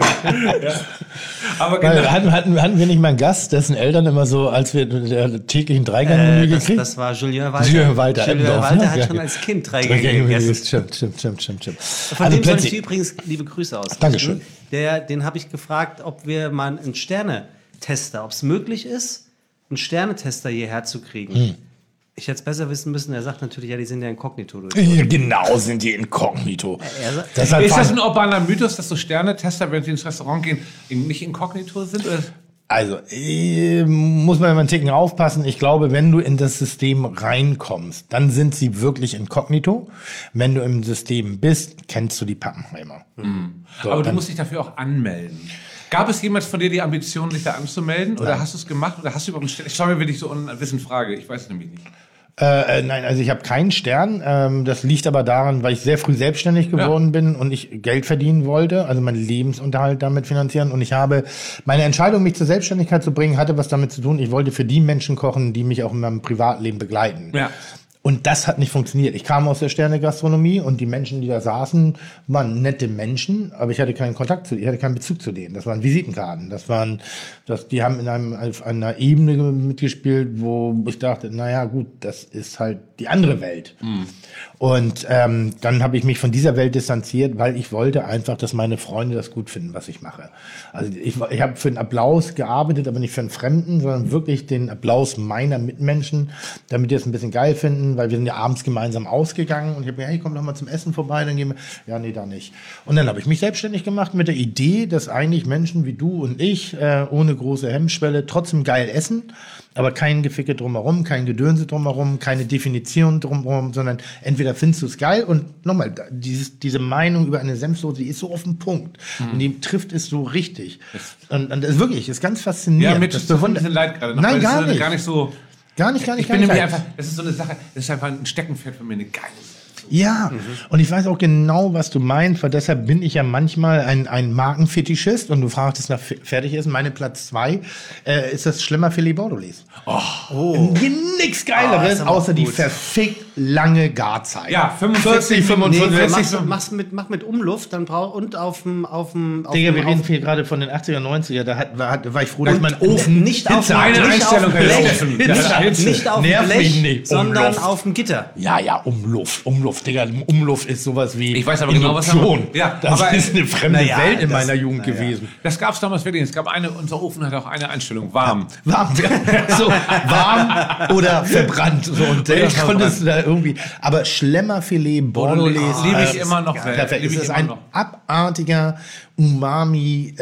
Aber Weil genau. hatten wir nicht mal einen Gast, dessen Eltern immer so, als wir der täglichen Dreigang-Menü gekriegt? Das war Julien Walter. Julien Walter Julien Eppendorf, Walter ne? hat Ja, schon ja. als Kind Dreigänge gegessen. Stimmt. Von Also dem soll ich Plätzli. dir übrigens liebe Grüße ausrichten. Dankeschön. Den habe ich gefragt, ob wir mal einen Sternetester, ob es möglich ist, einen Sternetester hierher zu kriegen. Ich hätte es besser wissen müssen. Er sagt natürlich, ja, die sind ja inkognito durch. Ja, genau, sind die inkognito. Er Deshalb Ist das ein urbaner Mythos, dass so Sternetester, wenn sie ins Restaurant gehen, nicht inkognito sind? Oder? Also, muss man immer einen Ticken aufpassen. Ich glaube, wenn du in das System reinkommst, dann sind sie wirklich inkognito. Wenn du im System bist, kennst du die Pappenheimer. So, Aber du dann- musst dich dafür auch anmelden. Gab es jemals von dir die Ambition, dich da anzumelden? Oder hast du es gemacht? Oder hast du überhaupt einen Stern? Ich schaue mir wirklich so unwissend frage. Ich weiß es nämlich nicht. Nein, also ich habe keinen Stern. Das liegt aber daran, weil ich sehr früh selbstständig geworden bin und ich Geld verdienen wollte, also meinen Lebensunterhalt damit finanzieren. Und ich habe meine Entscheidung, mich zur Selbstständigkeit zu bringen, hatte was damit zu tun. Ich wollte für die Menschen kochen, die mich auch in meinem Privatleben begleiten. Ja. Und das hat nicht funktioniert. Ich kam aus der Sterne-Gastronomie und die Menschen, die da saßen, waren nette Menschen, aber ich hatte keinen Kontakt zu denen, ich hatte keinen Bezug zu denen. Das waren Visitenkarten. Die haben auf einer Ebene mitgespielt, wo ich dachte, naja, gut, das ist halt die andere Welt. Und dann habe ich mich von dieser Welt distanziert, weil ich wollte einfach, dass meine Freunde das gut finden, was ich mache. Also ich habe für den Applaus gearbeitet, aber nicht für einen Fremden, sondern wirklich den Applaus meiner Mitmenschen, damit die es ein bisschen geil finden, weil wir sind ja abends gemeinsam ausgegangen und ich habe mir, hey, komm doch mal zum Essen vorbei, dann gehen wir, ja, nee, da nicht. Und dann habe ich mich selbstständig gemacht mit der Idee, dass eigentlich Menschen wie du und ich ohne große Hemmschwelle trotzdem geil essen, aber kein Geficke drumherum, kein Gedönse drumherum, keine Definition drumherum, sondern entweder findest du es geil und nochmal, diese Meinung über eine Senfsoße, die ist so auf den Punkt und die trifft es so richtig. Und das ist wirklich, ist ganz faszinierend. Ja, mir tut es ein bisschen leid gerade. Nein, gar nicht. Gar nicht so. Gar nicht. Ich bin nämlich einfach, das ist so eine Sache, das ist einfach ein Steckenpferd für mich, eine geile Sache. Ja, und ich weiß auch genau, was du meinst, weil deshalb bin ich ja manchmal ein Markenfetischist und du fragtest nach Fertigessen. Meine Platz 2 ist das Schlemmerfilet Bordelaise. Nix Geileres, außer die verfickt lange Garzeit. Ja, 45, 45. Mach mit Umluft, dann und auf dem Digga, wir reden hier gerade von den 80er, 90er, da war ich froh, dass mein Ofen nicht auf Hitze hatte. Eine Einstellung Blech, gelaufen. nicht auf dem Nerv mich Blech, nicht. sondern Umluft. auf dem Gitter. Ja, Umluft, Digga, Umluft ist sowas wie Ich weiß aber genau, was Induktion. Ja, das aber ist eine fremde naja, Welt in das- meiner Jugend gewesen. Das gab es damals wirklich. Es gab unser Ofen hat auch eine Einstellung, warm. Warm, so warm oder verbrannt. So, und ich konnte es da irgendwie. Aber Schlemmerfilet, Bordelaise. Liebe ich immer noch. Perfekt. Liebe Es ich ist immer ein noch. abartiger Umami,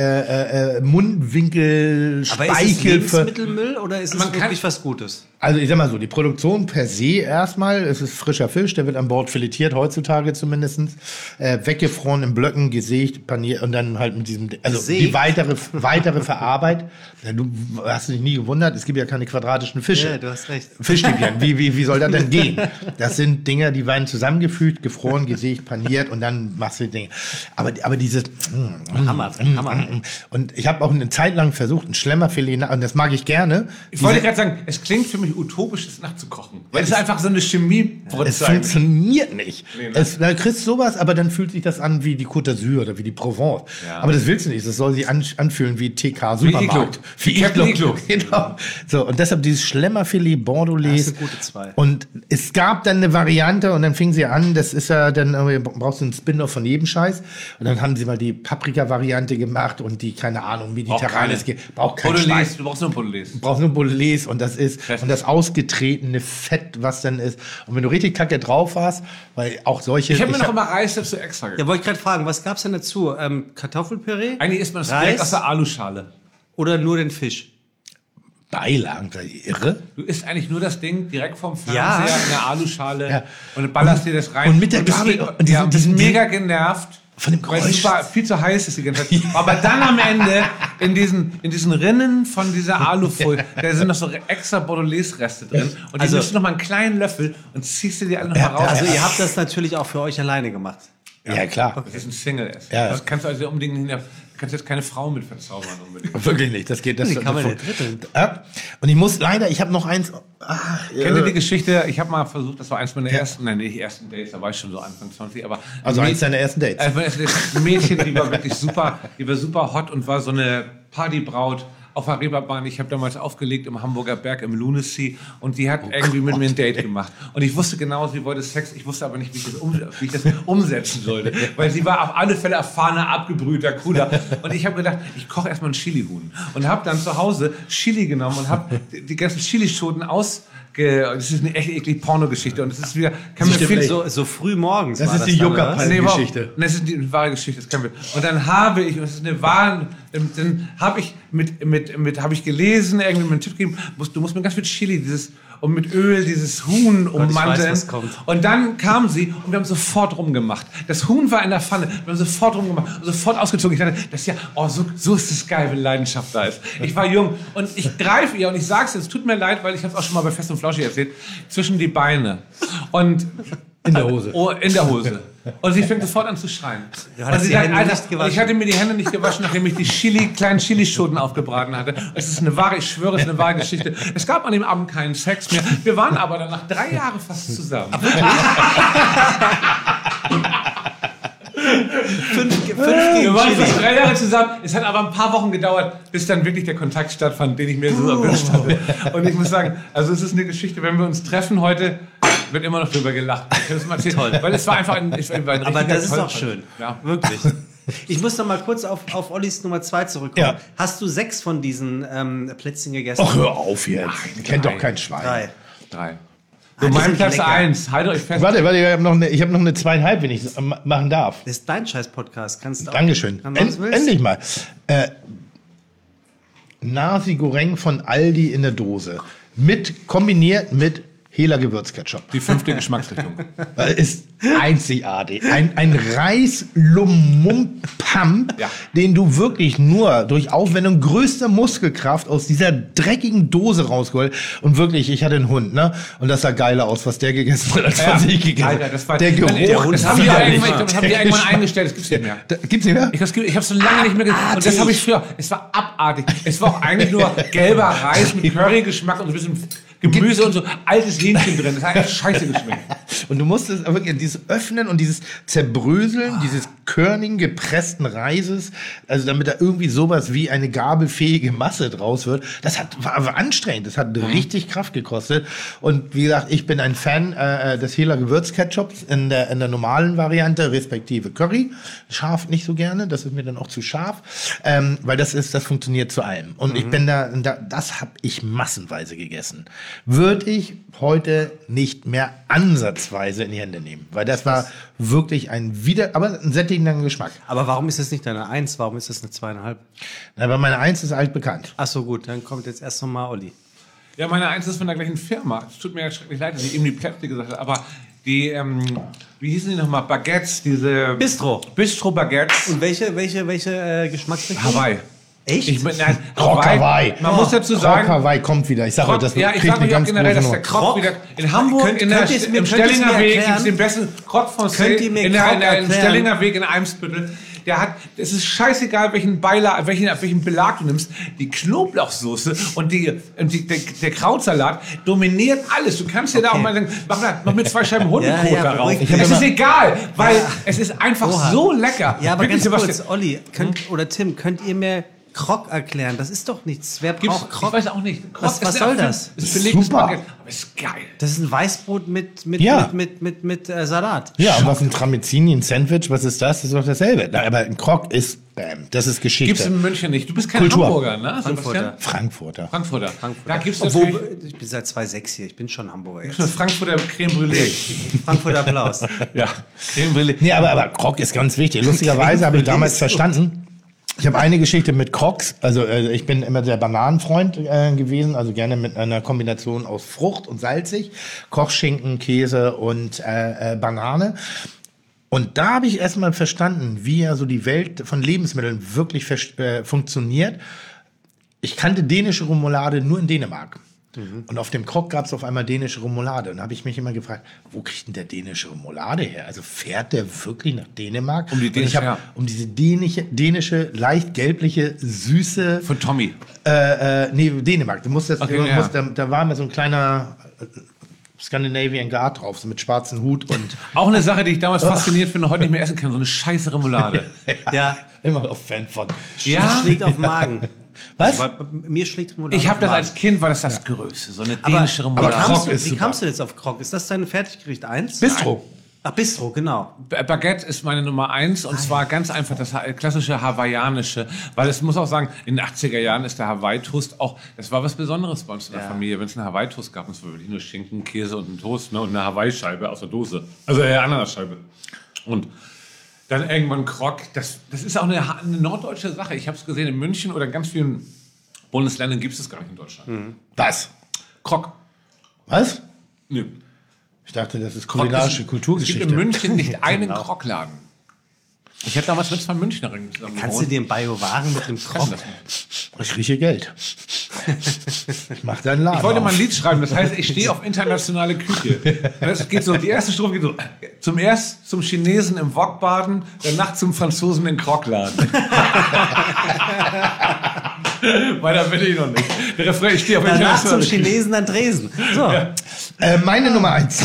Mundwinkel, Aber ist es Speichel. Lebensmittelmüll oder ist es Man kann- wirklich was Gutes? Also ich sag mal so, die Produktion per se erstmal, es ist frischer Fisch, der wird an Bord filetiert, heutzutage zumindestens, weggefroren in Blöcken, gesägt, paniert und dann halt mit diesem, also die Gesägt? weitere Verarbeitung. Ja, du hast dich nie gewundert, es gibt ja keine quadratischen Fische. Ja, du hast recht. Fischstäbchen, wie soll das denn gehen? Das sind Dinger, die werden zusammengefügt, gefroren, gesägt, paniert und dann machst du die Dinge. Aber dieses Hammer. Und ich habe auch eine Zeit lang versucht, ein Schlemmerfilet, und das mag ich gerne. Ich wollte gerade sagen, es klingt für mich utopisch, das nachzukochen. Weil es ist einfach so eine Chemie. Es funktioniert nicht. Da kriegst du sowas, aber dann fühlt sich das an wie die Côte d'Azur oder wie die Provence. Ja. Aber das willst du nicht. Das soll sich anfühlen wie TK Supermarkt. Wie Iglo. Genau. So, und deshalb dieses Schlemmerfilet Bordelaise. Das ist eine gute 2. Und es gab dann eine Variante und dann fing sie an, das ist ja dann, brauchst du einen Spin-off von jedem Scheiß. Und dann haben sie mal die Paprika-Variante gemacht und die, keine Ahnung, mediterranes. Braucht kein Scheiß. Du brauchst nur Bolognese. Du brauchst nur Bolognese und das ist, und das ausgetretene Fett, was dann ist. Und wenn du richtig kacke drauf hast, weil auch solche. Ich habe mir noch immer Reis dazu extra gekauft. Ja, wollte ich gerade fragen, was gab's denn dazu? Kartoffelpüree? Eigentlich isst man das direkt aus der Aluschale. Oder nur den Fisch? Beilagen, seid ihr irre? Du isst eigentlich nur das Ding direkt vom Fernseher in der Aluschale und ballerst dir das rein. Und mit der Gabel. Und die sind mega genervt. Von dem Geräusch. Weil es war viel zu heiß ist die ganze Zeit. Aber dann am Ende, in diesen Rinnen von dieser Alufolie, da sind noch so extra Bordelaise-Reste drin. Und die nimmst du noch mal einen kleinen Löffel und ziehst dir die alle noch mal raus. Also ihr habt das natürlich auch für euch alleine gemacht. Ja, klar. Das ist ein Single-Ess. Ja. Das kannst du also unbedingt nicht. Kannst jetzt keine Frau mit verzaubern unbedingt. Wirklich nicht, das geht. Das kann man nicht dritteln. Und ich muss leider, ich habe noch eins. Kennt ihr die Geschichte? Ich habe mal versucht, das war eins meiner ersten Dates, da war ich schon so Anfang 20, aber. Also eins deiner ersten Dates. Ein Mädchen, die war wirklich super, hot und war so eine Partybraut auf der Reeperbahn. Ich habe damals aufgelegt im Hamburger Berg im Lunacy und die hat irgendwie mit mir ein Date gemacht. Und ich wusste genau, sie wollte Sex, ich wusste aber nicht, wie ich das umsetzen sollte. Weil sie war auf alle Fälle erfahrener, abgebrühter, cooler. Und ich habe gedacht, ich koche erstmal ein Chili-Huhn. Und habe dann zu Hause Chili genommen und habe die ganzen Chilischoten das ist eine echt eklige Pornogeschichte und das ist wieder, kann mir viel so früh morgens. Das ist die Juckerpalm-Geschichte. Das ist die wahre Geschichte, das kennen wir. Und dann habe ich, und das ist eine wahre, dann habe ich habe ich gelesen, irgendwie mir einen Tipp gegeben, du musst mit ganz viel Chili und mit Öl dieses Huhn ummanteln. Und dann kam sie und wir haben sofort rumgemacht. Das Huhn war in der Pfanne, wir haben sofort rumgemacht und sofort ausgezogen. Ich dachte, das ist ja, so ist es geil, wenn Leidenschaft da ist. Ich war jung und ich greife ihr und ich sag's jetzt, es tut mir leid, weil ich habe es auch schon mal bei Fest und Flauschig erzählt, zwischen die Beine. Und in der Hose. In der Hose. Und sie fängt sofort an zu schreien. Und sie sagt, Alter, ich hatte mir die Hände nicht gewaschen, nachdem ich die kleinen Chilischoten aufgebraten hatte. Es ist eine wahre, ich schwöre, es ist eine wahre Geschichte. Es gab an dem Abend keinen Sex mehr. Wir waren aber dann nach 3 Jahren fast zusammen. 5 Wir waren fast 3 Jahre zusammen. Es hat aber ein paar Wochen gedauert, bis dann wirklich der Kontakt stattfand, den ich mir so erwünscht hatte. Und ich muss sagen, also es ist eine Geschichte, wenn wir uns treffen heute, wird immer noch drüber gelacht. Das ist toll. Weil es war einfach ein aber das ist doch schön. Ja. Wirklich. Ich muss noch mal kurz auf Ollis Nummer 2 zurückkommen. Ja. Hast du 6 von diesen Plätzchen gegessen? Ach, hör auf jetzt. Kennt doch kein Schwein. 3. So, mein Platz 1. Haltet euch fest. Warte, ich habe noch eine 2,5, wenn ich machen darf. Das ist dein Scheiß-Podcast. Kannst du auch. Dankeschön. Endlich mal. Nasi Goreng von Aldi in der Dose. Kombiniert mit Hela Gewürzketchup. Die 5. Geschmacksrichtung. Ist einzigartig. Ein Reis-Lumump-Pump, den du wirklich nur durch Aufwendung größter Muskelkraft aus dieser dreckigen Dose rausgeholt. Und wirklich, ich hatte einen Hund, ne? Und das sah geiler aus, was der gegessen hat, als was ich gegessen habe. Das war der Geruch. Das haben die irgendwann eingestellt, das gibt's nicht mehr. Gibt's nicht mehr? Ich habe so lange nicht mehr gesehen. Und das habe ich früher. Es war abartig. Es war auch eigentlich nur gelber Reis mit Curry-Geschmack und so ein bisschen Gemüse und so altes Hähnchen drin. Das hat echt scheiße geschmeckt. Und du musstest wirklich dieses Öffnen und dieses Zerbröseln, dieses körnigen, gepressten Reises, also damit da irgendwie sowas wie eine gabelfähige Masse draus wird, war anstrengend. Das hat richtig Kraft gekostet. Und wie gesagt, ich bin ein Fan des Hela Gewürzketchups in der normalen Variante, respektive Curry. Scharf nicht so gerne, das ist mir dann auch zu scharf, weil das funktioniert zu allem. Und ich bin das habe ich massenweise gegessen. Würde ich heute nicht mehr ansatzweise in die Hände nehmen. Weil das war wirklich aber ein sättigender Geschmack. Aber warum ist das nicht deine 1? Warum ist das eine 2,5? Na, weil meine 1 ist altbekannt. Ach so, gut, dann kommt jetzt erst nochmal Olli. Ja, meine 1 ist von der gleichen Firma. Es tut mir schrecklich leid, dass ich eben die Plätzchen gesagt habe, aber die, wie hießen die nochmal? Baguettes, diese... Bistro Baguettes. Und welche Geschmacksrichtung? Hawaii. Echt? Croque Hawaii. Man muss dazu sagen, Croque Hawaii kommt wieder. Ich sage euch, das ich kriegt sage eine euch auch ganz generell, dass große der Croque wieder in Hamburg Könnt ihr es mir im Stellinger Weg erklären? gibt es den besten Croque Français Könnt ihr mir Croque im erklären? Stellinger Weg in Eimsbüttel. Es ist scheißegal, welchen Belag du nimmst. Die Knoblauchsoße und der Krautsalat dominiert alles. Du kannst dir da auch mal sagen, mach mir 2 Scheiben Hundekot Ja, darauf. ruhig. Es ist egal, weil es ist einfach so lecker. Ja, aber Wirklich, ganz Sebastian. kurz, Olli oder Tim, könnt ihr mir Croque erklären? Das ist doch nichts. Wer braucht Ich Croque? weiß auch nicht. Was soll das? Ist belegtes Super. Baguette, aber ist geil. Das ist ein Weißbrot mit Salat. Ja, und was ein Tramezzini, ein Sandwich, was ist das? Das ist doch dasselbe. Na, aber ein Croque ist, das ist Geschichte. Gibt's in München nicht. Du bist kein Kultur. Hamburger, ne? Sebastian? Frankfurter. Frankfurter. Da gibt's Obwohl, natürlich ich bin seit 2006 hier. Ich bin schon Hamburger jetzt. eine Frankfurter Creme Brûlée. Frankfurter Applaus. Ja, Creme Brûlée. Nee, aber Croque ist ganz wichtig. Lustigerweise habe ich damals verstanden, ich habe eine Geschichte mit Crocs, also ich bin immer der Bananenfreund gewesen, also gerne mit einer Kombination aus Frucht und salzig, Kochschinken, Käse und Banane. Und da habe ich erstmal verstanden, wie ja so die Welt von Lebensmitteln wirklich funktioniert. Ich kannte dänische Remoulade nur in Dänemark. Und auf dem Croque gab es auf einmal dänische Remoulade. Und da habe ich mich immer gefragt, wo kriegt denn der dänische Remoulade her? Also fährt der wirklich nach Dänemark? Um die Und ich dänische, habe ja. um diese dänische, leicht gelbliche, süße... Von Tommy. nee, Dänemark. Okay, ja. Da war immer so ein kleiner Scandinavian Guard drauf, so mit schwarzem Hut und... Auch eine Sache, die ich damals fasziniert finde, heute nicht mehr essen kann. So eine scheiße Remoulade. Ja, Immer noch Fan von. Ja. schlägt auf den Magen. Was? Aber mir schlägt Remoulade Ich habe auf das den als Magen. Kind, war das Größte. So eine Aber, dänische aber Remoulade. Croque ist wie super. kamst du jetzt auf Croque? Ist das dein Fertiggericht 1? Bistro. Ach, Bistro, genau. Baguette ist meine Nummer 1 und zwar ganz einfach das klassische hawaiianische, weil es muss auch sagen, in den 80er Jahren ist der Hawaii-Toast auch, das war was Besonderes bei uns in der Familie, wenn es einen Hawaii-Toast gab, und es war wirklich nur Schinken, Käse und ein Toast, ne, und eine Hawaii-Scheibe aus der Dose, also Ananasscheibe. Und dann irgendwann Croque, das ist auch eine norddeutsche Sache. Ich habe es gesehen in München oder in ganz vielen Bundesländern gibt es das gar nicht in Deutschland. Was? Croque. Was? Nö. Ich dachte, das ist Croque kulinarische es gibt Kulturgeschichte. in München nicht einen Krockladen. Ich hätte damals mit 2 Münchnerinnen zusammen Kannst du gewohnt. dir einen Bio-Waren mit dem Croque? Ich rieche Geld. Ich mach deinen Laden Ich wollte auf. mal ein Lied schreiben, das heißt, ich stehe auf internationale Küche. Das geht so, die erste Strophe geht so, zum Chinesen im Wokbaden, danach zum Franzosen in Krockladen. Weiter will ich noch nicht. Der Refrain, ich stehe auf Danach zum internationale Küche. Chinesen an Tresen. So. Meine Nummer 1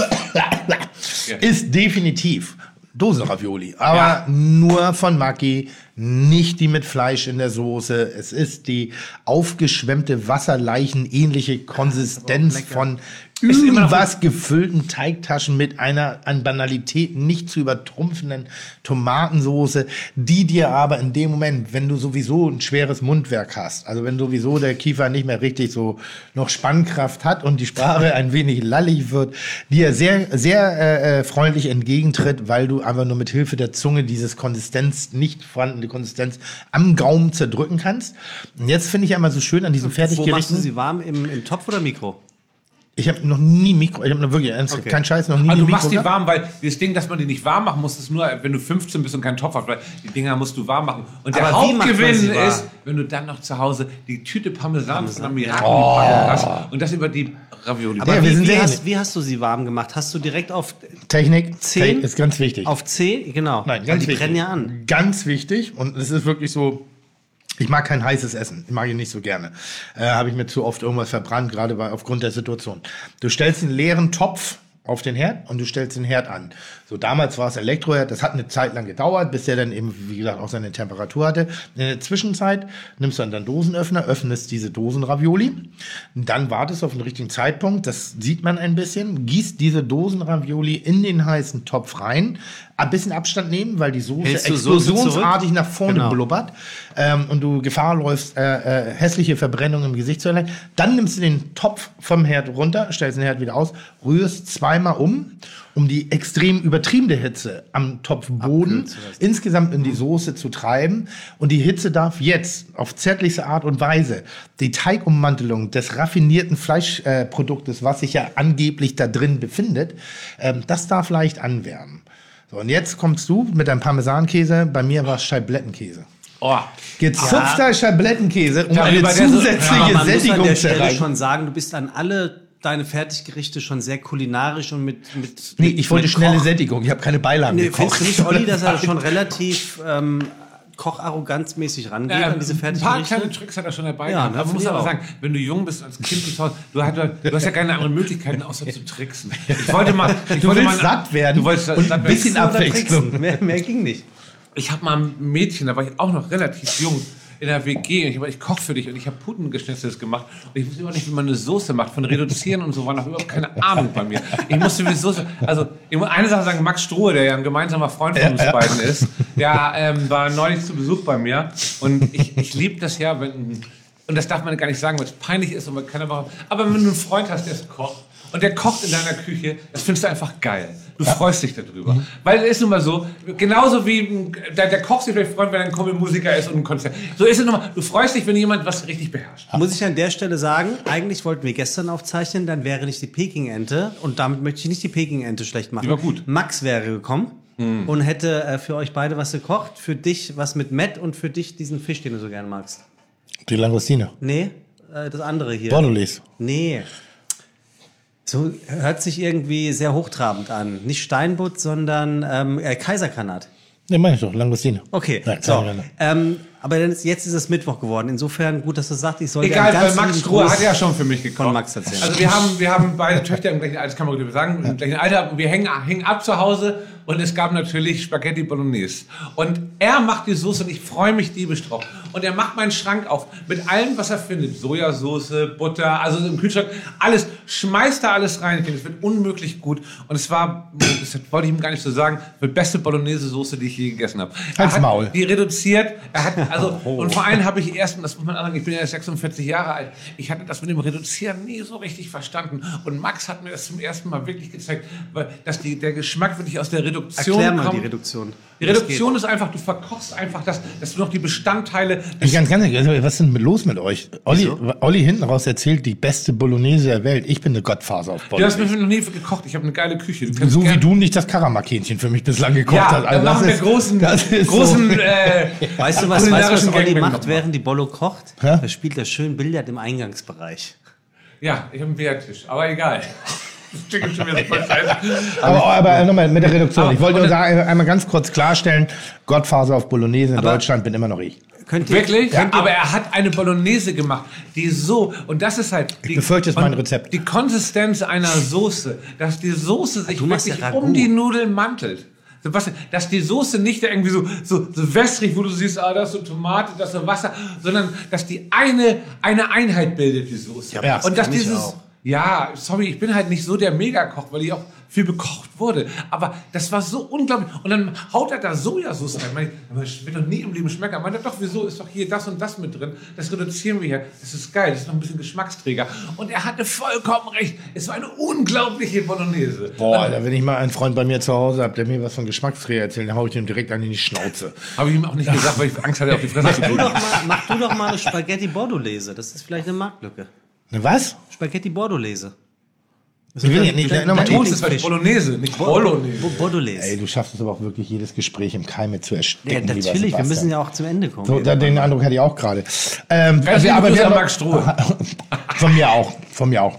ist definitiv Dosenravioli, aber nur von Maggi, nicht die mit Fleisch in der Soße. Es ist die aufgeschwemmte, wasserleichenähnliche Konsistenz von irgendwas gefüllten Teigtaschen mit einer an Banalität nicht zu übertrumpfenden Tomatensoße, die dir aber in dem Moment, wenn du sowieso ein schweres Mundwerk hast, also wenn sowieso der Kiefer nicht mehr richtig so noch Spannkraft hat und die Sprache ein wenig lallig wird, dir sehr, sehr freundlich entgegentritt, weil du einfach nur mit Hilfe der Zunge dieses nicht vorhandene Konsistenz am Gaumen zerdrücken kannst. Und jetzt finde ich ja immer so schön an diesen Wo machst du Fertiggerichten. sie warm? Im Topf oder Mikro? Ich habe noch nie Mikro, ich habe noch wirklich kein Scheiß, noch nie Also du Mikro machst die gehabt. warm, weil das Ding, dass man die nicht warm machen muss, ist nur, wenn du 15 bist und keinen Topf hast, weil die Dinger musst du warm machen. Und der Aber wie macht man Hauptgewinn sie warm? ist, wenn du dann noch zu Hause die Tüte Parmesan von der Miracoli-Packung hast und das über die Ravioli. Ja, wir sind sehr wie hast du sie warm gemacht? Hast du direkt auf Technik 10? ist ganz wichtig. Auf C? Genau. Nein, Weil ganz die wichtig. brennen ja an. Ganz wichtig. Und es ist wirklich so, ich mag kein heißes Essen. Ich mag ihn nicht so gerne. Habe ich mir zu oft irgendwas verbrannt, gerade aufgrund der Situation. Du stellst einen leeren Topf auf den Herd und du stellst den Herd an. So damals war es Elektroherd, das hat eine Zeit lang gedauert, bis der dann eben, wie gesagt, auch seine Temperatur hatte. In der Zwischenzeit nimmst du dann Dosenöffner, öffnest diese Dosenravioli, dann wartest du auf den richtigen Zeitpunkt, das sieht man ein bisschen, gießt diese Dosenravioli in den heißen Topf rein, ein bisschen Abstand nehmen, weil die Soße Hältst du Soße explosionsartig nach vorne Genau. blubbert und du Gefahr läufst, hässliche Verbrennung im Gesicht zu erleiden. Dann nimmst du den Topf vom Herd runter, stellst den Herd wieder aus, rührst zweimal um die extrem übertriebene Hitze am Topfboden insgesamt in die Soße zu treiben. Und die Hitze darf jetzt auf zärtlichste Art und Weise die Teigummantelung des raffinierten Fleischproduktes, was sich ja angeblich da drin befindet, das darf leicht anwärmen. So, und jetzt kommst du mit deinem Parmesankäse. Bei mir war es Scheiblettenkäse. Oh. Gezupfter Schablettenkäse, um Ja, eine bei der zusätzliche Aber man muss an Sättigung der zu Stelle erreichen. schon sagen, du bist an alle deine Fertiggerichte schon sehr kulinarisch und mit Nee, ich wollte mit schnelle Koch. Sättigung. Ich habe keine Beilagen Nee, gekocht. findest du nicht, Olli, dass er schon relativ kocharroganzmäßig rangeht an diese Ein paar Fertiggerichte? kleine Tricks hat er schon dabei. Ja, gehabt. ne, Aber man muss finde ich aber auch. sagen, wenn du jung bist als Kind zu Hause, du hast ja keine anderen Möglichkeiten, außer zu tricksen. Ich wollte mal, Du willst satt werden Du wolltest und satt ein bisschen werden. Abwechslung. Mehr ging nicht. Ich habe mal ein Mädchen, da war ich auch noch relativ jung, in der WG. Und ich koche für dich und ich habe Putengeschnitzeltes gemacht. Und ich wusste immer nicht, wie man eine Soße macht. Von Reduzieren und so war noch überhaupt keine Ahnung bei mir. Ich musste wie Soße. Also, ich muss eine Sache sagen: Max Strohe, der ja ein gemeinsamer Freund von uns beiden ist, der war neulich zu Besuch bei mir. Und ich liebe das ja, wenn. Und das darf man gar nicht sagen, weil es peinlich ist und man kann aber wenn du einen Freund hast, der ist Koch und der kocht in deiner Küche, das findest du einfach geil. Du freust dich darüber. Weil es ist nun mal so, genauso wie der Koch sich vielleicht freut, wenn er ein Kumpel Musiker ist und ein Konzert. So ist es nun mal, du freust dich, wenn jemand was richtig beherrscht. Muss ich an der Stelle sagen, eigentlich wollten wir gestern aufzeichnen, dann wäre nicht die Peking-Ente, und damit möchte ich nicht die Peking-Ente schlecht machen. Die war gut. Max wäre gekommen und hätte für euch beide was gekocht, für dich was mit Met und für dich diesen Fisch, den du so gerne magst. Die Langostine. Nee, das andere hier. Bordelaise. Nee. So hört sich irgendwie sehr hochtrabend an. Nicht Steinbutt, sondern Kaisergranat. Ne, meine ich doch, Langostine. Okay, Ja, so. Kaisergranat. Aber jetzt ist es Mittwoch geworden. Insofern gut, dass du sagst, ich soll dir Egal, einen weil ganz Max lieben Strohe Gruß hat ja schon für mich gekocht. von Max erzählen. Also wir haben beide Töchter im gleichen Alter, das kann man sagen, im gleichen Alter. Wir hängen ab zu Hause und es gab natürlich Spaghetti Bolognese. Und er macht die Soße und ich freue mich diebisch drauf. Und er macht meinen Schrank auf mit allem, was er findet. Sojasauce, Butter, also im Kühlschrank, alles. Schmeißt da alles rein. Es wird unmöglich gut. Und es war, das wollte ich ihm gar nicht so sagen, die beste Bolognese-Soße, die ich je gegessen habe. Halt's Maul. Die reduziert. Er hat, also, und vor allem habe ich erst, und das muss man sagen, ich bin ja 46 Jahre alt, ich hatte das mit dem Reduzieren nie so richtig verstanden. Und Max hat mir das zum ersten Mal wirklich gezeigt, weil dass der Geschmack wirklich aus der Reduktion Erklär mal kommt. die Reduktion. Die Reduktion ist einfach, du verkochst einfach dass du noch die Bestandteile. Ganz ehrlich, also, was ist denn los mit euch? Olli hinten raus erzählt, die beste Bolognese der Welt. Ich bin eine Gottfaser auf Du hast Bolognese. mir noch nie gekocht, ich habe eine geile Küche. Du kannst So wie gern- du nicht das Karamak-Hähnchen für mich bislang gekocht Ja, hast. dann machen wir großen Weißt du, was kulinarischen Olli Gangbang macht, noch während die Bollo kocht? Ja? Er spielt da schön Billard im Eingangsbereich. Ja, ich habe einen Bärtisch, aber egal. Das klingt schon wieder so voll scheiße. Aber nochmal mit der Reduktion. Ich wollte aber- nur sagen, einmal ganz kurz klarstellen, Gottfaser auf Bolognese in Deutschland bin immer noch ich. Könnt ihr, Wirklich? Könnt ihr, Aber er hat eine Bolognese gemacht, die so, und das ist halt... Ich befürchte, es ist mein und Rezept. Die Konsistenz einer Soße, dass die Soße sich Du machst wirklich ja Ragout. um die Nudeln mantelt. Sebastian, dass die Soße nicht irgendwie so wässrig, wo du siehst, da ist so Tomate, da ist so Wasser, sondern dass die eine Einheit bildet, die Soße. Ja, und dass kann ich dieses... auch. Ja, sorry, ich bin halt nicht so der Megakoch, weil ich auch viel bekocht wurde. Aber das war so unglaublich. Und dann haut er da Sojasauce rein. Meine, das wird doch nie im Leben schmecken. Meint er, doch, wieso ist doch hier das und das mit drin? Das reduzieren wir hier. Das ist geil, das ist noch ein bisschen Geschmacksträger. Und er hatte vollkommen recht. Es war eine unglaubliche Bolognese. Boah, Alter, wenn ich mal einen Freund bei mir zu Hause habe, der mir was von Geschmacksträger erzählt, dann hau ich ihm direkt an in die Schnauze. Habe ich ihm auch nicht gesagt, weil ich Angst hatte, auf die Fresse zu kriegen. mach du doch mal eine Spaghetti Bordelaise. Das ist vielleicht eine Marktlücke. Ne, was? Spaghetti Bordelaise. Ich will ja nicht, nochmal, Toast ist vielleicht Bolognese, nicht Bolognese. Bordelaise. ey, du schaffst es aber auch wirklich, jedes Gespräch im Keime zu Ja, ersticken. lieber natürlich, wir Sebastian. müssen ja auch zum Ende kommen. So, den Eindruck hatte ich auch gerade. liebe Grüße wir an haben Max Strohe. Von mir auch.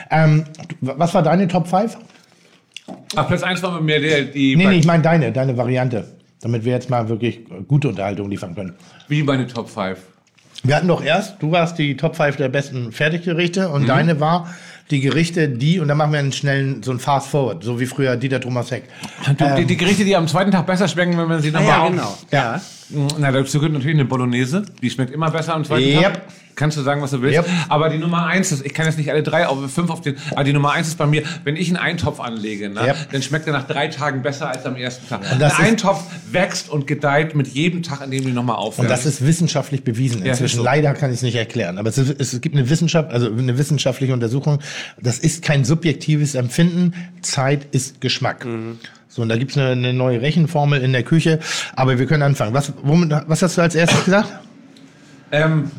Was war deine Top 5? Ach, Platz 1 war bei mir die Nee, ich meine deine Variante. Damit wir jetzt mal wirklich gute Unterhaltung liefern können. wie meine Top 5. Wir hatten doch erst, du warst die Top 5 der besten Fertiggerichte und deine war die Gerichte, und dann machen wir einen schnellen, so ein Fast Forward, so wie früher Dieter Thomas Heck. Die Gerichte, die am zweiten Tag besser schmecken, wenn man sie nochmal ja, genau. Ja. Na, dazu gehört natürlich eine Bolognese. Die schmeckt immer besser am zweiten Tag. Yep. Kannst du sagen, was du willst. Yep. Aber die Nummer 1 ist, ich kann jetzt nicht alle 3, aber 5 auf den, aber die Nummer 1 ist bei mir, wenn ich einen Eintopf anlege, ne, Yep. dann schmeckt er nach 3 Tagen besser als am ersten Tag. Und das Ein ist- Eintopf wächst und gedeiht mit jedem Tag, an dem du nochmal aufwärmst. Und das ist wissenschaftlich bewiesen Ja, inzwischen. ist so. Leider kann ich es nicht erklären. Aber es gibt eine eine wissenschaftliche Untersuchung. Das ist kein subjektives Empfinden. Zeit ist Geschmack. So, und da gibt's eine neue Rechenformel in der Küche. Aber wir können anfangen. Was hast du als erstes gesagt?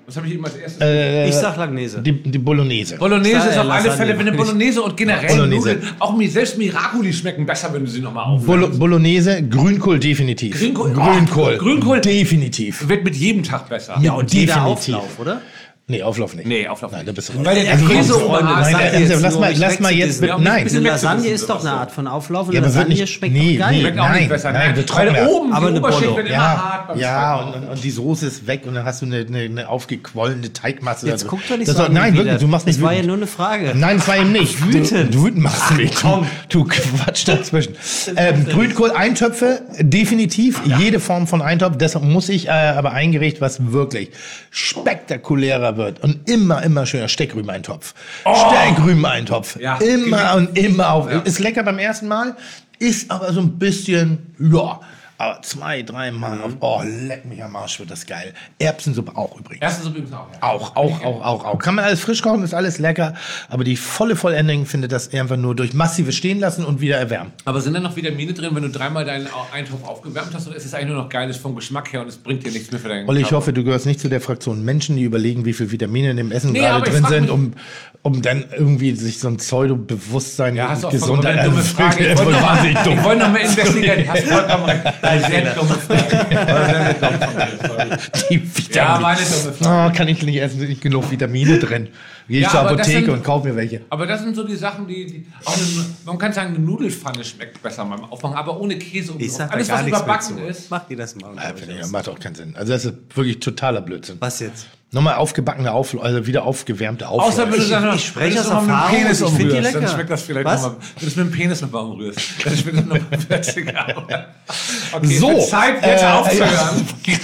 Was habe ich eben als erstes? Ich sag Langnese. Die Bolognese. Bolognese ist auf alle Lasagne. Fälle, wenn eine Bolognese und generell Bolognese. Nudeln, auch selbst Miracoli schmecken besser, wenn du sie nochmal aufwärmst. Bolognese, Grünkohl definitiv. Grünkohl. Grünkohl definitiv. wird mit jedem Tag besser. Ja, Und jeder Auflauf, oder? Nee, Auflauf nicht. Nee, Auflauf Nein, nicht. da bist du Weil der Also, Käse komm, oben Freunde, ist, nein, sag jetzt lass nur, mal, mich lass mal jetzt wegzudissen. bitte, Ja, ein nein. bisschen Eine wegzudissen, Lasagne ist sowas doch eine so. Art von Auflauf und Ja, aber wird Lasagne nicht, schmeckt nee, doch geil. nee, Schmeckt auch nicht nein, besser. nein, wird Weil trockener. oben Aber die eine Oberschicht Bolo. wird immer hart beim Ja, Schmecken. und die Soße ist weg und dann hast du eine aufgequollene Teigmasse. Jetzt guck doch nicht das so war, an nein, wieder. wirklich, du machst nicht Das war ja wütend. nur eine Frage. Nein, das war eben nicht. Wütend. Du wütend machst mich. komm. Du Quatsch dazwischen. Grünkohl-Eintöpfe, definitiv. Jede Form von Eintopf. Deshalb muss ich aber ein Gericht, was wirklich spektakulärer wird und immer schöner, Steckrübeneintopf. Steckrübeneintopf. Ja. Immer und immer auf. Ja. Ist lecker beim ersten Mal, ist aber so ein bisschen, ja, aber 2, 3 Mal auf. Oh, leck mich am Arsch, wird das geil. Erbsensuppe auch übrigens. Erstens übrigens auch. Ja. Auch. Kann man alles frisch kochen, ist alles lecker. Aber die volle Vollendung findet das einfach nur durch massives Stehen lassen und wieder erwärmen. Aber sind da noch Vitamine drin, wenn du 3-mal deinen Eintopf aufgewärmt hast? Oder ist es eigentlich nur noch geiles vom Geschmack her und es bringt dir nichts mehr für deinen Olli, ich Körper? hoffe, du gehörst nicht zu der Fraktion Menschen, die überlegen, wie viel Vitamine in dem Essen Nee, gerade aber ich drin frag sind, mich- um dann irgendwie sich so ein Pseudo-Bewusstsein, Ja, hast du auch Gesundheit... vollkommen eine dumme Frage. Ich wollte wahnsinnig dumm. noch mal investigieren. Hast vollkommen recht. Eine sehr dumme Frage. Sehr dumm von mir, sorry. Die Vitamine. Ja, meine dumme Frage. Oh, kann ich nicht essen, sind nicht genug Vitamine drin. Gehe ich Ja, zur aber das Apotheke sind- und kaufe mir welche. Aber das sind so die Sachen, die auch man kann sagen, eine Nudelfanne schmeckt besser beim Aufmachen, aber ohne Käse und Ich sag da alles, gar was nichts mehr überbacken zu. ist. Mach dir das mal. Ja, finde ich, macht auch keinen Sinn. Also das ist wirklich totaler Blödsinn. Was jetzt? Nochmal aufgebackene also wieder aufgewärmte Aufläufe. Außer wenn du dann Ich spreche aus noch mit dem Erfahrung, Penis ich find die umrührst, lecker. dann schmeckt das vielleicht Was? nochmal. Wenn du es mit dem Penis nochmal umrührst, dann schmeckt das nochmal witziger. Okay, So, wird Zeit, jetzt aufzuhören.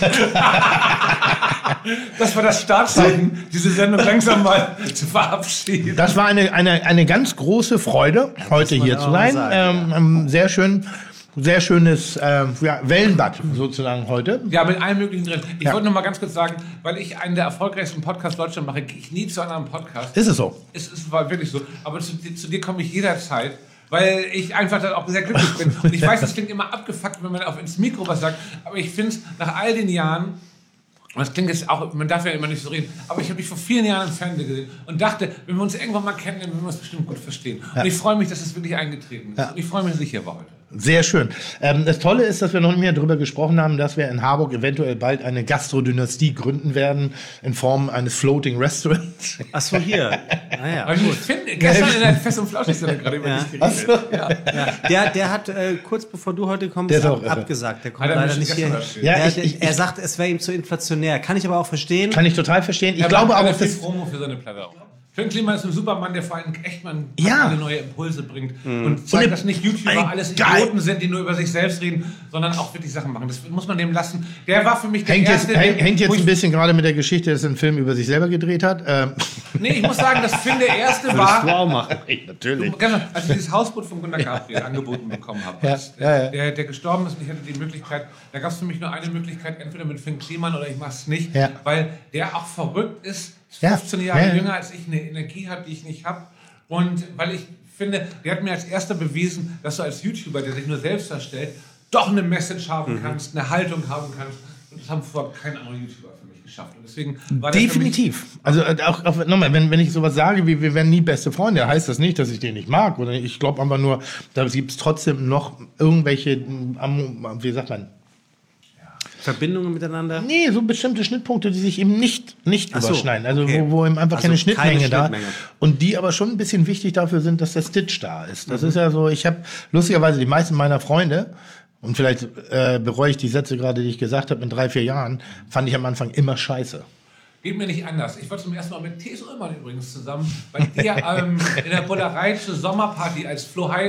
Das war das Startzeichen, diese Sendung langsam mal zu verabschieden. Das war eine ganz große Freude, heute hier zu sein. Sehr schönes Wellenbad sozusagen heute. Ja, mit allem Möglichen drin. Ich wollte noch mal ganz kurz sagen, weil ich einen der erfolgreichsten Podcasts Deutschland mache, gehe ich nie zu einem anderen Podcast. Ist es so? Es war wirklich so. Aber zu dir komme ich jederzeit, weil ich einfach dann auch sehr glücklich bin. Und ich weiß, das klingt immer abgefuckt, wenn man ins Mikro was sagt. Aber ich finde es nach all den Jahren, und das klingt jetzt auch, man darf ja immer nicht so reden, aber ich habe dich vor vielen Jahren im Fernsehen gesehen und dachte, wenn wir uns irgendwann mal kennen, dann werden wir uns bestimmt gut verstehen. Und ich freue mich, dass es wirklich eingetreten ist. Ja. Und ich freue mich, dass ich hier war heute. Sehr schön. Das Tolle ist, dass wir noch nicht mehr darüber gesprochen haben, dass wir in Harburg eventuell bald eine Gastrodynastie gründen werden in Form eines Floating Restaurants. Ach so, hier. Naja, Aber ich finde, gestern in der Fest- und Flauschig-Sendung gerade über dich geredet. Der hat kurz bevor du heute kommst, Der ist auch irre. abgesagt. Der kommt Hat er leider mich nicht gestern hier. erzählt. Ja, Er sagt, es wäre ihm zu inflationär. Kann ich aber auch verstehen. Kann ich total verstehen. Ich Er glaube macht aber, relativ dass Promo für seine Platte auch. Finn Kliman ist ein Supermann, der vor allem echt mal ein Ja. paar neue Impulse bringt und zeigt, dass nicht YouTuber alles geil. Idioten sind, die nur über sich selbst reden, sondern auch wirklich Sachen machen. Das muss man dem lassen. Der war für mich der hängt Erste, jetzt wo ein ich- bisschen gerade mit der Geschichte, dass er einen Film über sich selber gedreht hat. Nee, ich muss sagen, dass Finn der Erste war, auch machen. Natürlich. Ganz ehrlich, als ich dieses Hausboot von Gunnar Gabriel angeboten bekommen habe, Ja. Der gestorben ist und ich hatte die Möglichkeit, da gab es für mich nur eine Möglichkeit, entweder mit Finn Kliman oder ich mache es nicht, Ja. weil der auch verrückt ist, Ja. 15 Jahre Ja. jünger als ich, eine Energie hat, die ich nicht habe und weil ich finde, der hat mir als erster bewiesen, dass du als YouTuber, der sich nur selbst darstellt, doch eine Message haben kannst, eine Haltung haben kannst und das haben vorher kein anderer YouTuber für mich geschafft und deswegen war das Definitiv. Also auch nochmal, wenn ich sowas sage, wie wir werden nie beste Freunde, heißt das nicht, dass ich den nicht mag. Oder ich glaube einfach nur, da gibt es trotzdem noch irgendwelche, wie sagt man, Verbindungen miteinander? nee, so bestimmte Schnittpunkte, die sich eben nicht Ach so, überschneiden. Also okay. wo eben einfach Also keine keine Schnittmenge da. Schnittmenge. Und die aber schon ein bisschen wichtig dafür sind, dass der Stitch da ist. Das ist ja so, ich habe lustigerweise die meisten meiner Freunde, und vielleicht bereue ich die Sätze gerade, die ich gesagt habe, in 3-4 Jahren, fand ich am Anfang immer scheiße. Geht mir nicht anders. Ich war zum ersten Mal mit T.S. Ullmann übrigens zusammen bei dir in der Bullerei zur Sommerparty als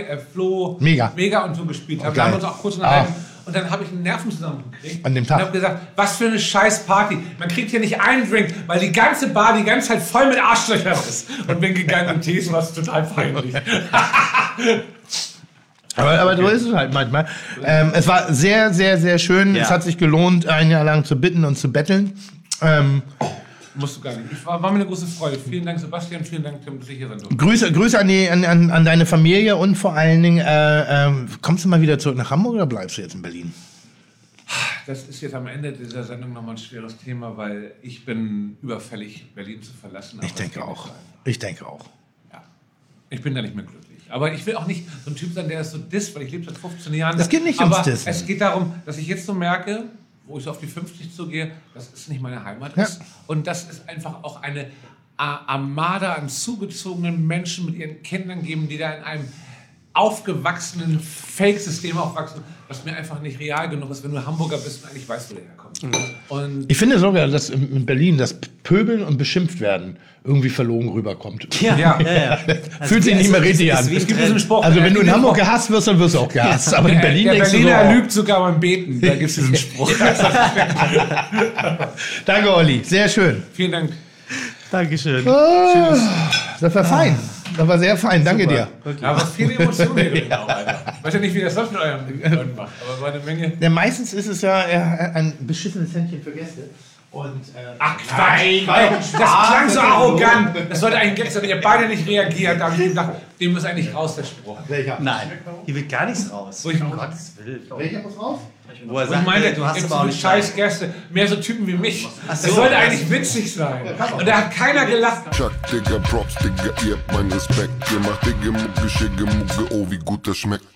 Flo Mega. und so gespielt haben. Oh, Wir haben geil. uns auch kurz unterhalten. Und dann habe ich einen Nervenzusammenbruch gekriegt. An dem Tag. Und habe gesagt, was für eine scheiß Party. Man kriegt hier nicht einen Drink, weil die ganze Bar die ganze Zeit voll mit Arschlöchern ist. Und bin gegangen und T.S. war es total peinlich. Aber so ist es halt manchmal. Es war sehr, sehr, sehr schön. Ja. Es hat sich gelohnt, ein Jahr lang zu bitten und zu betteln. Musst du gar nicht. War mir eine große Freude. Vielen Dank, Sebastian. Vielen Dank, Tim, dass ich hier sein durfte. Grüße an deine Familie und vor allen Dingen, kommst du mal wieder zurück nach Hamburg oder bleibst du jetzt in Berlin? das ist jetzt am Ende dieser Sendung nochmal ein schweres Thema, weil ich bin überfällig, Berlin zu verlassen. Ich denke auch. Ich denke auch. Ja. Ich bin da nicht mehr glücklich. Aber ich will auch nicht so ein Typ sein, der ist so disst, weil ich lebe seit 15 Jahren. Das geht nicht ums Aber Dissen. es geht darum, dass ich jetzt so merke, wo ich so auf die 50 zugehe, dass es nicht meine Heimat ist. Und dass es einfach auch eine Armada an zugezogenen Menschen mit ihren Kindern geben, die da in einem aufgewachsenen Fake-System aufwachsen, was mir einfach nicht real genug ist, wenn du Hamburger bist und eigentlich weißt, wo der herkommt. Und Ich finde sogar, dass in Berlin das Pöbeln und beschimpft werden irgendwie verlogen rüberkommt. Ja. Fühlt sich nicht mehr richtig an. es gibt diesen Spruch. Also wenn du in Hamburg gehasst wirst, dann wirst du auch gehasst. Aber in Berlin der denkst du Berliner so, lügt sogar beim Beten. Da gibt es diesen Spruch. Danke, Olli. Sehr schön. Vielen Dank. Dankeschön. Das war fein. Das war sehr fein. Danke dir. Aber viele Emotionen hier drin auch, Alter. Ich weiß ja nicht, wie das läuft mit eurem macht, aber war eine Menge. Ja, meistens ist es ja ein beschissenes Händchen für Gäste. Und, Ach Quatsch! Das klang so arrogant. Das sollte eigentlich ein Gag sein. Ihr beide nicht reagiert. Da habe ich gedacht, dem muss eigentlich raus, der Spruch. Welcher? Nein, hier wird gar nichts raus. Wo ich Gottes Willen. Welcher muss raus? Wo er Und ich sagt, meinte, du hast jetzt aber auch so nicht scheiß Gäste, mehr so Typen wie mich. Das so, sollte das- eigentlich witzig sein. Und da hat keiner gelacht. Chuck, Digga, Props, Digga, ihr habt meinen Respekt. Ihr macht Digga, Mucke, Schicke, Mucke, oh, wie gut das schmeckt.